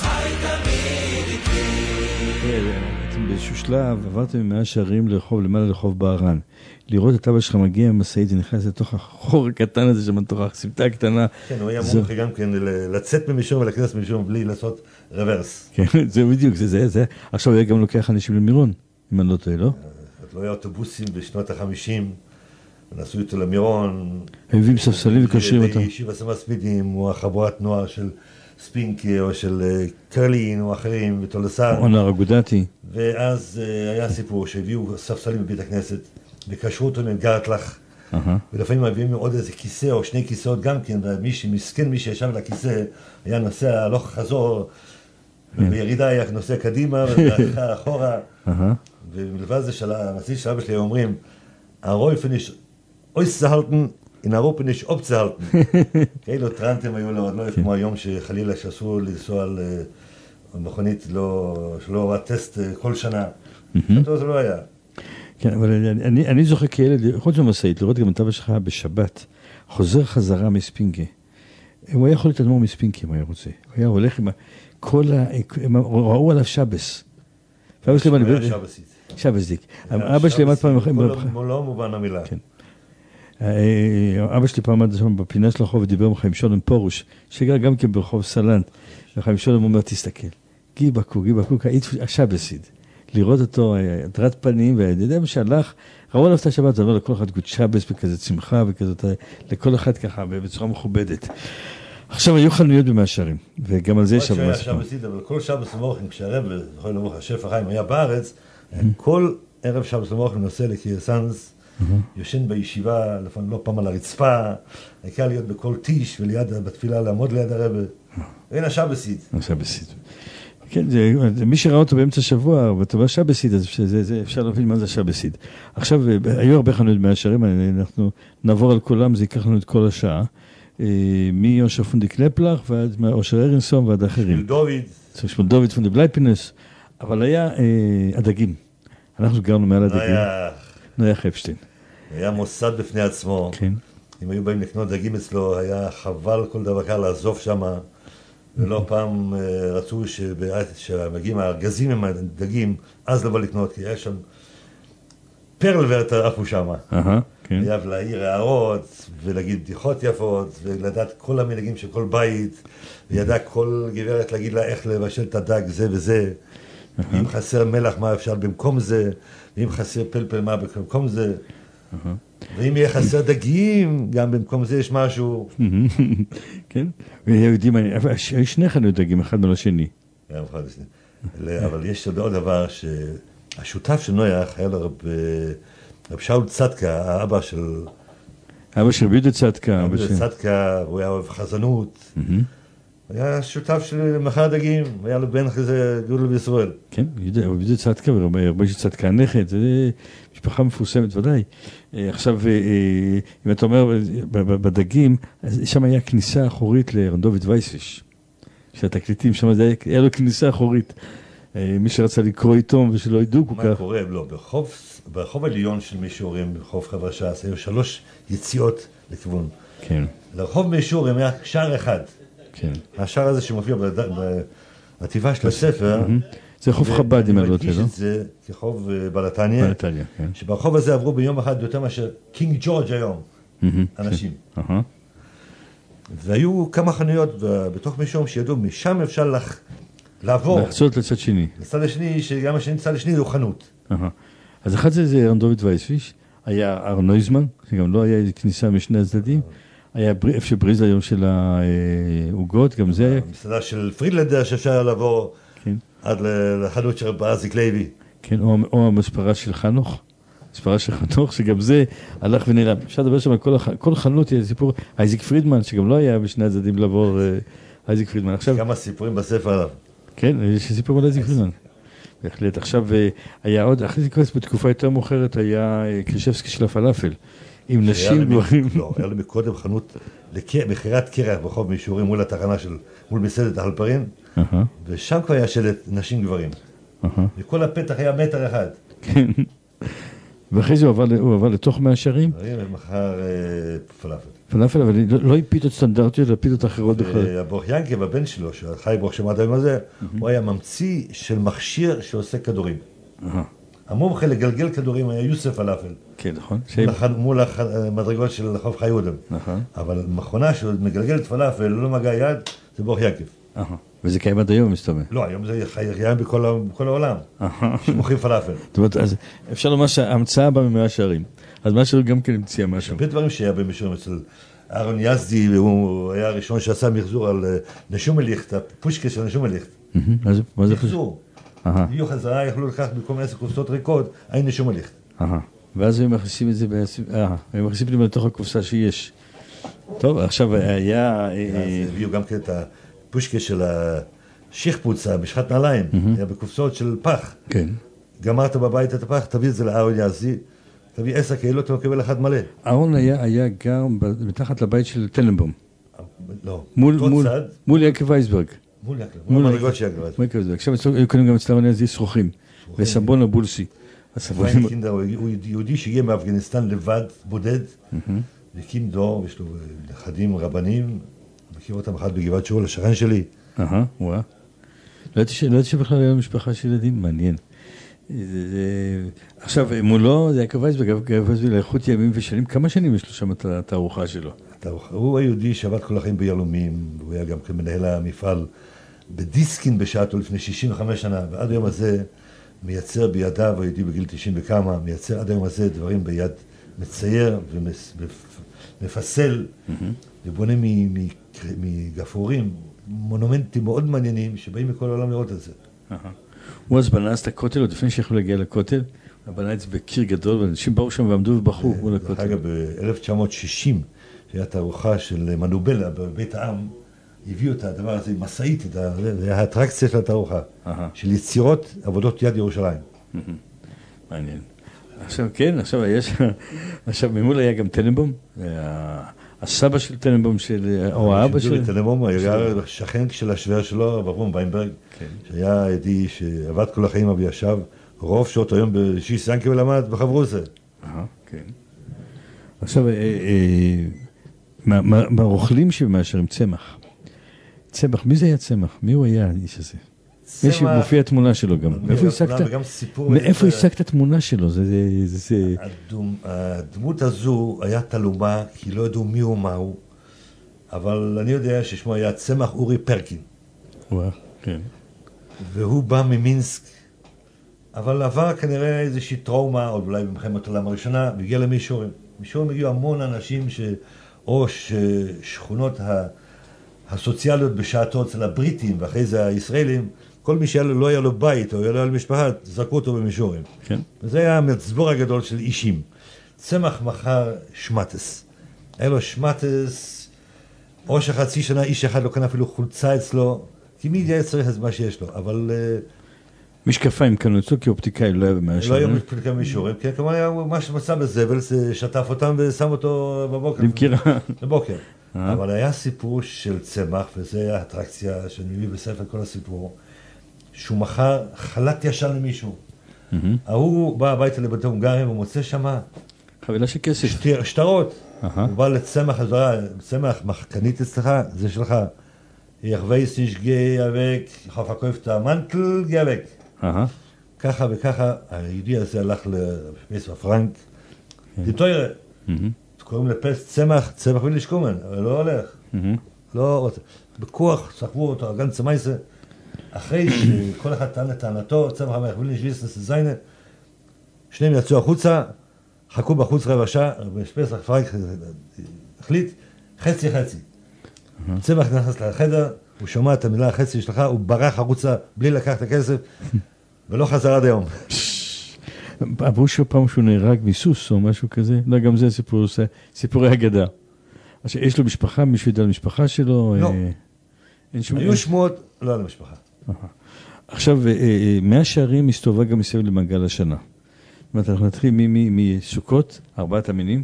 אתם באיזשהו שלב עברתם ממאה שערים לרחוב, למעלה לרחוב בערן. לראות את אבא שלך מגיע עם משאית ונכנס לתוך החור הקטן הזה שמתוך הסמטה הקטנה. כן, הוא היה מומחה גם כן לצאת ממישור ולכנס ממישור בלי לעשות רוורס. כן, זה בדיוק, זה. עכשיו הוא היה גם לוקח אנשים למירון, אם אני לא טועה, לא? לא היה אוטובוסים בשנות ה-50, ונסעו איתו למירון. הביאים ספסלים וקשרים אותם. בישיבה סמאספידים, או החבורת נוער של ספינקי, או של קרלין, או אחרים, ותולסר. או נער אגודתי. ואז היה סיפור שהביאו ספסלים בבית הכנסת, וקשרו אותו עם גרטלח, ולפעמים מביאים עוד איזה כיסא, או שני כיסאות גם כן, ומסכן מי שישב על הכיסא, היה נוסע הלוך חזור, ובירידה היה נוסע קדימה, ובאחר אחורה. ומלבד זה של המציל של אבא שלי אומרים, הרויפן יש אויס זהלטן, אין הרופן יש אופ זהלטן. כאילו טרנטים היו לו, עוד לא כמו היום שחלילה שאסור לנסוע על מכונית שלא עבד טסט כל שנה. זה לא היה. כן, אבל אני זוכר כילד, חוץ מהמשאית, לראות גם את אבא שלך בשבת, חוזר חזרה מספינקה. הוא היה יכול להתאדמור מספינקה אם היה רוצה. הוא היה הולך עם כל ראו עליו שבס. הוא היה שבסית. שבסדיק. אבא שלי עמד פעם... לא מובן המילה. אבא שלי פעם עמד שם בפינה של הרחוב ודיבר עם חיים שולם פורוש, שגר גם כן ברחוב סלנט, וחיים שולם אומר, תסתכל, גיבקו, השבסית. לראות אותו, דרת פנים, ויודע מה שהלך, ראו עליו את השבת, זה אומר לכל אחד גוד שבס בכזה צמחה, וכזאת, לכל אחד ככה, בצורה מכובדת. עכשיו היו חנויות במאה שערים, וגם על זה יש היה שבסית, אבל כל שבס ומורחים, כשהרב, זוכר לבוך, השף החיים היה בארץ, כל ערב שבס ומורחים נוסע לקיירסנס, יושן בישיבה, לפעמים לא פעם על הרצפה, העיקר להיות בכל טיש, וליד, בתפילה, לעמוד ליד הרב, אין השבסית. השבסית. כן, מי שראה אותו באמצע השבוע, ואתה בא שבסית, אז אפשר להבין מה זה שבסית. עכשיו, היו הרבה חנויות במאה שערים, אנחנו נעבור על כולם, זה ייקח לנו את כל השעה. מיושר פונדי קנפלח, ועד אושר ארינסון ועד אחרים. שמואל דוד פונדי בלייפינס, אבל היה הדגים. אנחנו גרנו מעל הדגים. נויח אפשטיין. היה מוסד בפני עצמו. כן. אם היו באים לקנות דגים אצלו, היה חבל כל דבר קל לעזוב שם, ולא פעם רצו שמגיעים הארגזים עם הדגים, אז לבוא לקנות, כי היה שם פרל ורטרפו שם. היה להעיר הערות, ולהגיד בדיחות יפות, ולדעת כל המנהגים של כל בית, וידע כל גברת להגיד לה איך לבשל את הדג זה וזה, ואם חסר מלח מה אפשר במקום זה, ואם חסר פלפל מה במקום זה, ואם יהיה חסר דגים, גם במקום זה יש משהו. כן, ויודעים, יש שני חנויות דגים, אחד מול השני. אבל יש עוד דבר שהשותף של נויח היה לו רב שאול צדקה, האבא של... אבא של בידה צדקה. בידה צדקה, הוא היה אוהב חזנות. הוא היה שותף של מחר דגים, היה לו בן כזה גדול בישראל. כן, בידה צדקה ורבי צדקה הנכד, זה משפחה מפורסמת ודאי. עכשיו, אם אתה אומר בדגים, שם היה כניסה אחורית לרנדוביט וייספיש. שהתקליטים שם, היה לו כניסה אחורית. מי שרצה לקרוא עיתון ושלא ידעו כל כך. מה קורה? לא, ברחוב העליון של מישורים, ברחוב חברה ש"ס, היו 3 יציאות לכיוון. כן. לרחוב מישורים היה שער אחד. כן. השער הזה שמופיע בעטיבה של הספר. זה רחוב חב"ד, אם אני לא טועה, לא? זה כרחוב בלטניה. בלטניה, כן. שברחוב הזה עברו ביום אחד יותר מאשר קינג ג'ורג' היום. אנשים. והיו כמה חנויות בתוך מישורים שידעו, משם אפשר לעבור. לחצות לצד שני. לצד השני, שגם השני, צד השני הוא חנות. אז אחד זה רנדוביט וייספיש, היה ארנויזמן, שגם לא היה כניסה משני הצדדים, היה איפה שבריז היום של העוגות, גם זה היה... המסעדה של פרידלנדר שאפשר לעבור עד לחנות של באזיק לוי. כן, או המספרה של חנוך. מספרה של חנוך, שגם זה הלך ונעלם. אפשר לדבר שם על כל חנות, סיפור אייזיק פרידמן, שגם לא היה בשני הצדדים לעבור אייזיק פרידמן. כמה סיפורים בספר עליו. כן, יש סיפור על אייזיק פרידמן. בהחלט. עכשיו היה עוד, אחרי זה כועס בתקופה יותר מאוחרת, היה קרישבסקי של הפלאפל. עם נשים גברים. לא, היה לי מקודם חנות בחירת קרח ברחוב מישורים מול התחנה של, מול מסעדת החלפרין, ושם כבר היה שלט נשים גברים. וכל הפתח היה מטר אחד. כן. ואחרי זה הוא עבר לתוך מאה שערים? ומחר פלאפל. פלאפל, אבל לא הפיתות סטנדרטיות, הפיתות אחרות בכלל. הברוך ינקב, הבן שלו, שחי ברוך שמעת היום הזה, הוא היה ממציא של מכשיר שעושה כדורים. המומחה לגלגל כדורים היה יוסף פלאפל. כן, נכון. מול המדרגות של חוף חיודם. נכון. אבל מכונה שמגלגלת פלאפל ללא מגע יד, זה ברוך ינקב. וזה קיים עד היום, מסתובב. לא, היום זה קיים בכל העולם, שמוכרים פלאפל. זאת אומרת, אז אפשר לומר שההמצאה באה ממאה שערים. אז מה שהוא גם כן המציע משהו. הרבה דברים שהיה במישורים אצל אהרון יזדי, הוא היה הראשון שעשה מחזור על נשומליכט, הפושקה של נשומליכט. מה זה מחזור. הביאו חזרה, יכלו לקחת במקום 10 קופסאות ריקות, היה נשומליכט. ואז הם מכניסים את זה, הם מכניסים פנימה לתוך הקופסה שיש. טוב, עכשיו היה... הביאו גם כן את הפושקה של השכפוצה, משחת נעליים, היה בקופסאות של פח. כן. גמרת בבית את הפח, תביא את זה לאהרון יזדי, תביא 10 קהילות, אתה מקבל אחד מלא. אהרון היה גר מתחת לבית של טננבום. לא, מול יקב וייסברג. מול המדרגות של יקב וייסברג. עכשיו היו קונים גם אצל אהרון יזדי שרוכים, וסבון הבולסי. חיים קינדר הוא יהודי שהגיע מאפגניסטן לבד, בודד, והקים דור, יש לו נכדים רבנים, מכיר אותם אחד בגבעת שאול, השכן שלי. וואה. לא ידעתי שבכלל היה משפחה של ילדים, מעניין. עכשיו, מולו זה יקב וייסברג, יקב וייסברג לאיכות ימים ושנים, כמה שנים יש לו שם את התערוכה שלו? הוא היהודי שעבד כל החיים ביהלומים, הוא היה גם כמנהל המפעל בדיסקין בשעתו לפני 65 שנה, ועד היום הזה מייצר בידיו, הוא יהודי בגיל 90 וכמה, מייצר עד היום הזה דברים ביד, מצייר ומפסל, ובונה מגפורים, מונומנטים מאוד מעניינים, שבאים מכל העולם לראות את זה. הוא אז בנה את הכותל, עוד לפני שיכולו להגיע לכותל, הוא בנה את זה בקיר גדול, ואנשים באו שם ועמדו ובחרו מול הכותל. אגב, ב-1960, שהיה תערוכה של מנובלה בבית העם, הביאו את הדבר הזה עם מסעית, זה היה האטרקציה של התערוכה, של יצירות עבודות יד ירושלים. מעניין. עכשיו, כן, עכשיו ממול היה גם טננבום, הסבא של טננבום, או האבא של... טננבום היה שכן של השוור שלו, אברהם ויינברג, שהיה ידי שעבד כל החיים אבי ישב, רוב שעות היום בשיס ינקב למד בחברוסה. כן. עכשיו, מה רוכלים שמאשרים צמח? צמח, מי זה היה צמח? מי הוא היה האיש הזה? יש מופיע תמונה שלו גם. מאיפה השגת התמונה שלו? הדמות הזו היה תלומה, כי לא ידעו מי הוא מהו, אבל אני יודע ששמו היה צמח אורי פרקין. כן. והוא בא ממינסק, אבל עבר כנראה איזושהי טראומה, או אולי במלחמת העולם הראשונה, והגיע למישורים. מישורים הגיעו המון אנשים או ששכונות הסוציאליות בשעתו אצל הבריטים, ואחרי זה הישראלים, כל מי שלא היה לו בית או היה לו משפחה, זרקו אותו במישורים. כן. וזה היה המצבור הגדול של אישים. צמח מחר שמטס. היה לו שמטס, או שחצי שנה איש אחד לא קנה אפילו חולצה אצלו, כי מי היה צריך את מה שיש לו, אבל... משקפיים קנו אצלו כאופטיקאי, לא היה במישורים. לא היה אופטיקאי במישורים, כי כמובן היה מה שמצא בזבל, שטף אותם ושם אותו בבוקר. למקירה. בבוקר. אבל היה סיפור של צמח, וזה היה אטרקציה שאני מביא בספר כל הסיפור, שהוא מכר חלת ישן למישהו. הוא בא הביתה לבתי הונגריה ומוצא שמה חבילה של כסף. שטרות. הוא בא לצמח, צמח מחקנית אצלך, זה שלך. יחוויס איש גי אבק, יחוף הקויף את המנטל גי אבק. ככה וככה, היהודי הזה הלך למסע פרנק, דיטוירה. קוראים לפסט צמח ולשקומן, אבל לא הולך. לא רוצה. בכוח סחבו אותו, הגן צמייסה, אחרי שכל אחד טען לטענתו, צמח המח ולשוויסנס זיינה, שניהם יצאו החוצה, חכו בחוץ רבע שעה, פסח פרייק החליט, חצי. צמח נכנס לחדר, הוא שומע את המילה החצי שלך, הוא ברח החוצה בלי לקח את הכסף, ולא חזר עד היום. אמרו שפעם שהוא נהרג מסוס או משהו כזה, לא, גם זה סיפורי אגדה. יש לו משפחה, מישהו יודע על המשפחה שלו? לא. היו שמועות, לא על המשפחה. עכשיו, 100 שערים מסתובב גם מסביב למעגל השנה. זאת אומרת, אנחנו נתחיל מסוכות, 4 המינים.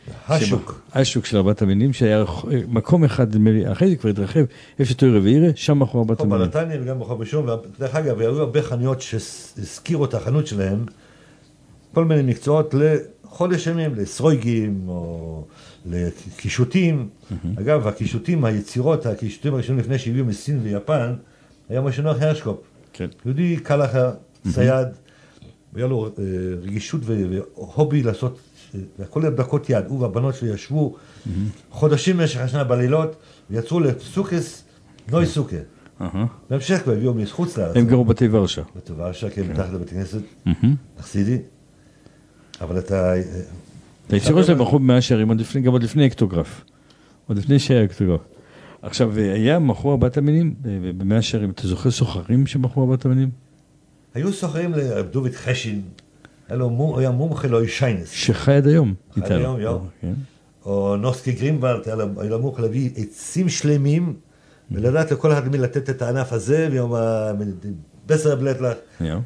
השוק של 4 המינים, שהיה מקום אחד, אחרי זה כבר התרחב, איפה שתוי רביעירה, שם מאחור 4 המינים. ברחוב בנתניה וגם ברחוב בשום, ודרך אגב, היו הרבה חנויות שהזכירו את החנות שלהם, כל מיני מקצועות לחודש ימים, לסרויגים או לקישוטים. אגב, הקישוטים, הקישוטים הראשונים לפני שהביאו מסין ויפן, היה משנוח הרשקופ. יהודי קל אחר, צייד, והיה לו רגישות והובי לעשות, הכל לדקות יד. הוא והבנות שלי ישבו חודשים במשך השנה בלילות, ויצרו לסוכס, נוי סוכה. בהמשך כבר הביאו מחוץ לארץ. הם גרו בתי ורשה. בתי ורשה, כי הם מתחת לבית כנסת, נחסידי. אבל אתה... היצירות שלהם מכרו ב100 שערים, גם עוד לפני אקטוגרף. עוד לפני שהיה אקטוגרף. עכשיו, היה מכרו 4 המינים ב100 שערים. אתה זוכר סוחרים שמכרו 4 המינים? היו סוחרים לרב דוד חשין, היה מומחה לו ישיינס. שחי עד היום. חי עד היום, יום. או נוסקי גרינוולד, היה לו מומחה להביא עצים שלמים, ולדעת לכל אחד מי לתת את הענף הזה, ויום בסר בלט לך.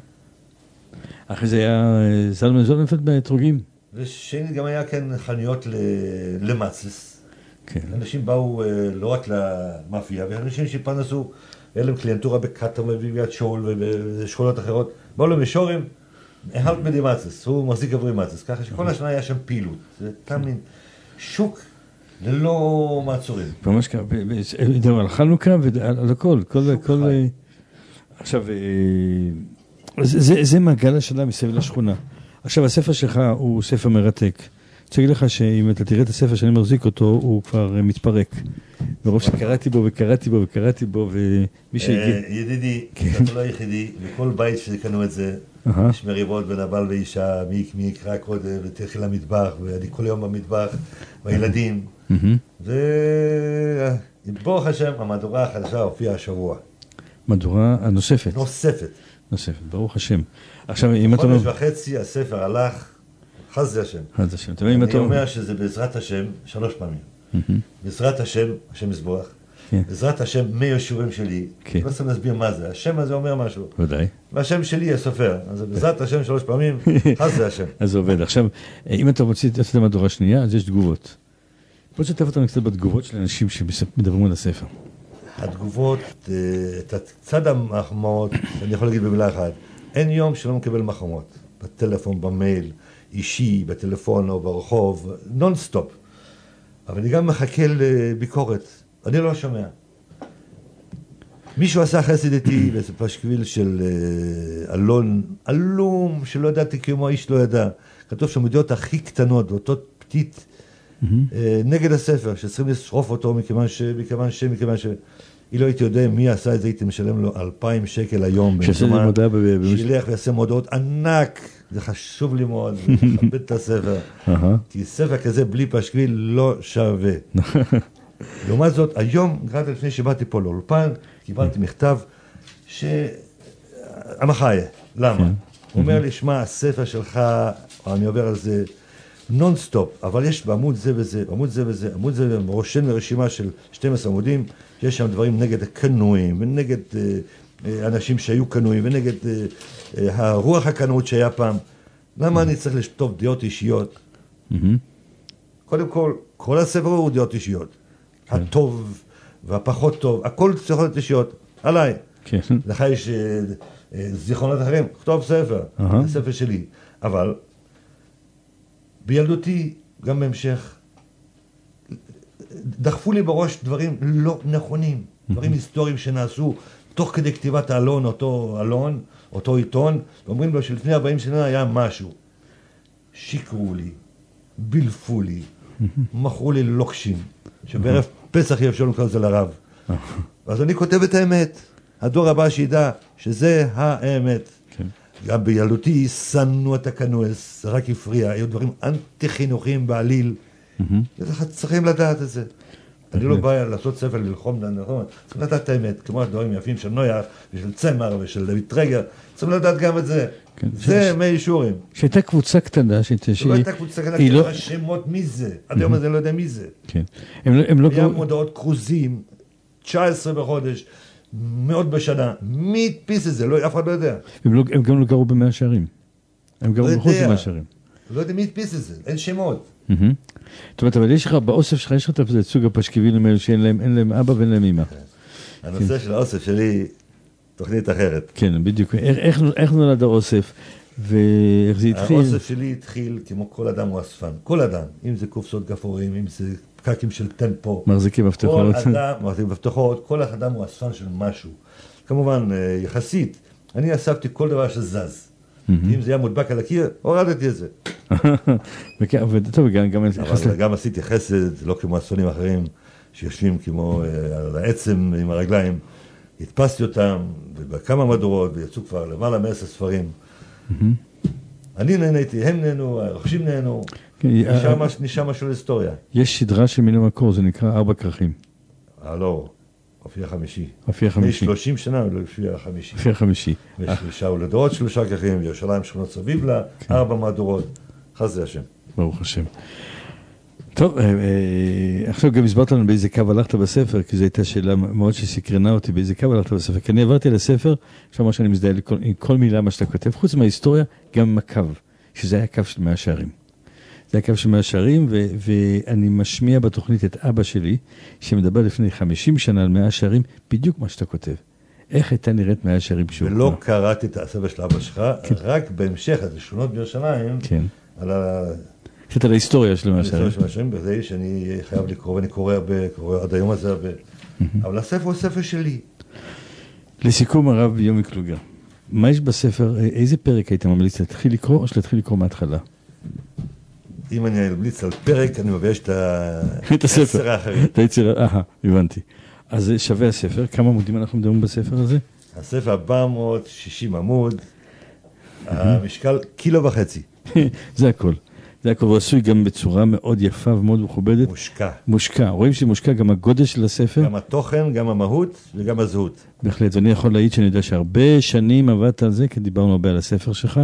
אחרי זה היה זלמן זולנפלד באתרוגים. ושני גם היה כאן חנויות למצלס. אנשים באו לא רק למאפיה, ואנשים שפרנסו, היה להם קליינטורה בקטר ובביאת שאול ובשכונות אחרות, באו למישורים, החלט מדי מצלס, הוא מחזיק עברי מצלס, ככה שכל השנה היה שם פעילות. זה תמיד שוק ללא מעצורים. ממש ככה, על חנוכה ועל הכל, עכשיו, זה מעגל השנה מסביב לשכונה. עכשיו, הספר שלך הוא ספר מרתק. אני רוצה להגיד לך שאם אתה תראה את הספר שאני מחזיק אותו, הוא כבר מתפרק. ברוב שקראתי בו, ומי שהגיע... ידידי, אתה לא היחידי, בכל בית שקנו את זה, יש מריבות בין הבעל ואישה, מי יקרא קודם, ותלכי למטבח, ואני כל יום במטבח, והילדים. וברוך השם, המהדורה החדשה הופיעה השבוע. מהדורה הנוספת. נוספת, ברוך השם. עכשיו, אם אתה... 1.5 חודש הספר הלך, חז זה השם. אני אומר שזה בעזרת השם 3 פעמים. בעזרת השם, השם יסבורך. בעזרת השם, 100 שיעורים שלי. לא צריך להסביר מה זה. השם הזה אומר משהו. ודאי. והשם שלי הסופר. אז בעזרת השם 3 פעמים, חז זה השם. אז זה עובד. עכשיו, אם אתה רוצה את המהדורה השנייה, אז יש תגובות. בוא שתף אותנו קצת בתגובות של אנשים שמדברים על הספר. התגובות, את הצד המחמאות, אני יכול להגיד במילה אחת, אין יום שלא מקבל מחמאות. בטלפון, במייל, אישי, בטלפון או ברחוב, נונסטופ. אבל אני גם מחכה לביקורת. אני לא שומע. מישהו עשה חסד איתי באיזה פשקוויל של אלום, שלא ידעתי כמו האיש לא ידע. כתוב שם ידיעות הכי קטנות, ואותות פתית, נגד הספר, שצריכים לשרוף אותו מכיוון היא לא הייתי יודע מי עשה את זה, הייתי משלם לו 2,000 שקל היום. שילך ויעשה מודעות ענק. זה חשוב לי מאוד, לכבד את הספר. כי ספר כזה בלי פשקוויל לא שווה. לעומת זאת, היום, רק לפני שבאתי פה לאולפן, קיבלתי מכתב המחיה. למה? הוא אומר לי, שמע, הספר שלך, אני עובר על זה נונסטופ, אבל יש בעמוד זה וזה, עמוד זה וזה, עמוד זה, רושם מרשימה של 12 עמודים, יש שם דברים נגד הקנועים, ונגד אנשים שהיו קנועים, ונגד הרוח הקנאות שהיה פעם. למה אני צריך לכתוב דעות אישיות? קודם כל הספר הוא דעות אישיות. הטוב והפחות טוב, הכל צריך להיות אישיות. עליי. לך יש זיכרונות אחרים, כתוב ספר, הספר שלי. אבל בילדותי, גם בהמשך, דחפו לי בראש דברים לא נכונים, דברים היסטוריים שנעשו תוך כדי כתיבת האלון, אותו עיתון, ואומרים לו שלפני 40 שנה היה משהו. שיקרו לי, בלפו לי, מכרו לי לוקשים, שבערב פסח יהיה אפשר לקרוא את זה לרב. אז אני כותב את האמת, הדור הבא שידע שזה האמת. גם בילדותי שנאו את הקנואס, זה רק הפריע, היו דברים אנטי-חינוכיים בעליל, צריכים לדעת את זה. אני לא בא לעשות ספר ללחום, צריכים לדעת את האמת, כמו הדברים יפים של נויח ושל צמר ושל דוד טרגר, צריכים לדעת גם את זה. זה מי אישורים. שהייתה קבוצה קטנה, לא הייתה קבוצה קטנה, כי לא השמות מי זה, עד היום הזה לא יודע מי זה. היה מודעות קרוזים, 19 בחודש, מאות בשנה, מי הדפיס את זה, לא, אף אחד לא יודע. הם גם לא גרו במאה שערים. הם גרו מחוץ למאה שערים. לא יודע מי הדפיס את זה, אין שמות. זאת אומרת, אבל יש לך, באוסף שלך, יש לך את סוג הפשקווילים האלה שאין להם אבא ואין להם אמא. הנושא של האוסף שלי, תוכנית אחרת. כן, בדיוק. איך נולד האוסף, ואיך זה התחיל? האוסף שלי התחיל כמו כל אדם הוא אספן. כל אדם, אם זה קופסות גפורים, אם זה פקקים של טמפו. מחזיקים מפתחות. מחזיקים מפתחות, כל אדם הוא אספן של משהו. כמובן, יחסית, אני אספתי כל דבר שזז. אם זה היה מודבק על הקיר, הורדתי את זה. אבל גם עשיתי חסד, לא כמו אספנים אחרים, שיושבים כמו על העצם עם הרגליים. הדפסתי אותם בכמה מדורות, ויצאו כבר למעלה מ10 ספרים. אני נהניתי, הם נהנו, הרוכשים נהנו. נשאר משהו להיסטוריה. יש סדרה של מן המקור, זה נקרא 4 כרכים. לא, הופיע 5. הופיע 5. 30 שנה הוא הופיע 5. הופיע 5. ושאול לדורות 3 כרכים, וירושלים שכונות סביב לה, 4 מהדורות. חסדי השם. ברוך השם. טוב, עכשיו גם הסברת לנו באיזה קו הלכת בספר, כי זו הייתה שאלה מאוד שסקרנה אותי, באיזה קו הלכת בספר, כי אני עברתי לספר, עכשיו מה שאני מזדהה עם כל מילה מה שאתה כותב, חוץ מההיסטוריה, גם עם הקו, שזה היה הקו של 100 שערים. זה הקו של 100 שערים, ואני משמיע בתוכנית את אבא שלי, שמדבר לפני 50 שנה על 100 שערים, בדיוק מה שאתה כותב. איך הייתה נראית 100 שערים כשהוא ולא קראתי את הספר של אבא שלך, רק בהמשך, את השכונות בירושלים, על קצת על ההיסטוריה של 100 שערים. ההיסטוריה של 100 שערים, בזה שאני חייב לקרוא, ואני קורא הרבה, קורא עד היום הזה הרבה. אבל הספר הוא ספר שלי. לסיכום הרב יומי קלוגר, מה יש בספר, איזה פרק היית ממליץ להתחיל לקרוא, או שלהתחיל לקרוא מההתחלה? אם אני ממליץ על פרק, אני מבייש את הספר האחרים. את היצירה, הבנתי. אז שווה הספר, כמה עמודים אנחנו מדברים בספר הזה? הספר 460 עמוד, המשקל 1.5 קילו. זה הכל. זה הכל, הוא עשוי גם בצורה מאוד יפה ומאוד מכובדת. מושקע. רואים שמושקע גם הגודל של הספר. גם התוכן, גם המהות וגם הזהות. בהחלט, ואני יכול להעיד שאני יודע שהרבה שנים עבדת על זה, כי דיברנו הרבה על הספר שלך,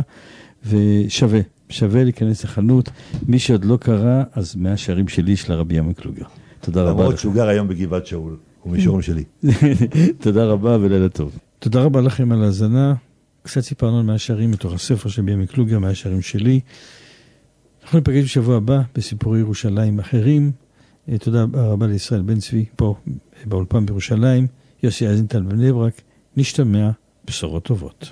ושווה להיכנס לחנות. מי שעוד לא קרא, אז 100 שערים שלי של הרבי יומי קלוגר. תודה רבה. למרות שהוא גר היום בגבעת שאול, הוא מישורים שלי. תודה רבה ולילה טוב. תודה רבה לכם על ההאזנה. קצת סיפרנו על 100 שערים מתוך הספר של רבי יומי קלוגר, 100 שערים שלי. אנחנו ניפגש בשבוע הבא בסיפורי ירושלים אחרים. תודה רבה לישראל בן צבי פה באולפן בירושלים. יוסי אייזנטל בבני ברק. נשתמע, בשורות טובות.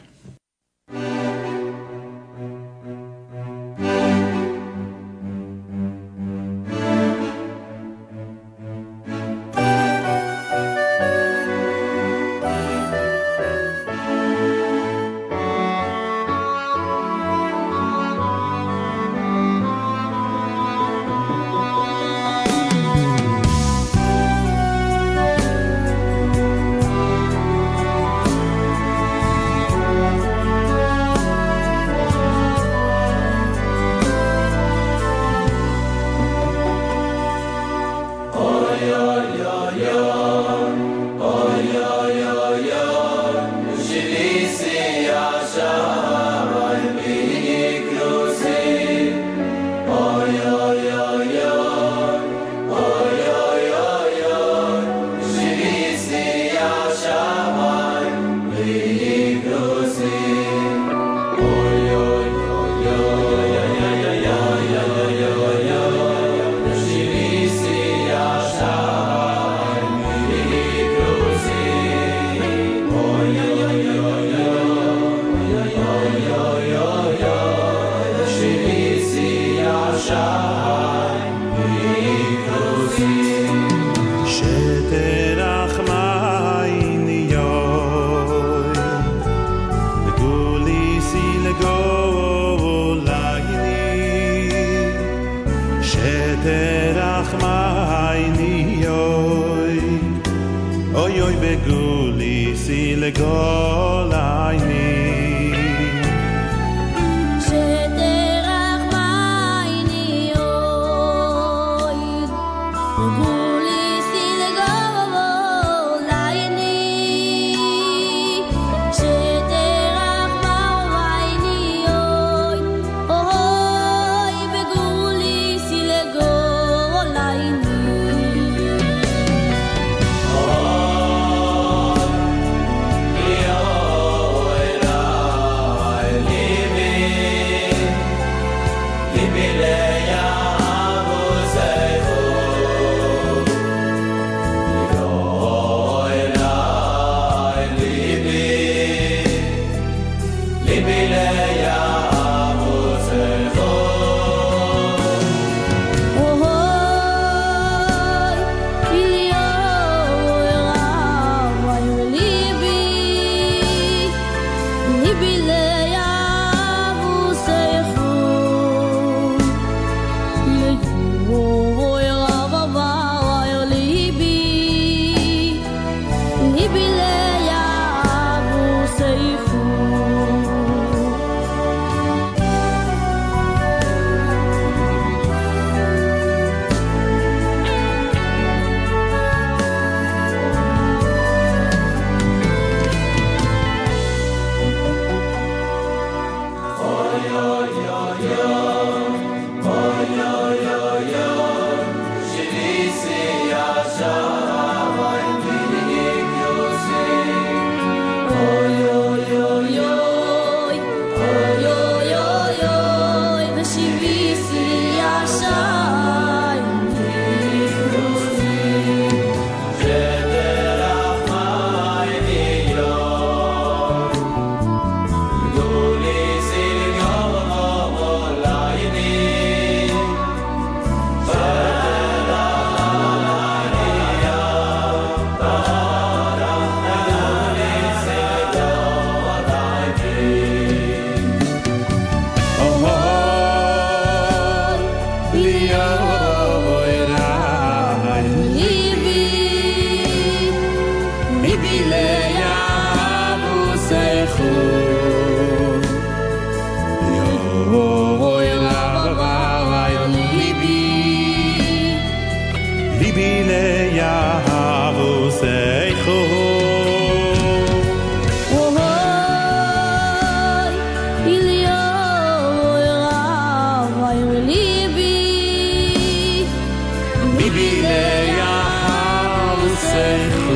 Say